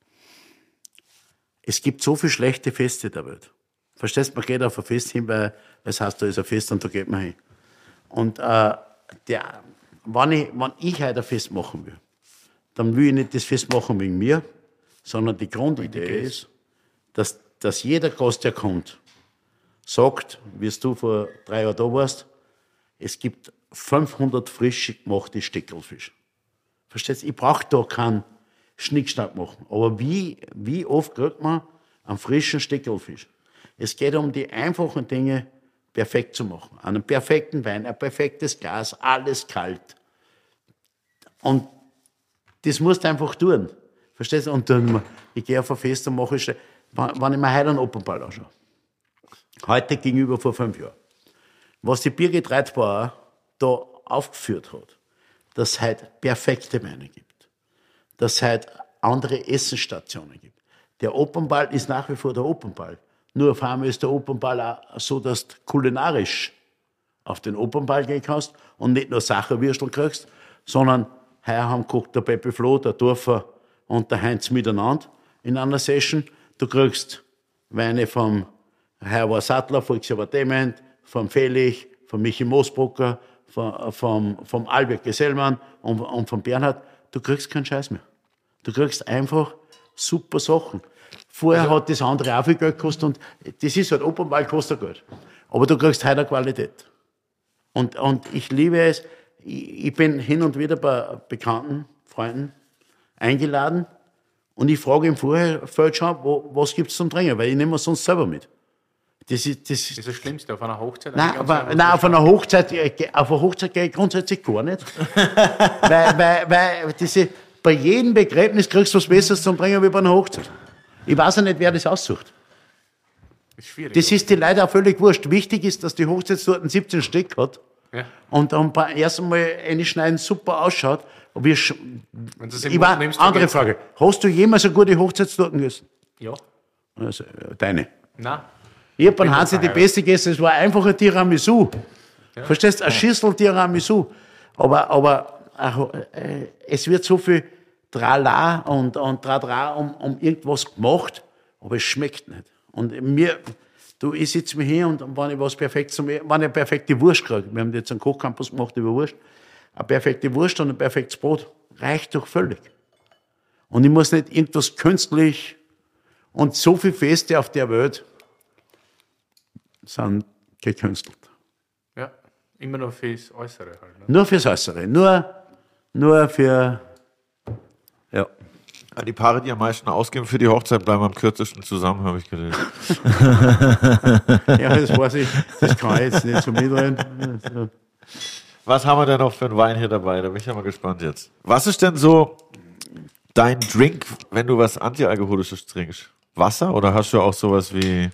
es gibt so viele schlechte Feste der Welt. Verstehst du, man geht auf ein Fest hin, weil es heißt, da ist ein Fest und da geht man hin. Und äh, der, wenn, ich, wenn ich heute ein Fest machen will, dann will ich nicht das Fest machen wegen mir, sondern die Grundidee ist, dass, dass jeder Gast, der kommt, sagt, wie du vor drei Jahren da warst, es gibt fünfhundert frisch gemachte Steckelfisch. Verstehst du? Ich brauche da keinen Schnickschnack machen. Aber wie, wie oft kriegt man einen frischen Steckelfisch? Es geht um die einfachen Dinge perfekt zu machen. Einen perfekten Wein, ein perfektes Glas, alles kalt. Und das musst du einfach tun. Verstehst du? Und dann, ich gehe auf ein Fest und mache ich, wenn ich mir heute einen Opernball anschaue. Heute gegenüber vor fünf Jahren. Was die Birgit Reitbauer da aufgeführt hat, dass es heute perfekte Weine gibt, dass es heute andere Essensstationen gibt. Der Opernball ist nach wie vor der Opernball. Nur auf einmal ist der Opernball auch so, dass du kulinarisch auf den Opernball gehen kannst und nicht nur Sacherwürstel kriegst, sondern heuer haben geguckt der Pepe Flo, der Dorfer und der Heinz miteinander in einer Session. Du kriegst Weine vom Herr Sattler, Volksjahr Dement, vom Felix, vom Michi Moosbrucker, vom, vom, vom Albert Gesellmann und, und vom Bernhard. Du kriegst keinen Scheiß mehr. Du kriegst einfach super Sachen. Vorher also, hat das andere auch viel Geld gekostet und das ist halt, Opernball kostet Geld. Aber du kriegst heute Qualität. Und, und ich liebe es, ich, ich bin hin und wieder bei Bekannten, Freunden eingeladen und ich frage im Vorfeld schon, wo, was gibt es zum Trinken, weil ich nehme es sonst selber mit. Das ist das, Das ist das Schlimmste auf einer Hochzeit. Nein, aber, nein auf einer Hochzeit, auf einer Hochzeit gehe ich grundsätzlich gar nicht. weil, weil, weil diese, bei jedem Begräbnis kriegst du was Besseres zum Trinken wie bei einer Hochzeit. Ich weiß ja nicht, wer das aussucht. Das ist schwierig. Das ist die Leute auch völlig wurscht. Wichtig ist, dass die Hochzeitstorte siebzehn Stück hat. Ja. Und dann beim ersten Mal einschneiden super ausschaut. Aber wir sch- Wenn du es im ich Mund war, nimmst, andere dann Frage. Hast du jemals eine gute Hochzeitstorte gegessen? Ja. Also, äh, deine. Nein. Ich habe beim bin Hansi die verheiratet. beste gegessen, es war einfach ein Tiramisu. Verstehst du? Ein Schüssel Tiramisu. Aber, aber äh, es wird so viel Trala und, und Tradra um, um irgendwas gemacht, aber es schmeckt nicht. Und mir, du, ich sitze mir hier und wenn ich was perfekt zum, wenn ich eine perfekte Wurst kriege, wir haben jetzt einen Kochcampus gemacht über Wurst, eine perfekte Wurst und ein perfektes Brot reicht doch völlig. Und ich muss nicht irgendwas künstlich und so viele Feste auf der Welt sind gekünstelt. Ja. Immer noch fürs Äußere halt. Ne? Nur fürs Äußere, nur, nur für, ja. Die Paare, die am meisten ausgeben für die Hochzeit, bleiben am kürzesten zusammen, habe ich gelesen. Ja, das weiß ich, das kann ich jetzt nicht so mitreden. Was haben wir denn noch für einen Wein hier dabei? Da bin ich ja mal gespannt jetzt. Was ist denn so dein Drink, wenn du was Antialkoholisches trinkst? Wasser oder hast du auch sowas wie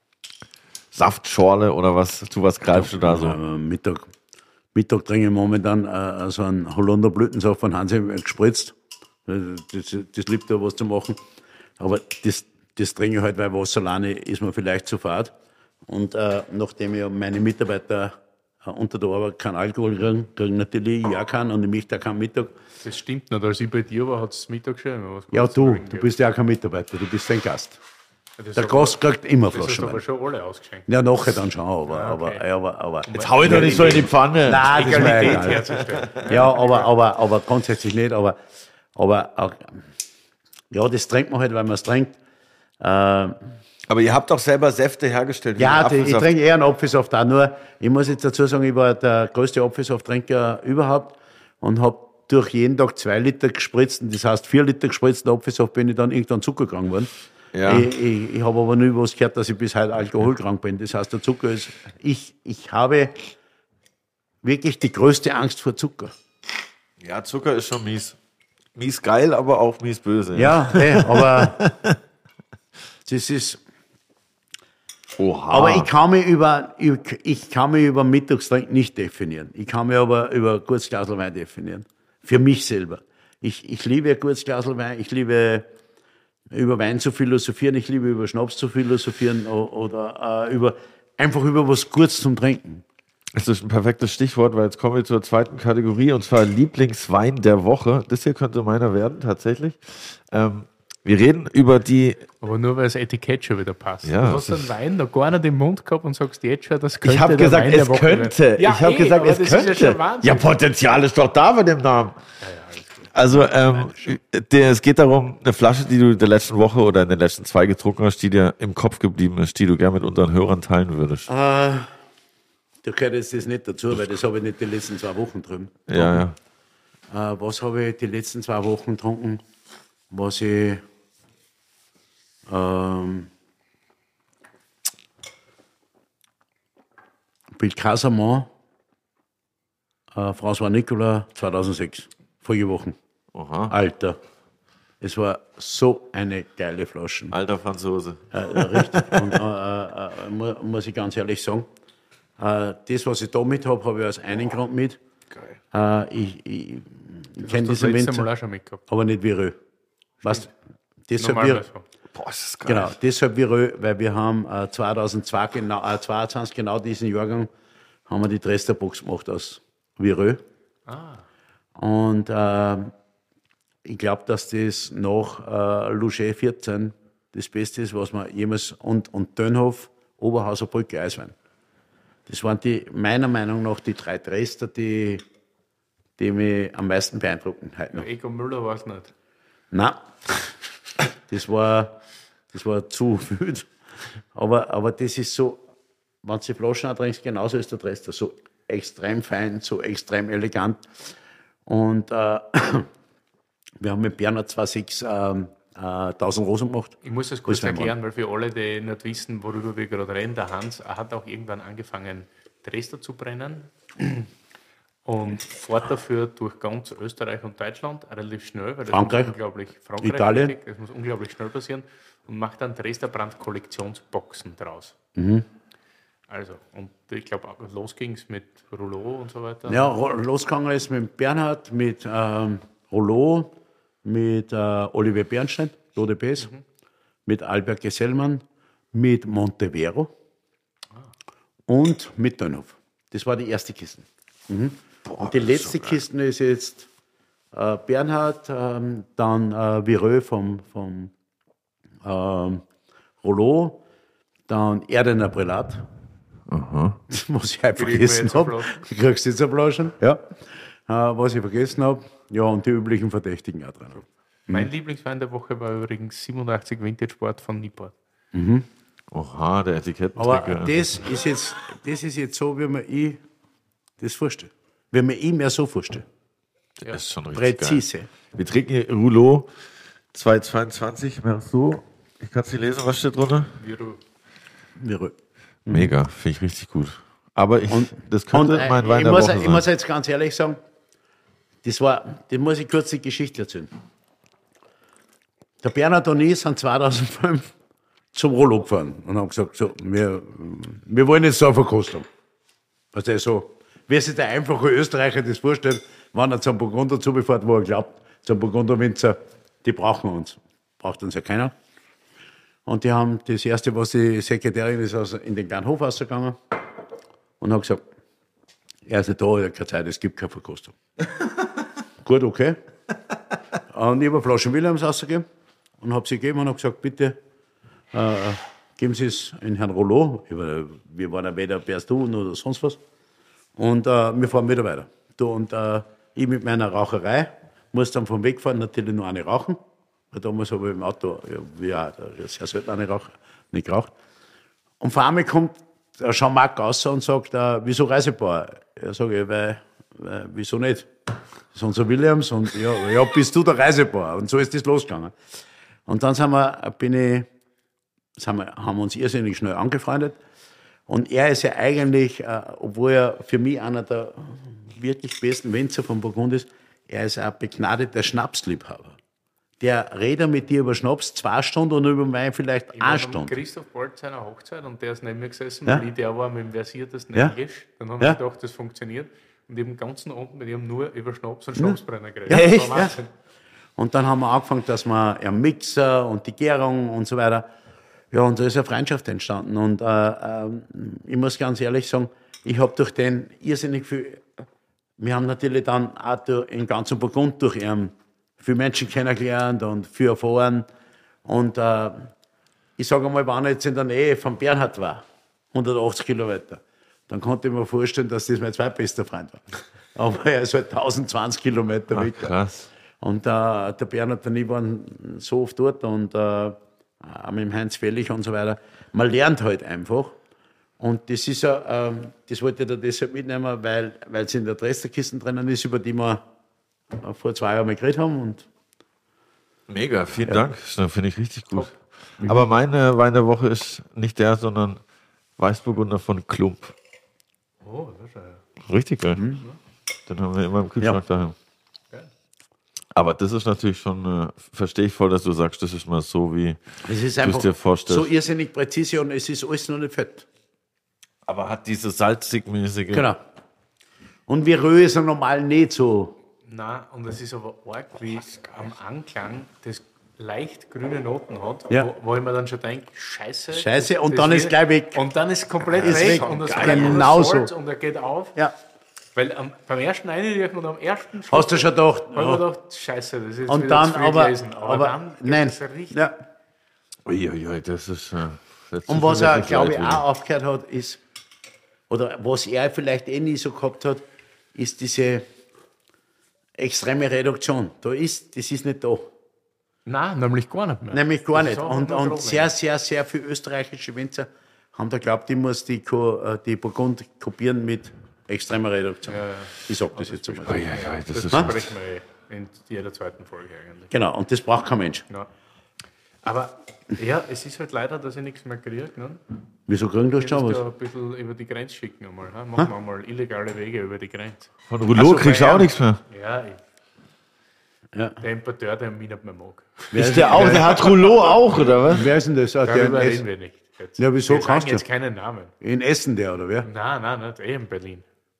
Saftschorle oder was? Zu was greifst du da so? Äh, Mittag, Mittag trinke ich momentan äh, so einen Holunderblütensaft von Hansi gespritzt. Das, das liebt ja was zu machen. Aber das, das trinke ich halt, weil Wasser alleine ist mir vielleicht zu fad. Und äh, nachdem ja meine Mitarbeiter äh, unter der Arbeit keinen Alkohol kriegen, kriegen natürlich ich auch keinen und ich möchte auch keinen Mittag. Das stimmt nicht. Als ich bei dir war, hat es Mittag schon immer was Ja, Gutes du, zu trinken du bist ja auch kein Mitarbeiter, du bist ein Gast. gegeben. Der Das Gast kriegt immer Das hast Flaschen du aber Wein. schon alle ausgeschenkt. Ja, nachher dann schon, aber, Ah, okay. aber, aber, aber Jetzt hau ich doch nicht so in die Pfanne. Nein, das ist mir Egalität egal. herzustellen. Ja, aber, aber, aber grundsätzlich nicht. Aber, aber auch, ja, das trinkt man halt, weil man es trinkt. Äh, Aber ihr habt doch selber Säfte hergestellt. wie ja, den die, ich Apfelsaft. trinke eher einen Apfelsaft auch. Nur, ich muss jetzt dazu sagen, ich war der größte Apfelsafttrinker überhaupt und habe durch jeden Tag zwei Liter gespritzt. Und das heißt, vier Liter gespritzten Apfelsaft bin ich dann irgendwann zuckerkrank geworden. Ja. Ich, ich, ich habe aber nie was gehört, dass ich bis heute alkoholkrank bin. Das heißt, der Zucker ist, ich, ich habe wirklich die größte Angst vor Zucker. Ja, Zucker ist schon mies. Mies geil, aber auch mies böse. Ja, nee, aber das ist. Oha. Aber ich kann mich über, ich, ich kann mich über Mittagstrinken nicht definieren. Ich kann mich aber über ein gutes Glas Wein definieren. Für mich selber. Ich, ich liebe ein gutes Glas Wein. Ich liebe über Wein zu philosophieren. Ich liebe über Schnaps zu philosophieren o- oder äh, über einfach über was Gutes zum Trinken. Das ist ein perfektes Stichwort, weil jetzt kommen wir zur zweiten Kategorie und zwar Lieblingswein der Woche. Das hier könnte meiner werden, tatsächlich. Ähm, wir reden über die. Aber nur, weil das Etikett schon wieder passt. Ja, du hast das den Wein noch gar nicht im Mund gehabt und sagst jetzt schon, das könnte Ich habe der gesagt, Wein der es Woche könnte. werden. Ja, ich habe eh, gesagt, aber es das ist ja könnte. schon Wahnsinn. Ja, Potenzial ist doch da bei dem Namen. Also, ähm, der, es geht darum, eine Flasche, die du in der letzten Woche oder in den letzten zwei getrunken hast, die dir im Kopf geblieben ist, die du gerne mit unseren Hörern teilen würdest. Äh, da gehört jetzt das nicht dazu, weil das habe ich nicht die letzten zwei Wochen drüben. Ja, ja. Äh, was habe ich die letzten zwei Wochen getrunken? Was ich. Ähm, Bild Casamont, äh, François Nicolas, zweitausendsechs. Vorige Wochen. Aha. Alter. Es war so eine geile Flasche. Alter Franzose. Äh, äh, richtig. Und, äh, äh, äh, mu- muss ich ganz ehrlich sagen, äh, das, was ich da mit habe, habe ich aus einem Grund mit. Geil. Äh, ich ich, ich Das kenne hast du diesen das letzte Winzer, Mal auch schon mitgehabt. aber nicht Virö. Was? Deshalb Normal wir, so. Boah, ist das geil. genau, deshalb Virö, weil wir haben äh, zweitausendzwei, genau, äh, zweiundzwanzig, genau diesen Jahrgang, haben wir die Dresdner-Box gemacht aus Virö. Ah. Und äh, ich glaube, dass das nach äh, Luget vierzehn das Beste ist, was man jemals, und, und Dönhof, Oberhauser Brücke, Eiswein. Das waren die, meiner Meinung nach die drei Dresdner, die, die mich am meisten beeindrucken heute noch. Ego Müller war es nicht. Nein, das war, das war zu wild. Aber, aber das ist so, wenn du die Flaschen auch trinkst, genauso ist der Dresdner. So extrem fein, so extrem elegant. Und äh, wir haben mit Bernhard zweitausendsechs ähm, äh, tausend Rosen gemacht. Ich muss das kurz Das erklären, weil für alle, die nicht wissen, worüber wir gerade reden, der Hans hat auch irgendwann angefangen, Dresdner zu brennen und fährt dafür durch ganz Österreich und Deutschland relativ schnell, weil das Frankreich, muss unglaublich, Frankreich, Italien. richtig, das muss unglaublich schnell passieren und macht dann Dresdner Brand Kollektionsboxen draus. Mhm. Also, und ich glaube, los ging es mit Rouleau und so weiter. Ja, ro- losgegangen ist mit Bernhard, mit ähm, Rouleau, mit äh, Olivier Bernstein, Lode Bes, mhm. mit Albert Gesellmann, mit Montevero ah. und mit Dönhoff. Das war die erste Kiste. Mhm. Boah, und die letzte so Kiste ist jetzt äh, Bernhard, ähm, dann äh, Vireux vom, vom ähm, Rouleau, dann Erdener Prälat. Aha. Das, was ich halt vergessen habe. Du kriegst jetzt Applauschen. Ja. Äh, was ich vergessen habe. Ja, und die üblichen Verdächtigen auch drin. Mein mhm. Lieblingswein der Woche war übrigens siebenundachtzig Vintage Sport von Niport. Mhm. Oha, der Etikettenträger. Aber das ist, jetzt, das ist jetzt so, wie man ich das vorstelle. Wie man ich mir so vorstelle. Das ja. ist schon richtig präzise. Geil. Wir trinken hier Rouleau zweihundertzweiundzwanzig. So. Ich kann es nicht lesen, was steht drunter? Vireux. Vireux. Mega, finde ich richtig gut. Aber ich, und, das könnte und, mein Wein ich der muss, Woche ich sein. muss jetzt ganz ehrlich sagen, das war, das muss ich kurz die Geschichte erzählen. Der Bernhard und ich sind zweitausendfünf zum Rouleau gefahren und haben gesagt, so, wir, wir wollen jetzt so eine Verkostung. Also das so, wie sich der einfache Österreicher das vorstellt, wenn er zum Burgunder zubefährt, wo er glaubt, zum Burgunderwinzer, die brauchen uns. Braucht uns ja keiner. Und die haben das Erste, was die Sekretärin ist, also in den kleinen Hof rausgegangen und hat gesagt, er ist nicht da, er hat keine Zeit, es gibt keine Verkostung. Gut, okay. Und ich habe eine Flasche Williams rausgegeben und habe sie gegeben und habe gesagt, bitte äh, geben Sie es in Herrn Rouleau. Wir waren ja weder Berstun oder sonst was. Und äh, wir fahren wieder weiter. Du, und äh, ich mit meiner Raucherei muss dann vom Wegfahren natürlich nur eine rauchen. Weil damals habe ich im Auto, ja, sehr selten eine rauch, nicht geraucht. Und vor einmal kommt der Jean-Marc raus und sagt, äh, wieso Reisebauer? Ja, sage ich, weil, weil, wieso nicht? Das ist unser Williams und ja, ja, bist du der Reisebauer? Und so ist das losgegangen. Und dann sind wir, bin ich, sind wir, haben wir uns irrsinnig schnell angefreundet. Und er ist ja eigentlich, äh, obwohl er für mich einer der wirklich besten Winzer von Burgund ist, er ist ein begnadeter Schnapsliebhaber. Der redet mit dir über Schnaps zwei Stunden und über Wein vielleicht ich eine Stunde. Christoph Bolt seiner Hochzeit und der ist neben mir gesessen, ja? weil ich der war mit dem versiertesten ja? Englisch. Dann haben ja? wir gedacht, das funktioniert. Und eben ganzen Abend mit ihm nur über Schnaps und Schnapsbrenner geredet. Ja, echt? Ja. Und dann haben wir angefangen, dass wir ja, Mixer und die Gärung und so weiter. Ja, und da ist eine Freundschaft entstanden. Und äh, äh, ich muss ganz ehrlich sagen, ich habe durch den irrsinnig viel. Wir haben natürlich dann auch durch, im ganzen Burgund durch ihn viele Menschen kennengelernt und viel erfahren. Und äh, ich sage einmal, wenn er jetzt in der Nähe von Bernhard war, hundertachtzig Kilometer, dann konnte ich mir vorstellen, dass das mein zweitbester Freund war. Aber er ist halt tausendzwanzig Kilometer weg. Krass. Und äh, der Bernhard und ich waren so oft dort und äh, auch mit dem Heinz Fellig und so weiter. Man lernt halt einfach. Und das ist ja, äh, das wollte ich da deshalb mitnehmen, weil es in der Dresdner-Kiste drinnen ist, über die wir äh, vor zwei Jahren mal geredet haben. Und mega, vielen ja. Dank. Das finde ich richtig gut. Mhm. Aber meine Wein der Woche ist nicht der, sondern Weißburgunder von Klump. Oh, das ist ja. Richtig geil. Mhm. Den haben wir immer im Kühlschrank ja. daheim. Aber das ist natürlich schon, äh, verstehe ich voll, dass du sagst, das ist mal so, wie es ist du es dir vorstellst. So irrsinnig präzise und es ist alles noch nicht fett. Aber hat diese salzig-mäßige... Genau. Und Vireux ist ja normal nicht so. Nein, und es ist aber arg, wie es am Anklang das leicht grüne Noten hat, ja. wo, wo ich mir dann schon denke, scheiße. Scheiße, und dann ist gleich weg. Und dann ist es komplett ist weg. weg. Und das genau so. Und er geht auf. Ja. Weil am, beim ersten Einrühren und am ersten Schluck hast du schon gedacht, habe ich mir gedacht, scheiße, das ist jetzt und wieder dann, zu viel aber, gelesen. Aber, aber dann nein. Das richtig. Ja. Uiuiui, das ist... Äh, das und ist was er, glaube ich, wieder. auch aufgehört hat, ist, oder was er vielleicht eh nie so gehabt hat, ist diese extreme Reduktion. Da ist, das ist nicht da. Nein, nämlich gar nicht mehr. Nämlich gar nicht. Und, und sehr, sehr, sehr viele österreichische Winzer haben da geglaubt, ich muss die, die Burgund kopieren mit extreme Reduktion. Ja, ja. Ich sag das jetzt einmal. Ja, ja, das Das ist besprechen wir eh in jeder zweiten Folge eigentlich. Genau, und das braucht kein Mensch. Ja. Aber ja, es ist halt leider, dass ich nichts mehr kriege. Ne? Wieso kriegen du Ich schon muss was? da ein bisschen über die Grenze schicken einmal. Ha? Machen wir mal illegale Wege über die Grenze. Von Rouleau kriegst du auch nichts mehr. Ja, ich, Ja. der Importeur, der mich nicht mehr mag. Ist der auch, der hat Rouleau auch, oder was? Wer ist denn das? Ah, der in, Darüber reden Essen, wir nicht. Jetzt. Ja, wieso wir sagen kannst du? jetzt keinen Namen. in Essen der, oder wer? Nein, nein, nicht. Eh in Berlin.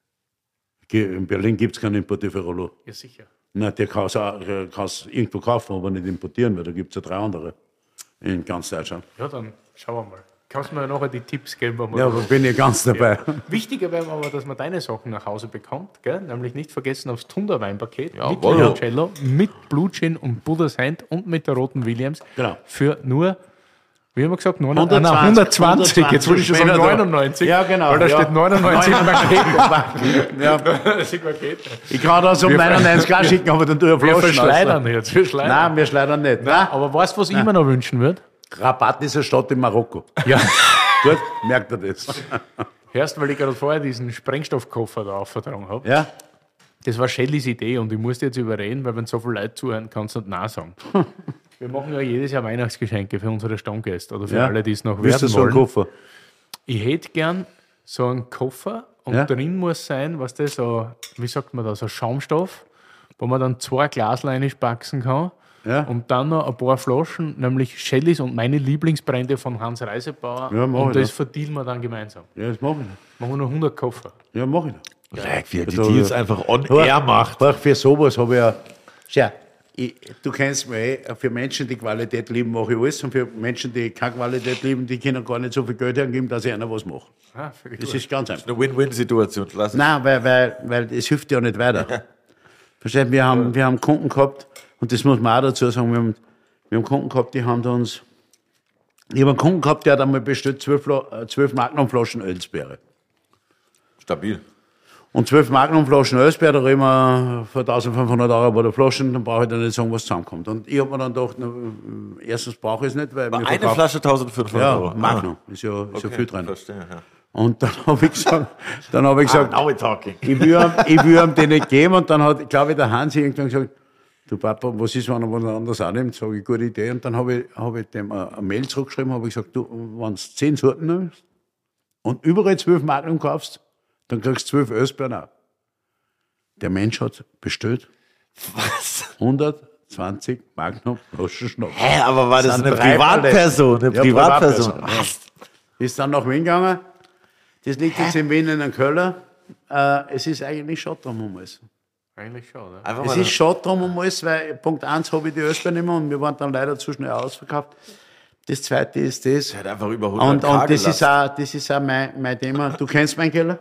Ge- In Berlin gibt es keinen Importeur für Rollo. Ja, sicher. Nein, der kann es irgendwo kaufen, aber nicht importieren, weil da gibt es ja drei andere in ganz Deutschland. Ja, dann schauen wir mal. Kannst du mir nachher die Tipps geben? Wo man Ja, aber bin ich ganz dabei. Wichtiger wäre aber, dass man deine Sachen nach Hause bekommt, gell? Nämlich nicht vergessen aufs Thunder-Weinpaket mit Jawohl. Limoncello, mit Blue Gin und Buddha's Hand und mit der roten Williams Genau. für nur, wie haben wir gesagt, hundertzwanzig, neunundzwanzig, hundertzwanzig, jetzt würde ich schon sagen später da. neunundneunzig, Ja, genau, weil da ja. steht neunundneunzig im Paket. Ja, Das ist Paket. ich kann das um Wir- neunundneunzig auch schicken, aber dann tue ich Wir Flaschen verschleudern jetzt, wir schleudern. Nein, wir schleudern nicht. Nein. Aber weißt du, was ich mir noch wünschen würde? Rabat ist eine Stadt in Marokko. Ja. Gut, merkt ihr das? Erst, weil ich gerade vorher diesen Sprengstoffkoffer da aufgetragen habe. Ja? Das war Shellys Idee und ich musste jetzt überreden, weil wenn so viele Leute zuhören, kannst du nicht Nein sagen. Wir machen ja jedes Jahr Weihnachtsgeschenke für unsere Stammgäste oder für Ja. alle, die es noch Willst du werden so einen wollen. Koffer? Ich hätte gern so einen Koffer und Ja. drin muss sein, was das so, wie sagt man da, so Schaumstoff, wo man dann zwei Glasl reinspacken kann. Ja. Und dann noch ein paar Flaschen, nämlich Shellys und meine Lieblingsbrände von Hans Reisebauer. Ja, mach und ich das doch. verdienen wir dann gemeinsam. Ja, das mache ich. Machen wir noch hundert Koffer. Ja, mache ich. Doch. Leck, wie er die Da- Deals einfach on Hör- air macht. hör, für sowas habe ich ja. Schau, ich, du kennst mich eh, für Menschen, die Qualität lieben, mache ich alles. Und für Menschen, die keine Qualität lieben, die können gar nicht so viel Geld hergeben, dass ich einer was mache. Ah, völlig Das gut. ist ganz einfach. Eine Win-Win-Situation. Lass es. Nein, weil, weil, weil es hilft ja nicht weiter. Versteht? Wir haben, wir haben Kunden gehabt, und das muss man auch dazu sagen, wir haben, wir haben Kunden gehabt, die haben da uns. Ich habe einen Kunden gehabt, der hat einmal bestellt zwölf, Fla- äh, zwölf Magnumflaschen Ölsbeere. Stabil. Und zwölf Magnumflaschen Ölsbeere, da reden wir für eintausendfünfhundert Euro bei der Flasche, dann brauche ich dann nicht sagen, was zusammenkommt. Und ich habe mir dann gedacht, na, erstens brauche ich es nicht, weil wir Eine verkaufen- Flasche eintausendfünfhundert Ja, Euro. Magnum, ist ja, ist ja Okay, viel drin. Verstehe, ja. Und dann habe ich gesagt, dann habe ich gesagt, Now we're talking. ich will, ihm- ich will ihm den nicht geben. Und dann hat, glaube ich, der Hans irgendwann gesagt, du Papa, was ist, wenn er was anderes annimmt? Sage ich, gute Idee. Und dann habe ich, habe ich dem eine Mail zurückgeschrieben, habe ich gesagt, du, wenn du zehn Sorten nimmst und überall zwölf Magnum kaufst, dann kriegst du zwölf Ölsbeeren auch. Der Mensch hat bestellt Was? hundertzwanzig Magnum Flaschen Schnaps. Hä, aber war das Sind eine drei Privatperson? Eine Ja, Privatperson. Privatperson, Was? Ist dann nach Wien gegangen. Das liegt jetzt in Wien in einem Keller. Äh, es ist eigentlich schade drum um alles. Eigentlich schon, oder? Einfach Es mal ist schade drum um alles, weil Punkt eins habe ich die Östern nicht mehr und wir waren dann leider zu schnell ausverkauft. Das zweite ist das. Er hat einfach über hundert Und, K und das, ist gelassen. auch, das ist auch mein, mein Thema. Du kennst meinen Keller?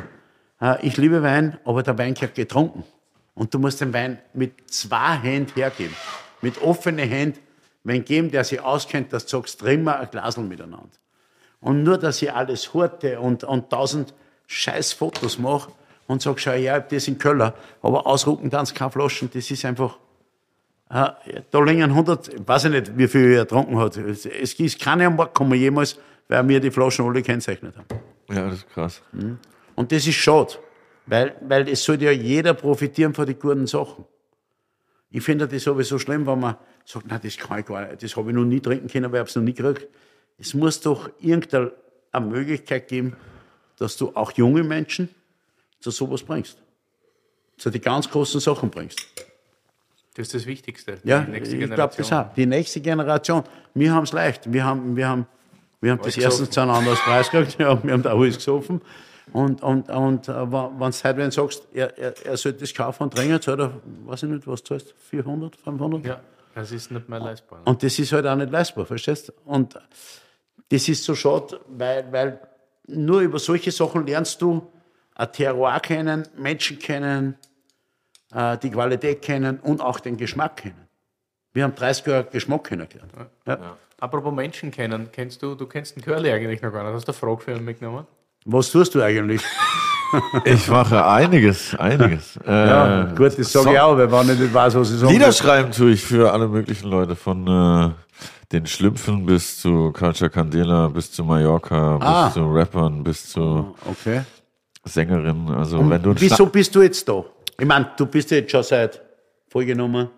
Äh, Ich liebe Wein, aber der Wein gehört getrunken. Und du musst den Wein mit zwei Händen hergeben. Mit offenen Händen. Wenn geben, der sich auskennt, dass du sagst, trinken wir ein Glasl miteinander. Und nur, dass ich alles horte und, und tausend scheiß Fotos mache und sage, schau her, ich hab das in Keller, aber ausrucken dann keine Flaschen, das ist einfach, äh, da liegen hundert, ich weiß ich nicht, wie viel er getrunken hat. Es, es ist keine am Markt gekommen jemals, weil wir die Flaschen alle gekennzeichnet haben. Ja, das ist krass. Und das ist schade, weil, weil es sollte ja jeder profitieren von den guten Sachen. Ich finde das sowieso schlimm, wenn man sagt, nein, das kann ich gar nicht, das habe ich noch nie trinken können, weil ich es noch nie gekriegt. Es muss doch irgendeine Möglichkeit geben, dass du auch junge Menschen zu sowas bringst. Zu die ganz großen Sachen bringst. Das ist das Wichtigste. Ja, die nächste ich glaube das Generation. auch. Die nächste Generation. Wir haben es leicht. Wir haben, wir haben, wir haben das gesoffen. erstens zueinander als Preis gekriegt. Ja, wir haben da alles gesoffen. Und, und, und äh, wenn du heute wen sagst, er, er, er sollte das kaufen und trinken, zahlt er, weiß ich nicht, was zahlst, vierhundert, fünfhundert? Ja, das ist nicht mehr leistbar. Und das ist halt auch nicht leistbar, verstehst du? Und das ist so schade, weil, weil nur über solche Sachen lernst du ein Terroir kennen, Menschen kennen, äh, die Qualität kennen und auch den Geschmack kennen. Wir haben dreißig Jahre Geschmack kennengelernt. Ja. Apropos Menschen kennen, kennst du, du kennst den Curly eigentlich noch gar nicht. Hast du eine Frage für ihn mitgenommen? Was tust du eigentlich? Ich mache einiges, einiges. Äh, Ja, gut, das sage so- ich auch, weil wenn ich nicht weiß, was ich sagen Lieder soll. schreiben tue ich für alle möglichen Leute, von äh, den Schlümpfen bis zu Culture Candela, bis zu Mallorca, Ah. bis zu Rappern, bis zu Okay. Sängerin. Also wenn du Wieso bist du jetzt da? Ich meine, du bist jetzt schon seit Folge Nummer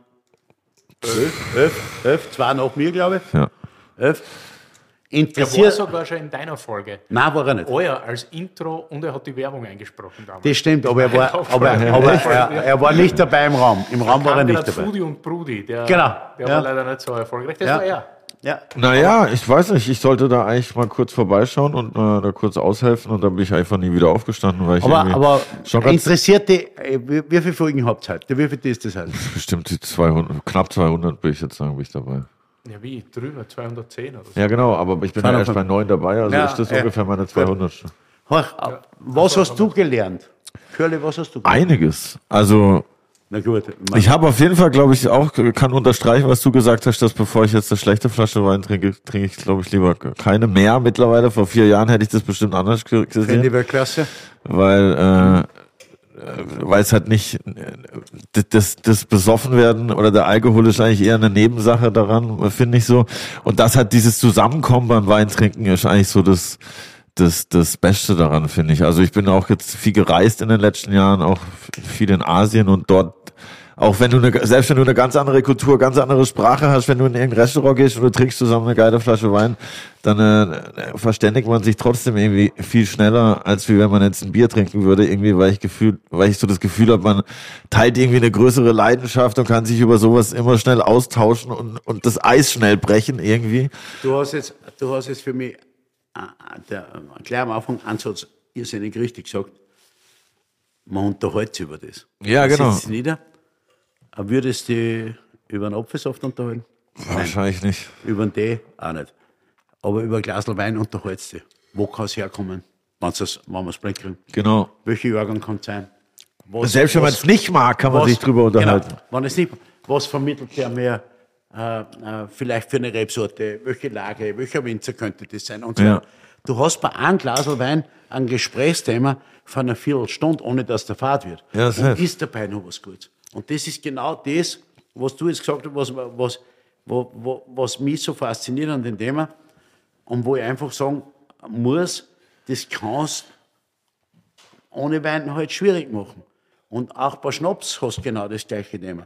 elf, elf, elf, zwei nach mir, glaube ich. Ja. elf. Er war Interessiert. sogar schon in deiner Folge. Nein, war er nicht. Oh ja, als Intro und er hat die Werbung eingesprochen damals. Das stimmt, aber er war, aber, aber er, er war nicht dabei im Raum. Im Raum war er nicht dabei. Fudi und Brudi, der, Genau, der ja. war leider nicht so erfolgreich. Das Ja. war er. Ja. Naja, ich weiß nicht, ich sollte da eigentlich mal kurz vorbeischauen und äh, da kurz aushelfen und dann bin ich einfach nie wieder aufgestanden, weil ich Aber, irgendwie aber schon ganz interessierte, äh, wie, wie viele Folgen habt ihr heute? Wie viel ist das heute? bestimmt die zweihundert, knapp zweihundert bin ich jetzt sagen, bin ich dabei. Ja, wie? Drüber? zweihundertzehn oder so? Ja genau, aber ich bin ja erst bei neun dabei, also Ja, ist das ja. ungefähr meine zweihundert. Horch, was hast du gelernt? Curly, was hast du gelernt? Einiges, also Na gut. ich habe auf jeden Fall, glaube ich, auch, kann unterstreichen, was du gesagt hast, dass bevor ich jetzt eine schlechte Flasche Wein trinke, trinke ich, glaube ich, lieber keine mehr mittlerweile. Vor vier Jahren hätte ich das bestimmt anders ge- Finde gesehen, ich klasse. weil, äh, weil es halt nicht, äh, das, das Besoffenwerden oder der Alkohol ist eigentlich eher eine Nebensache daran, finde ich so. Und das hat dieses Zusammenkommen beim Weintrinken ist eigentlich so das, das, das Beste daran, finde ich. Also ich bin auch jetzt viel gereist in den letzten Jahren, auch viel in Asien und dort, auch wenn du eine, selbst wenn du eine ganz andere Kultur, ganz andere Sprache hast, wenn du in irgendein Restaurant gehst und du trinkst zusammen eine geile Flasche Wein, dann äh, verständigt man sich trotzdem irgendwie viel schneller, als wie wenn man jetzt ein Bier trinken würde, irgendwie, weil ich Gefühl, weil ich so das Gefühl habe, man teilt irgendwie eine größere Leidenschaft und kann sich über sowas immer schnell austauschen und, und das Eis schnell brechen irgendwie. Du hast jetzt, du hast jetzt für mich äh, der, äh, gleich am Anfang Ansatz irrsinnig richtig gesagt. Man unterhält sich über das. Ja, Man genau. sitzt nieder. Aber würdest du dich über einen Apfelsaft unterhalten? Wahrscheinlich nicht. Über einen Tee auch nicht. Aber über ein Glas Wein unterhältst du dich. Wo kann es herkommen, wenn wir es bringen kriegen? Genau. Welche Jahrgang kann es sein? Was, Selbst wenn man es nicht mag, kann man was- sich drüber unterhalten. Genau, wenn es nicht, was vermittelt der mir äh, äh, vielleicht für eine Rebsorte, welche Lage, welcher Winzer könnte das sein und so Ja. weiter. Du hast bei einem Glas Wein ein Gesprächsthema von einer Viertelstunde, ohne dass der Fahrt wird. Ja, das und heißt. ist dabei noch was Gutes. Und das ist genau das, was du jetzt gesagt hast, was, was, wo, wo, was mich so fasziniert an dem Thema und wo ich einfach sagen muss, das kannst ohne Wein halt schwierig machen. Und auch bei Schnaps hast du genau das gleiche Thema.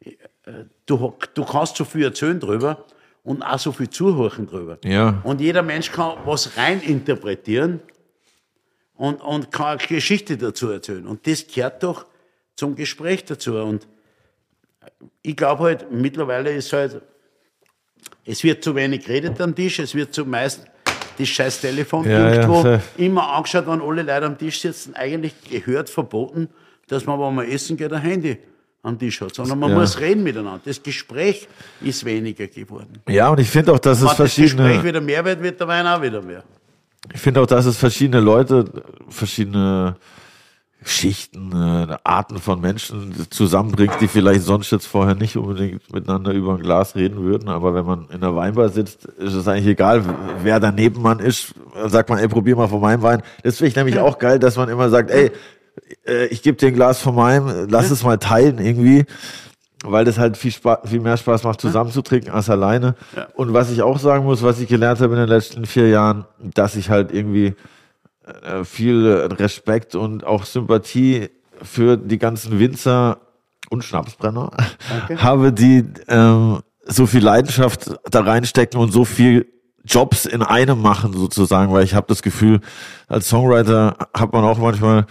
Du, du kannst so viel erzählen drüber und auch so viel zuhören drüber. Ja. Und jeder Mensch kann was rein interpretieren und, und kann eine Geschichte dazu erzählen. Und das gehört doch zum Gespräch dazu. Und ich glaube halt, mittlerweile ist halt, es wird zu wenig geredet am Tisch, es wird zumeist das scheiß Telefon Ja, irgendwo ja, sehr. immer angeschaut, wenn alle Leute am Tisch sitzen, eigentlich gehört verboten, dass man, wenn man essen geht, ein Handy am Tisch hat, sondern man Ja. muss reden miteinander. Das Gespräch ist weniger geworden. Ja, und ich finde auch, dass es Wenn das Gespräch verschiedene, wieder mehr wird, wird der Wein auch wieder mehr. ich finde auch, dass es verschiedene Leute, verschiedene Schichten, äh, Arten von Menschen zusammenbringt, die vielleicht sonst jetzt vorher nicht unbedingt miteinander über ein Glas reden würden. Aber wenn man in der Weinbar sitzt, ist es eigentlich egal, wer der Nebenmann ist. Sagt man, ey, probier mal von meinem Wein. Das finde ich nämlich auch geil, dass man immer sagt, ey, äh, ich gebe dir ein Glas von meinem, lass es mal teilen irgendwie. Weil das halt viel, Spaß, viel mehr Spaß macht, zusammen zu trinken als alleine. Ja. Und was ich auch sagen muss, was ich gelernt habe in den letzten vier Jahren, dass ich halt irgendwie äh, viel Respekt und auch Sympathie für die ganzen Winzer und Schnapsbrenner habe, die ähm, so viel Leidenschaft da reinstecken und so viel Jobs in einem machen sozusagen, weil ich habe das Gefühl, als Songwriter hat man auch manchmal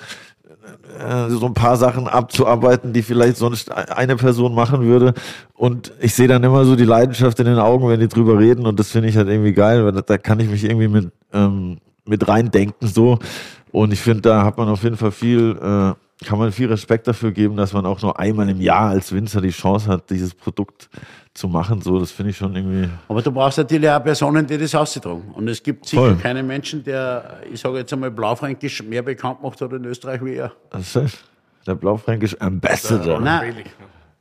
so ein paar Sachen abzuarbeiten, die vielleicht sonst eine Person machen würde. Und ich sehe dann immer so die Leidenschaft in den Augen, wenn die drüber reden. Und das finde ich halt irgendwie geil, weil da, da kann ich mich irgendwie mit, ähm, mit reindenken so. Und ich finde, da hat man auf jeden Fall viel, äh, kann man viel Respekt dafür geben, dass man auch nur einmal im Jahr als Winzer die Chance hat, dieses Produkt zu machen. So, das finde ich schon irgendwie. Aber du brauchst natürlich auch Personen, die das auszutragen. Und es gibt sicher Voll. keinen Menschen, der, ich sage jetzt einmal, Blaufränkisch mehr bekannt macht hat in Österreich wie er. Das ist der Blaufränkisch Ambassador. Nein. Really.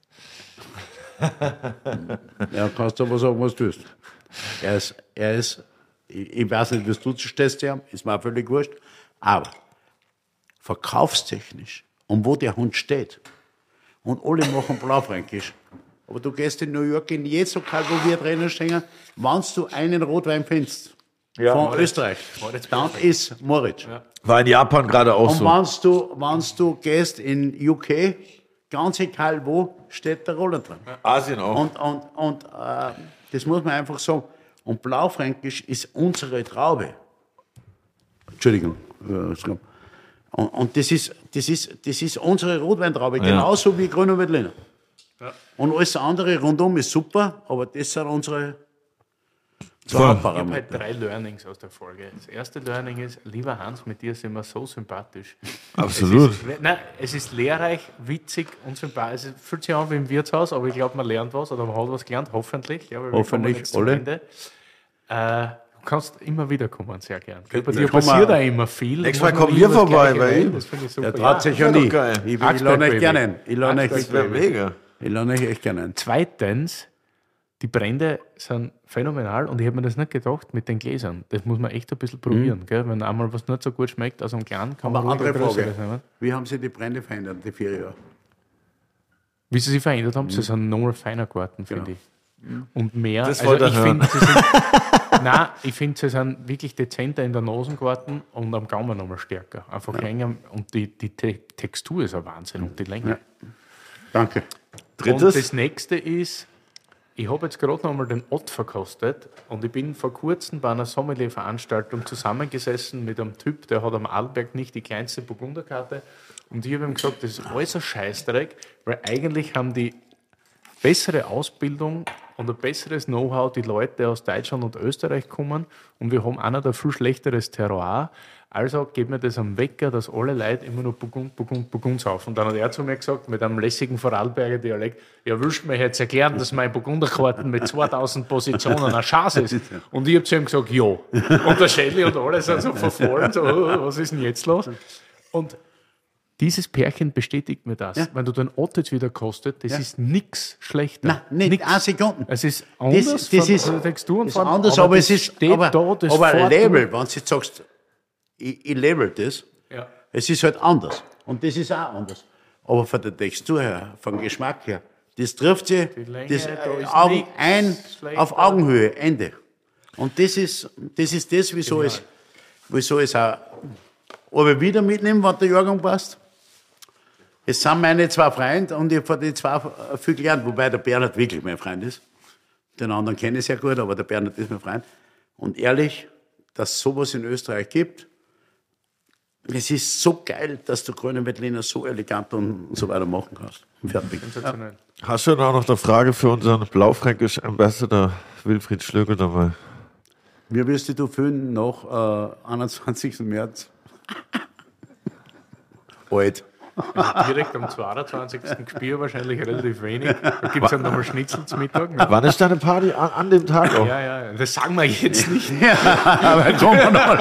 Ja, kannst du aber sagen, was du tust. Er ist, er ist, ich, ich weiß nicht, was du stehst, ja, ist mir auch völlig wurscht. Aber verkaufstechnisch und wo der Hund steht und alle machen Blaufränkisch. Aber du gehst in New York in jedes Lokal, wo wir drinnen stehen, wenn du einen Rotwein findest, Ja, von Moritz. Österreich. Dann ist Moritz. Ja. War in Japan gerade auch Und so. wenn du, wenn's du gehst in U K, ganz egal wo, steht der Roller drin. Asien auch. Und, und, und äh, das muss man einfach sagen. Und Blaufränkisch ist unsere Traube. Entschuldigung. Und, und das, ist, das, ist, das ist unsere Rotweintraube, genauso wie Grüner Veltliner. Ja. Und alles andere rundum ist super, aber das sind unsere zwei Ich habe Parameter. halt drei Learnings aus der Folge. Das erste Learning ist, lieber Hans, mit dir sind wir so sympathisch. Absolut. Es ist, nein, es ist lehrreich, witzig und sympathisch. Es fühlt sich an wie im Wirtshaus, aber ich glaube, man lernt was oder man hat was gelernt, hoffentlich. Ja, weil wir Hoffentlich, kommen jetzt zum alle. Ende. Äh, du kannst immer wieder kommen, sehr gern. Bei Ja, dir komm passiert mal. auch immer viel. Nächstes Muss Mal man kommen nie wir über das vorbei Gleiche bei reden. ihm. Das finde ich Der super. traut sich ja wär doch nie. geil. Ich, ich Axberg lerne euch Baby. gerne ein. Ich lerne euch, Das wäre mega. ich lerne euch echt gerne ein. Zweitens, die Brände sind phänomenal und ich habe mir das nicht gedacht mit den Gläsern. Das muss man echt ein bisschen probieren. Gell? Wenn einmal was nicht so gut schmeckt aus einem kleinen, kann man Aber ruhig andere ein größeres Frage. nehmen. Wie haben sich die Brände verändert, die vier Jahre? Wie sie sich verändert haben, sie sind noch feiner geworden, finde ich. Und mehr. Das also wollte ich er finde, sie sind, nein, ich finde, sie sind wirklich dezenter in der Nasengarten und am Gaumen nochmal stärker. Einfach länger und die, die Te Textur ist ein Wahnsinn und die Länge. Ja. Danke. Drittes. Und das nächste ist, ich habe jetzt gerade noch mal den Ott verkostet und ich bin vor kurzem bei einer Sommelier-Veranstaltung zusammengesessen mit einem Typ, der hat am Arlberg nicht die kleinste Burgunderkarte und ich habe ihm gesagt, das ist alles ein Scheißdreck, weil eigentlich haben die bessere Ausbildung und ein besseres Know-how die Leute aus Deutschland und Österreich kommen und wir haben einer der viel schlechteres Terroir. Also geht mir das am Wecker, dass alle Leute immer nur Burgund, Burgund, Burgund saufen. Und dann hat er zu mir gesagt, mit einem lässigen Vorarlberger Dialekt, ja, willst du mir jetzt erklären, dass mein Burgunderkarten mit zweitausend Positionen ein Schatz ist? Und ich habe zu ihm gesagt, ja. Und der Schädli und alle sind so verfallen, so, oh, was ist denn jetzt los? Und dieses Pärchen bestätigt mir das. Ja. Wenn du den Ott jetzt wieder kostet, das Ja. ist nichts schlechter. Nein, nicht Nix. eine Sekunde. Es ist anders Das, das von ist, der Textur und ist von- anders, aber, das es ist steht aber, da, das aber ein fährt Label, durch. wenn du jetzt sagst, ich, ich label das, Ja. es ist halt anders. Und das ist auch anders. Aber von der Textur her, vom Geschmack her, das trifft sich Länge, das, da äh, ist Augen, nichts ein schlechter. auf Augenhöhe, Ende. Und das ist das, ist das wieso, es, wieso es auch aber wieder mitnehmen, wenn der Jahrgang passt. Es sind meine zwei Freunde und ich habe von den zwei viel gelernt, wobei der Bernhard wirklich mein Freund ist. Den anderen kenne ich sehr gut, aber der Bernhard ist mein Freund. Und ehrlich, dass es sowas in Österreich gibt, es ist so geil, dass du Grüne Veltliner so elegant und so weiter machen kannst. Fertig. Sensationell. Hast du auch noch eine Frage für unseren Blaufränkisch Ambassador Wilfried Schlögl dabei? Wie wirst du fühlen nach äh, einundzwanzigsten März? Alt. Direkt am zweiundzwanzigsten gespielt, wahrscheinlich relativ wenig. Da gibt es dann nochmal Schnitzel zum Mittag. Ne? Wann ist deine Party? An, an dem Tag auch? Ja, ja, das sagen wir jetzt nicht. Aber kommen wir noch.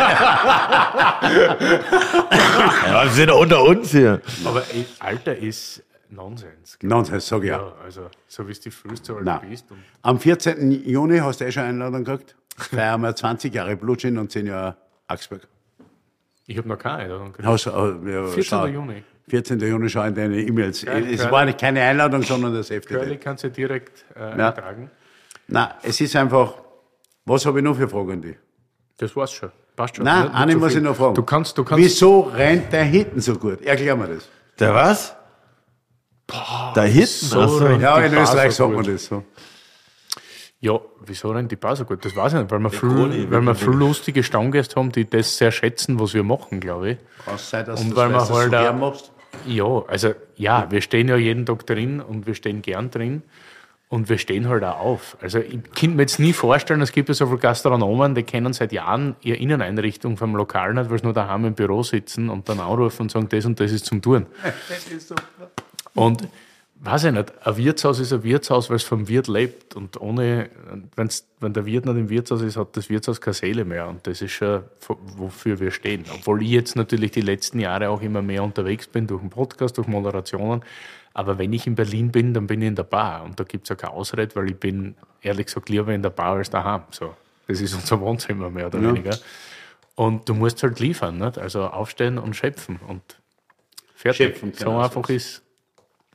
Ja, wir sind unter uns hier. Aber ey, Alter ist Nonsens. Nein, das sag ich ja. Ja, also, so wie es die fühlst, so alt Nein. du bist. Und Am vierzehnten Juni hast du eh schon eine Einladung gekriegt. Feiern wir zwanzig Jahre Blutgin und zehn Jahre Axberg. ich habe noch keine Einladung gekriegt. Hast, äh, ja, vierzehnten schau. Juni. vierzehnten Juni schau in deine E-Mails. Geil, Es geil. war nicht keine Einladung, sondern das F T Curly T. kannst du direkt äh, Ja. eintragen. Nein, es ist einfach, was habe ich noch für Fragen an dich? Das war's schon. Passt schon. Nein, Nicht- nicht eine so muss viel. ich noch fragen. Du kannst, du kannst. Wieso rennt der hinten so gut? Erklär mir das. Der was? da hinten? so Ach so. rein. Ja, Die in Bar Österreich so sagt man gut. das so. Ja, wieso rennt die Bar so gut? Das weiß ich nicht, weil wir, viel, Kroni, weil wir wirklich. viel lustige Stammgäste haben, die das sehr schätzen, was wir machen, glaube ich. Kann es sein, dass Und du weil das, man weißt, halt dass du auch- gern machst? Ja, also ja, wir stehen ja jeden Tag drin und wir stehen gern drin und wir stehen halt auch auf. Also ich kann mir jetzt nie vorstellen, es gibt ja so viele Gastronomen, die kennen seit Jahren ihre Inneneinrichtung vom Lokal nicht, weil sie nur daheim im Büro sitzen und dann anrufen und sagen, das und das ist zum Tun. Das ist super. Und weiß ich nicht, ein Wirtshaus ist ein Wirtshaus, weil es vom Wirt lebt. Und ohne, wenn's, wenn der Wirt nicht im Wirtshaus ist, hat das Wirtshaus keine Seele mehr. Und das ist schon, wofür wir stehen. Obwohl ich jetzt natürlich die letzten Jahre auch immer mehr unterwegs bin, durch den Podcast, durch Moderationen. Aber wenn ich in Berlin bin, dann bin ich in der Bar. Und da gibt es ja keine Ausrede, weil ich bin, ehrlich gesagt, lieber in der Bar als daheim. So, das ist unser Wohnzimmer, mehr oder Ja. weniger. Und du musst halt liefern, nicht? Also aufstehen und schöpfen. Und fertig. Schöpfen, so genau einfach so. ist.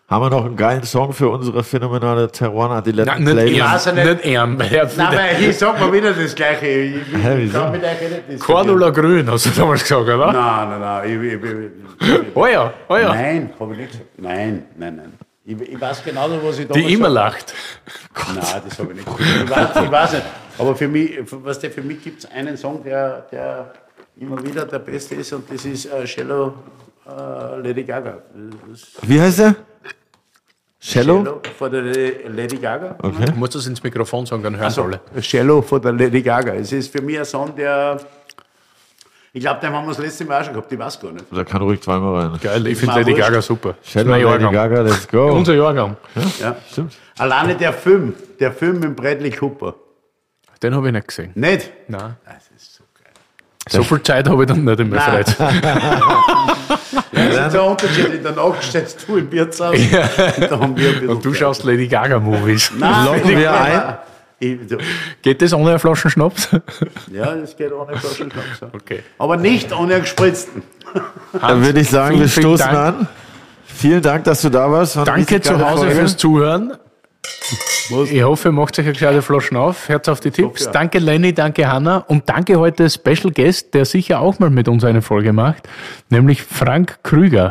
Haben wir noch einen geilen Song für unsere phänomenale Teruana-Adiletten Nein, nicht Playlist? Ehren, nicht Ehren. weil er- Nein, aber ich sag mal wieder das Gleiche. Ich, ich, Hä, ich wieso? kann mit euch nicht diskutieren. Cordula Grün, hast du damals gesagt, oder? Nein, nein, nein. Ich, ich, ich, Oh ja, oh ja. Nein, habe ich nicht gesagt. Nein, nein, nein. Ich, ich weiß genau, was ich da Die immer lacht. Nein, das habe ich nicht gesagt. Ich weiß, ich weiß nicht. Aber für mich, was der, für mich gibt es einen Song, der, der immer wieder der beste ist, und das ist uh, Shallow uh, Lady Gaga. Das Wie heißt der? Shallow? Shallow von der Lady Gaga. Okay. Du musst das ins Mikrofon sagen, dann hören Also, alle. Shallow von der Lady Gaga. Es ist für mich ein Song, der. Ich glaube, den haben wir das letzte Mal auch schon gehabt, ich weiß gar nicht. Da kann ruhig zweimal rein. Geil, ich Ist finde mir Lady wurscht. Gaga super. Shallow, Mein Lady Jahrgang. Gaga, let's go. Unser Jahrgang. Ja. Stimmt. Alleine der Film, der Film mit Bradley Cooper. Den habe ich nicht gesehen. Nicht? Nein. Das ist so geil. So viel Zeit habe ich dann nicht in meiner Nein. Freizeit. Das ist der Unterschied. In der Nacht stehst du im Wirtshaus. Und da haben wir ein bisschen Und du Zeit. schaust Lady Gaga Movies. Nein, Locken ich- wir ein? Ich, du- Geht das ohne eine Flasche Schnaps? ja, das geht ohne Flaschen Schnaps. ja. Okay. Aber nicht ohne einen gespritzten. Dann würde ich sagen, vielen, wir vielen stoßen Dank. an. Vielen Dank, dass du da warst. War eine Danke richtig zu geile Hause Folge. fürs Zuhören. Ich hoffe, ihr macht euch eine gescheite Flaschen auf. Herz auf die Tipps. ja. Danke Lenny, danke Hanna und danke heute Special Guest, der sicher auch mal mit uns eine Folge macht, nämlich Frank Krüger.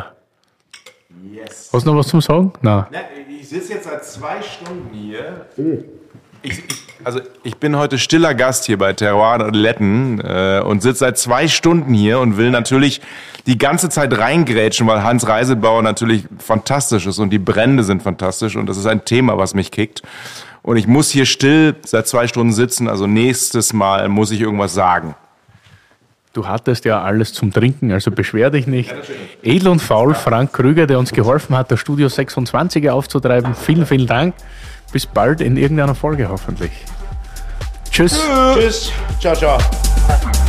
Yes. Hast du noch was zum Sagen? Nein. Na, ich sitze jetzt seit zwei Stunden hier. Ich, ich, also ich bin heute stiller Gast hier bei Teruana Adiletten äh, und sitze seit zwei Stunden hier und will natürlich die ganze Zeit reingrätschen, weil Hans Reisetbauer natürlich fantastisch ist und die Brände sind fantastisch und das ist ein Thema, was mich kickt. Und ich muss hier still seit zwei Stunden sitzen, also nächstes Mal muss ich irgendwas sagen. Du hattest ja alles zum Trinken, also beschwer dich nicht. Edel und faul, Frank Krüger, der uns geholfen hat, das Studio sechsundzwanziger aufzutreiben. Vielen, vielen Dank. Bis bald in irgendeiner Folge hoffentlich. Tschüss. Tschüss. Ciao, ciao.